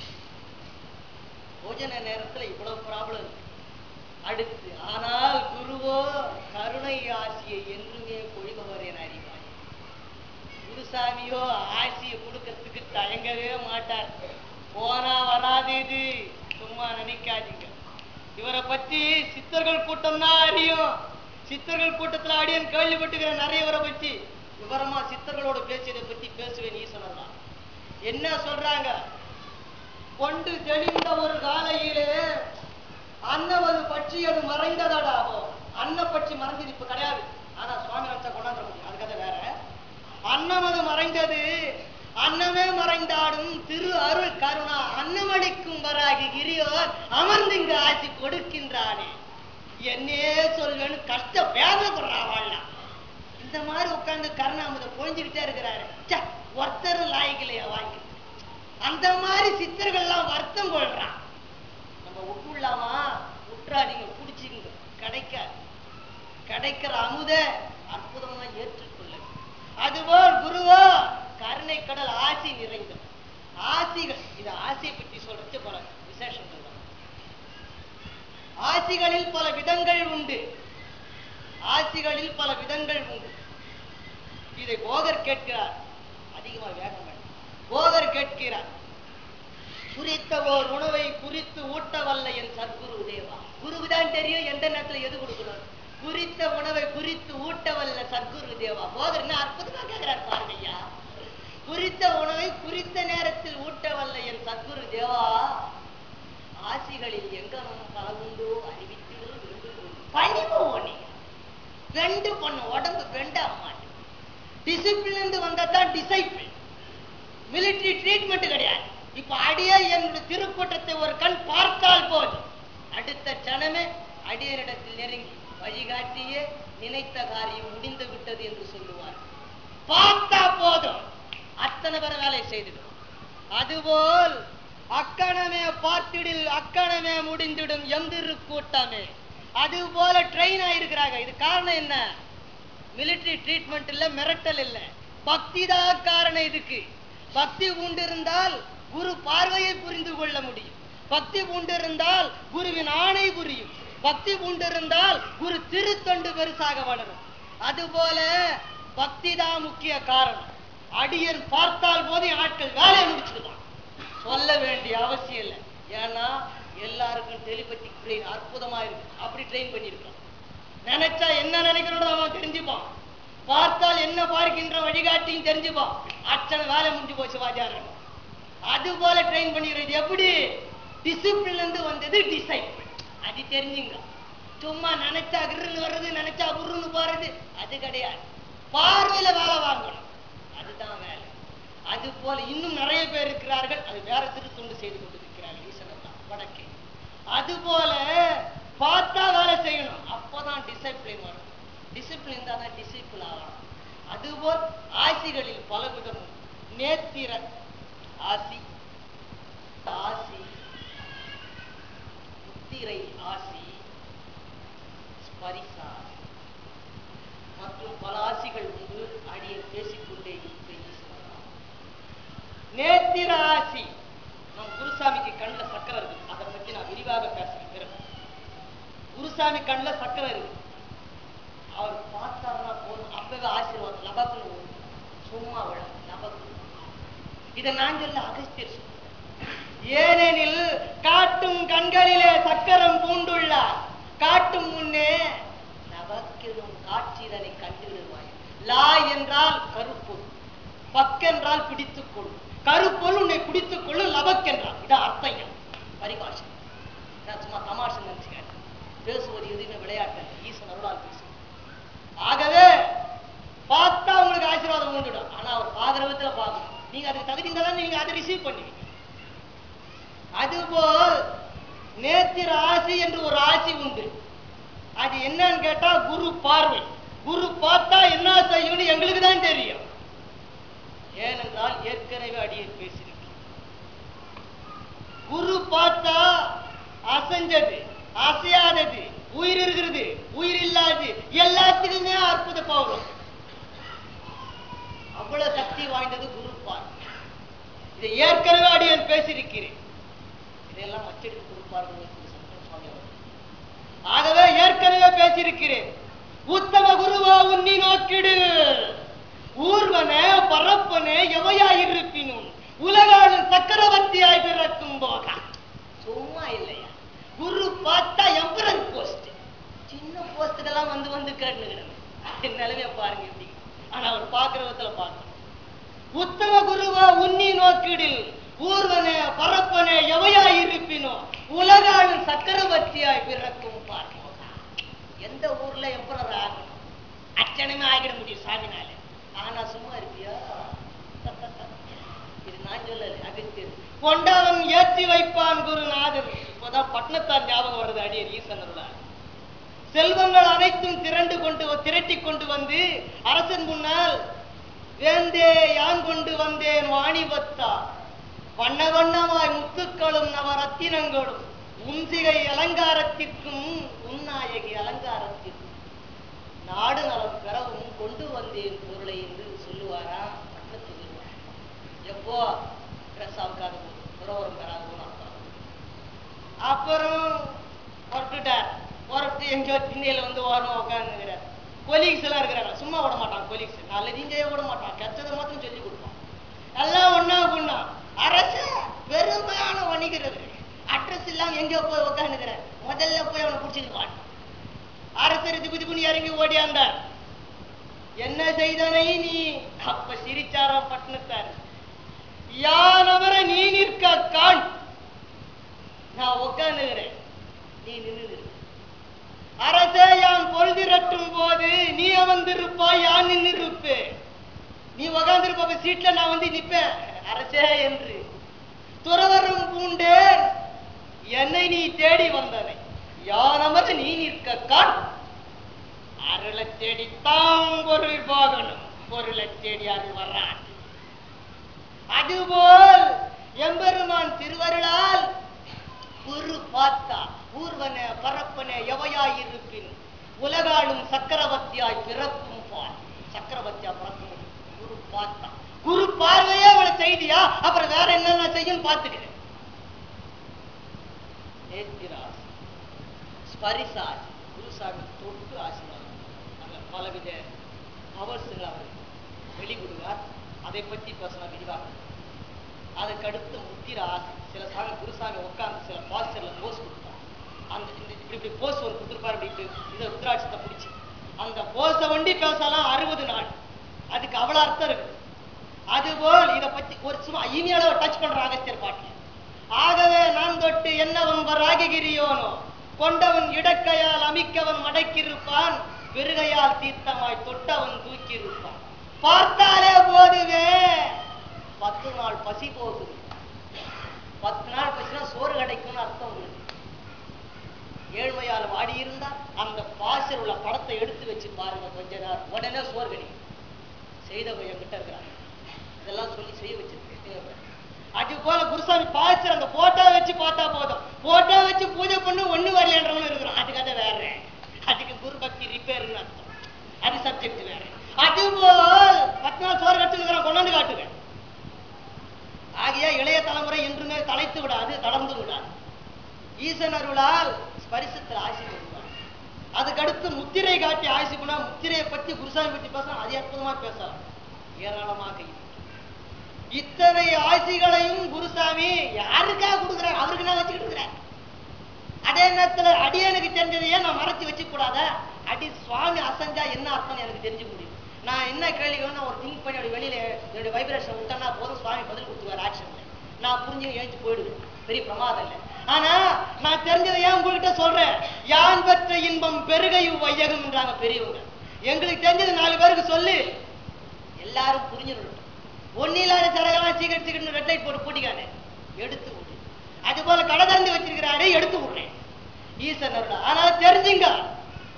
போஜன நேரத்துல இவ்வளவு ப்ராப்ளம் அடுத்து. ஆனால் குருவோ கருணை ஆசியை என்றுமே பொழிபவர் என அறிவார். குருசாமியோ ஆசியை கொடுக்கறதுக்கு தயங்கவே மாட்டார். போனா வராது, இது சும்மா நினைக்காதீங்க. இவரை பத்தி சித்தர்கள் கூட்டம் தான் அறியும். சித்தர்கள் கூட்டத்துல அடியன் கேள்விப்பட்டுக்கிற நிறையவரை பத்தி விவரமா சித்தர்களோட பேசியதை பத்தி பேசுவேன். ஈசனர் தான் என்ன சொல்றாங்க, கொண்டு தெளிந்த ஒரு காலையிலே அன்னவது பற்றி அது மறைந்ததாடாவோ. அன்ன பற்றி மறைஞ்சது இப்ப கிடையாது, ஆனா சுவாமி நினைச்சா கொண்டாந்துட முடியும், அது கதை வேற. அன்னமது மறைந்தது, அன்னமே மறைந்தாடும் திரு அருள் கருணா அன்னமளிக்கும் வராகி கிரியோர் அமர்ந்து இங்கு ஆசி கொடுக்கின்றானே. என்னே சொல்வேன்னு கஷ்ட பேசப்படுறாள். இந்த மாதிரி உட்கார்ந்து கருணாமதை பொழிஞ்சுக்கிட்டே இருக்கிறாரு. ஒருத்தரும் லாய்க்கலையா வாங்கி. அந்த மாதிரி சித்தர்கள்லாம் வருத்தம் கொள்றான். நம்ம விட்டுலாமா? விட்டுறாதீங்க, பிடிச்சிங்க. கிடைக்காது. கிடைக்கிற அமுத அற்புதமா ஏற்றுக்கொள்ள. அதுபோல் குருவோ கருணை கடல் ஆசி நிறைந்தது. ஆசிகள், இது ஆசியை பற்றி சொல்றது பல விசேஷங்கள் தான். ஆசிகளில் பல விதங்கள் உண்டு. ஆசிகளில் பல விதங்கள் உண்டு. இதை போகர் கேட்கிறார். அதிகமாக வேகம் வேண்டாம். போகர் கேட்கிறார், குறித்த ஓர் உணவை குறித்து ஊட்டவல்ல என் சத்குரு தேவா. குருவுதான் தெரியும் எந்த நேரத்துல எது கொடுக்கணும். குறித்த உணவை குறித்து ஊட்டவல்ல சத்குரு தேவா. போகர் என்ன அற்புதமா கேட்கிறார் பாருங்க ஐயா. குறித்த உணவை குறித்த நேரத்தில் ஊட்டவல்ல என் சத்குரு தேவா, ஆசிகளில் எங்கனும் பல உண்டோ அறிவித்திடு பணிவு ஒண்ணி ரெண்டு பொண்ணு உடம்பு வெண்டா மாட்டேன். டிசிப்ளின் வந்தாதான் டிசைபிள். மிலிட்டரி ட்ரீட்மெண்ட் கிடையாது. இப்ப அடியே என்னுடைய திருக்கூட்டத்தை ஒரு கண் பார்த்தால் போதும், அடுத்த சனமே அடியனிடத்தில் நெருங்கி வழிகாட்டியே நினைத்த காரியம் முடிந்து விட்டது என்று சொல்லுவார். பார்த்தா போதும், அத்தனை பேர் வேலை செய்திடும். அதுபோல் அக்கணமே பார்த்திடில் அக்கணமே முடிந்திடும் எந்திரு கூட்டமே. அது போல ட்ரெயின் ஆயிருக்கிறாங்க. இது காரணம் என்ன? மிலிட்டரி ட்ரீட்மெண்ட் இல்ல, மிரட்டல் இல்ல, பக்தி தான் காரணம். இதுக்கு பக்தி உண்டு இருந்தால் குரு பார்வையை புரிந்து கொள்ள முடியும். பக்தி உண்டு இருந்தால் குருவின் ஆணை புரியும். பக்தி உண்டு இருந்தால் குரு திருத்தொண்டு பெருசாக வளரும். அதுபோல பக்தி தான் முக்கிய காரணம். அடியன் பார்த்தால் போது ஆட்கள் வேலையை முடிச்சுடுவான், சொல்ல வேண்டிய அவசியம் இல்லை. ஏன்னா எல்லாருக்கும் டெலிபதி பிரெயின் அற்புதமா இருக்கு. அப்படி ட்ரெயின் பண்ணிருக்கோம். நினைச்சா என்ன நினைக்கிறோம் அவன் தெரிஞ்சுப்பான். பார்த்தால் என்ன பார்க்கின்ற வழிகாட்டியும் தெரிஞ்சுப்பான். அச்சனை வேலை முடிஞ்சு போச்சு வாஜாரன். அது போல ட்ரெயின் பண்ணிடுறது. எப்படி? டிசிப்ளின் இருந்து வந்தது டிசைபிள். அது தெரிஞ்சுங்க. சும்மா நினைச்சா கிருன்னு வர்றது, நினைச்சா குருன்னு போறது அது கிடையாது. பார்வையில வேலை வாங்கணும், அதுதான் வேலை. அது போல இன்னும் நிறைய பேர் இருக்கிறார்கள். அது வேற திருத்தொண்டு செய்து கொண்டிருக்கிறார்கள். ஈசனர் தான் வடக்கே. அது போல பார்த்தா வேலை செய்யணும், அப்போதான் டிசிப்ளின் வரும். டிசிப்ளின் தான் டிசிபிள் ஆகணும். அதுபோல் ஆசிகளில் பல விதம். நேத்திர ஆசி, ஆசி, முத்திரை ஆசி, ஸ்பரிசா ஆசி மற்றும் பல ஆசிகள் உண்டு. அடியை பேசிக்கொண்டே இருப்பேன். நேத்திர ஆசி, நம் குருசாமிக்கு கண்ணில் சக்கரை இருக்கு. அதை பத்தி நான் விரிவாக பேசுகிறேன். குருசாமி கண்ணில் சக்கரை இருக்கு. அவர் பார்த்தாருன்னா போதும், அப்பவே ஆசீர்வாதம் லபக்குன்னு சும்மா விட லபக்கு. இதை நான் சொல்ல அகஸ்தியர் சொல்ல. ஏனெனில் காட்டும் கண்களிலே சக்கரம் பூண்டுள்ளார். காட்டும் முன்னே லபக்கெனும் காட்சிதனை கண்டுவிடுவாய். லா என்றால் கருப்பொருள், பக்கென்றால் பிடித்துக்கொள். கருப்பொருள் உன்னை பிடித்துக்கொள்ளும், லபக்கென்றால் இதான் அர்த்தம். பரிபாஷை சும்மா தமாஷை நினைச்சுக்க. பேசுவது எதுவுமே விளையாட்டு, ஈசன் அருளால் பேசுவது. ஆகவே பார்த்தா உங்களுக்கு ஆசீர்வாதம் வந்துடும். ஆனா அவர் பாக்குற விதத்துல பார்க்கணும். நீங்க அதுக்கு தகுதி இருந்தாலும் நீங்க அதை ரிசீவ் பண்ணுவீங்க. அதுபோல் நேத்திர ஆசி என்று ஒரு ஆசி உண்டு. அது என்னன்னு கேட்டா குரு பார்வை. குரு பார்த்தா என்ன செய்யும்னு எங்களுக்கு தான் தெரியும். ஏனென்றால் ஏற்கனவே அடியேன் பேசியிருக்கேன். குரு பார்த்தா அசைஞ்சது, அசையாதது, உயிர் இருக்கிறது, உயிர் இல்லாது எல்லாத்துக்குமே அற்புத பவரும். அவ்வளவு சக்தி வாய்ந்தது குரு பார்வை. இதை ஏற்கனவே அடியேன் பேசியிருக்கிறேன். இதெல்லாம் அச்சடித்து கொடுப்பார்கள். ஆகவே ஏற்கனவே பேசியிருக்கிறேன். உத்தம குருவா உன்னி நோக்கிடு, ஊர்வன பரப்பன எவையாயிருப்பினும் உலகாளும் சக்கரவர்த்தியாய் பிறக்கும் போதா. சும்மா இல்லையா? குரு பார்த்தா எம்பரர் போஸ்ட், சின்ன போஸ்டுக்கெல்லாம் வந்து வந்து கேட்டுக்கிறேன். நிலைமைய பாருங்க எப்படி. ஆனா அவர் பார்க்கிற விதத்துல பார்க்கணும். உத்தம குருவா உன்னி நோக்கிடில் ஊர்வன பரப்பன எவையாயிருப்பினும் உலகாளும் சக்கரவர்த்தியாய் பிறக்கும் பார்க்க. எந்த ஊர்ல எம்பரர் ஆகணும், அச்சனமே ஆகிட முடியும் சாமினால. ஆனா சும்மா இருப்பியா? இது நான் சொல்லல, அகத்தியர். கொண்டவன் ஏற்றி வைப்பான் குருநாதர். இப்போதான் பட்னத்தார் ஞாபகம் வருது அடியர் ஈசனருள. செல்வங்கள் அனைத்தும் திரட்டி கொண்டு வந்து அரசன் முன்னால் வேந்தே யான் கொண்டு வந்தேன் வாணிபத்தா, வண்ண வண்ணமாய் முத்துக்களும் நவரத்தினங்களும் உன்சிகை அலங்காரத்திற்கும் உன்னாயகி அலங்காரத்திற்கும் நாடு நலம் பெறவும் கொண்டு வந்தேன் பொருளை என்று சொல்லுவாரா பட்டத்துக்கு. எப்போ பிரசாவுக்காக புறவரம் பெறாதுன்னு அர்த்தம். அப்புறம் புறப்பட்டுட்டார். புறப்பட்டு எங்கேயோ திண்ணையில வந்து ஓரமாக உட்காந்துக்கிறார். கொலீக்ஸ் எல்லாம் இருக்கிறாங்க, சும்மா விட மாட்டான். கொலீக்ஸ் நல்லது இங்கேயே விட மாட்டான், கெட்டதை மாத்திரம் சொல்லி கொடுப்பான். எல்லாம் ஒன்னா பொண்ணா. அரசு பெருமையான வணிகர், அட்ரஸ் இல்லாம எங்கேயோ போய் உட்காந்துக்கிறார். முதல்ல போய் அவனை பிடிச்சிருப்பான். அரசர் திபு திபுன்னு இறங்கி ஓடியாந்தார். என்ன செய்தனை நீ? அப்ப சிரிச்சாராம் பட்டணத்தார். யான் அவரை நீ நிற்க காண், நான் உட்காந்துக்கிறேன், நீ நின்று. அரசே யான் பொழுதிரட்டும் போது நீ அமர்ந்திருப்பாய், யான் நின்று இருப்பேன். நீ உட்காந்துருப்ப சீட்ல நான் வந்து நிற்பேன் அரசே என்று. துறவரம் பூண்டேன், என்னை நீ தேடி வந்தனை, யான் அமர நீ நிற்க காண். அருளை தேடித்தான் பொருள் போகணும், பொருளை தேடி அருள் வர்றான். அதுபோல் எம்பெருமான் திருவருளால் குரு பார்த்தா ஊர்வன பரப்பன எவையாயிருப்பின் உலகாளும் சக்கரவர்த்தியாய் பிறக்கும் பார். சக்கரவர்த்தியா பிறக்கும் குரு பார்த்தா. குரு பார்வையே அவளை செய்தியா? அப்புறம் வேற என்னென்ன செய்யும் பார்த்துக்கிறேன். நேத்திராசி, ஸ்பரிசாசி, குருசாமி தொட்டு ஆசீர்வாதம். அந்த பலவித பவர்ஸுங்களை அவர் வெளிவிடுவார். அதை பற்றி பேசலாம் விரிவாக. அதுக்கடுத்து முத்திர ஆசை. சில சாமி குருசாமி உட்காந்து சில பாஸ்டர்ல போஸ் கொடுப்பார். அந்த இப்படி போஸ் ஒரு கொடுத்துருப்பார். இப்படி இதை ருத்ராட்சத்தை பிடிச்சி அந்த போஸை வண்டி பேசலாம் 60 நாள். அதுக்கு அவ்வளோ அர்த்தம் இருக்கு. அதுபோல் இதை பற்றி ஒரு சும்மா இனியால டச் பண்ற அகஸ்தியர் பாட்டில். ஆகவே நான் தொட்டு என்னவன் ராககிரியோனோ கொண்டவன் இடக்கையால் அமைக்கவன் மடக்கியிருப்பான், பெருகையால் தீர்த்தமாய் தொட்டவன் தூக்கியிருப்பான். பார்த்தாலே போதுவே 10 நாள் பசி போகுது. 10 நாள் பசினா சோறு கிடைக்கும்னு அர்த்தம் உள்ளது. ஏழ்மையால் வாடி இருந்தால் அந்த பாசில் உள்ள படத்தை எடுத்து வச்சு பாருங்க கொஞ்ச நேரம், உடனே சோறு கிடைக்கும். செய்தவங்க என்கிட்ட இருக்கிறாங்க, இதெல்லாம் சொல்லி செய்ய வச்சிருக்கேன். அது போல குருசாமி பாசில் அந்த போட்டோ வச்சு பார்த்தா போதும். போட்டோ வச்சு பூஜை பண்ணு ஒண்ணு வரலன்றவனு இருக்கிறான். அது கதை வேற, அதுக்கு குரு பக்தி ரிப்பேர்னு அர்த்தம். அது சப்ஜெக்ட் வேற. அதுபோல் 10 நாள் சோறு கட்டுன்னு கொண்டாந்து காட்டுவேன். ஆகிய இளைய தலைமுறை என்றுமே தலைத்து விடாது, தளர்ந்து விடாது. ஈசன் அருளால் ஸ்பரிசத்தில் ஆசி கொடுப்பார். அதுக்கடுத்து முத்திரை காட்டி ஆசி பண்ணா, முத்திரையை பற்றி குருசாமி பற்றி பேசலாம், அது அற்புதமா பேசலாம். ஏராளமாக இத்தனை ஆசிகளையும் குருசாமி யாருக்காக கொடுக்குறாரு? அவருக்கு நான் வச்சுக்கிட்டு இருக்கிறேன். அதே நேரத்தில் அடியனுக்கு தெரிஞ்சதையே நான் மறைச்சு வச்சுக்க கூடாத. அடி சுவாமி அசஞ்சா என்ன அர்த்தம் எனக்கு தெரிஞ்சுக்க முடியும். நான் என்ன கேள்விக்கு ஒரு திங்க் பண்ணி அப்படி வெளியில என்னுடைய வைப்ரேஷன் விட்டேன்னா போதும், சுவாமி பதில் கொடுத்துருவார் ஆக்ஷன்ல. நான் புரிஞ்சு எழுந்து போயிடுவேன், பெரிய பிரமாதம் இல்லை. ஆனா நான் தெரிஞ்சதை ஏன் உங்ககிட்ட சொல்றேன். யான் பெற்ற இன்பம் பெருகை வையகம் என்றாங்க பெரியவங்க. எங்களுக்கு தெரிஞ்சது 4 பேருக்கு சொல்லி எல்லாரும் புரிஞ்சுடணும். ஒன்னில்லாத சரகெல்லாம் சீக்கிரம் ரெட் லைட் போட்டு பூட்டிக்கானே எடுத்து விடு. அது போல கடை திறந்து வச்சிருக்கிறாரு, எடுத்து விடுறேன் ஈசனோட. ஆனால் தெரிஞ்சுங்க,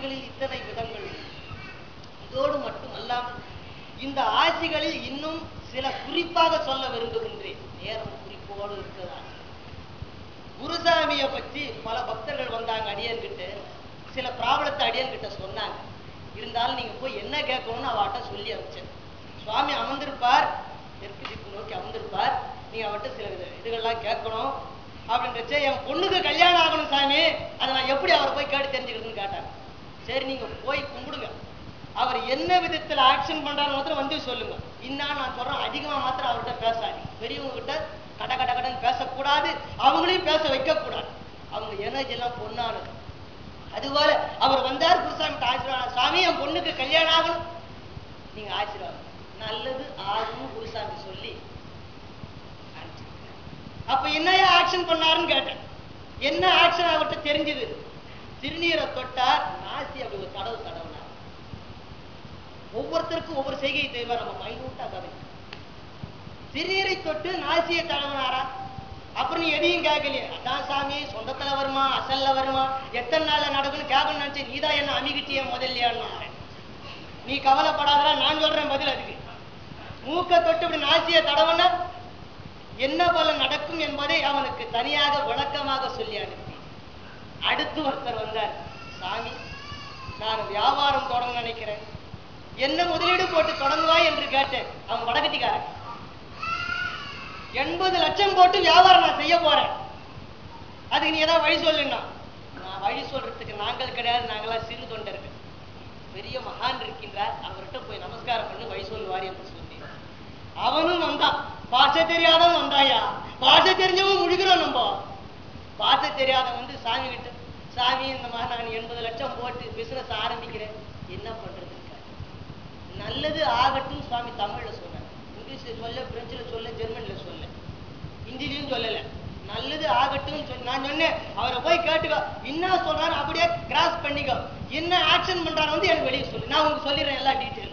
ஆசிகளில் இத்தனை விதங்கள். இதோடு மட்டுமல்லாமல் இந்த ஆசிகளில் இன்னும் சில குறிப்பாக சொல்ல விரும்புகின்றேன். நேரம் குறிப்போடு இருக்கிறது. ஆசி குருசாமியை பற்றி பல பக்தர்கள் வந்தாங்க அடியன்கிட்ட, சில பிராபலத்தை அடியன்கிட்ட சொன்னாங்க. இருந்தாலும் நீங்க போய் என்ன கேட்கணும்னு அவட்ட சொல்லி அனுப்பிச்சேன். சுவாமி அமர்ந்திருப்பார், தெற்கு திக்கு நோக்கி அமர்ந்திருப்பார், நீங்க அவட்ட சில இதுகள்லாம் கேட்கணும் அப்படின்றச்ச, என் பொண்ணுக்கு கல்யாணம் ஆகணும் சாமி, அதை நான் எப்படி அவரை போய் கேட்டு தெரிஞ்சுக்கிறதுன்னு கேட்டாங்க. சரி நீங்க போய் கும்பிடுங்க, அவர் என்ன விதத்துல ஆக்ஷன் பண்றாரு மாத்திரம் வந்து சொல்லுங்க. இன்னும் நான் சொல்றேன், அதிகமா மாத்திரம் அவர்கிட்ட பேசாது. பெரியவங்க கிட்ட கட கட கடன் பேசக்கூடாது, அவங்களையும் பேச வைக்க கூடாது. அவங்க எனர்ஜி எல்லாம் பொண்ணானது. அதுபோல அவர் வந்தார், குருசாமி ஆசீர்வாதம், சுவாமி என் பொண்ணுக்கு கல்யாணம் ஆகணும், நீங்க ஆசீர்வாதம். நல்லது ஆகும் குருசாமி சொல்லி அப்ப என்னையா ஆக்ஷன் பண்ணாருன்னு கேட்டேன். என்ன ஆக்ஷன் அவர்கிட்ட தெரிஞ்சது? திருநீரை தொட்டார், நாசி அப்படி ஒரு தடவு தடவுனார். ஒவ்வொருத்தருக்கும் ஒவ்வொரு செய்கையை தெரிவார், நம்ம மைனூட்டா கதை. திருநீரை தொட்டு நாசியை தடவுனாரா? அப்புறம் நீ எதையும் கேட்கலையே, அதான் சாமி சொந்தத்துல வருமா அசல்ல வருமா எத்தனை நாள்ல நடக்குன்னு கேட்கணும்னு நினைச்சு நீதான் என்ன அமிகிட்டிய முதல்லையான்னு. நீ கவலைப்படாதா, நான் சொல்றேன் பதில். அதுக்கு மூக்க தொட்டு இப்படி நாசியை தடவுனா என்ன போல நடக்கும் என்பதை அவனுக்கு தனியாக விளக்கமாக சொல்லி அனுப்பி, அடுத்து ஒருத்தர் வந்தார். சாமி நான் வியாபாரம் தொடங்க நினைக்கிறேன், என்ன முதலீடு போட்டு தொடங்குவாய் என்று கேட்டேன். அவன் வடகட்டிக்காரன். 80 லட்சம் போட்டு வியாபாரம் நான் செய்ய போறேன், அதுக்கு நீ ஏதாவது வழி சொல்லுன்னா. நான் வழி சொல்றதுக்கு நாங்கள் கிடையாது, நாங்களாம் சிறு தொண்டர்கள். பெரிய மகான் இருக்கின்றார், அவர்கிட்ட போய் நமஸ்காரம் பண்ணி வழி சொல்லுவார் என்று சொன்னேன். அவனும் வந்தான், பாஷை தெரியாதவன் வந்தாயா, பாஷை தெரிஞ்சவன் முடிக்கிறோம். நம்ம பாஷை தெரியாதவன் வந்து சாமி கிட்ட, சாமி இந்த மாதிரி நான் 80 லட்சம் போட்டு பிசினஸ் ஆரம்பிக்கிறேன், என்ன பண்றதுன்னு. நல்லது ஆகட்டும் சுவாமி தமிழ்ல சொன்னார், இங்கிலீஷ்ல சொல்ல, பிரெஞ்சுல சொல்ல, ஜெர்மன்ல சொல்ல, ஹிந்திலையும் சொல்லல. நல்லது ஆகட்டும் நான் சொன்னேன். அவரை போய் கேட்டுக்கோ, என்ன சொல்றாரு அப்படியே கிராஸ் பண்ணிக்கோ, என்ன ஆக்ஷன் பண்றாரு வந்து எனக்கு வெளியே சொல்லு, நான் உங்களுக்கு சொல்லிடுறேன் எல்லா டீட்டெயில்.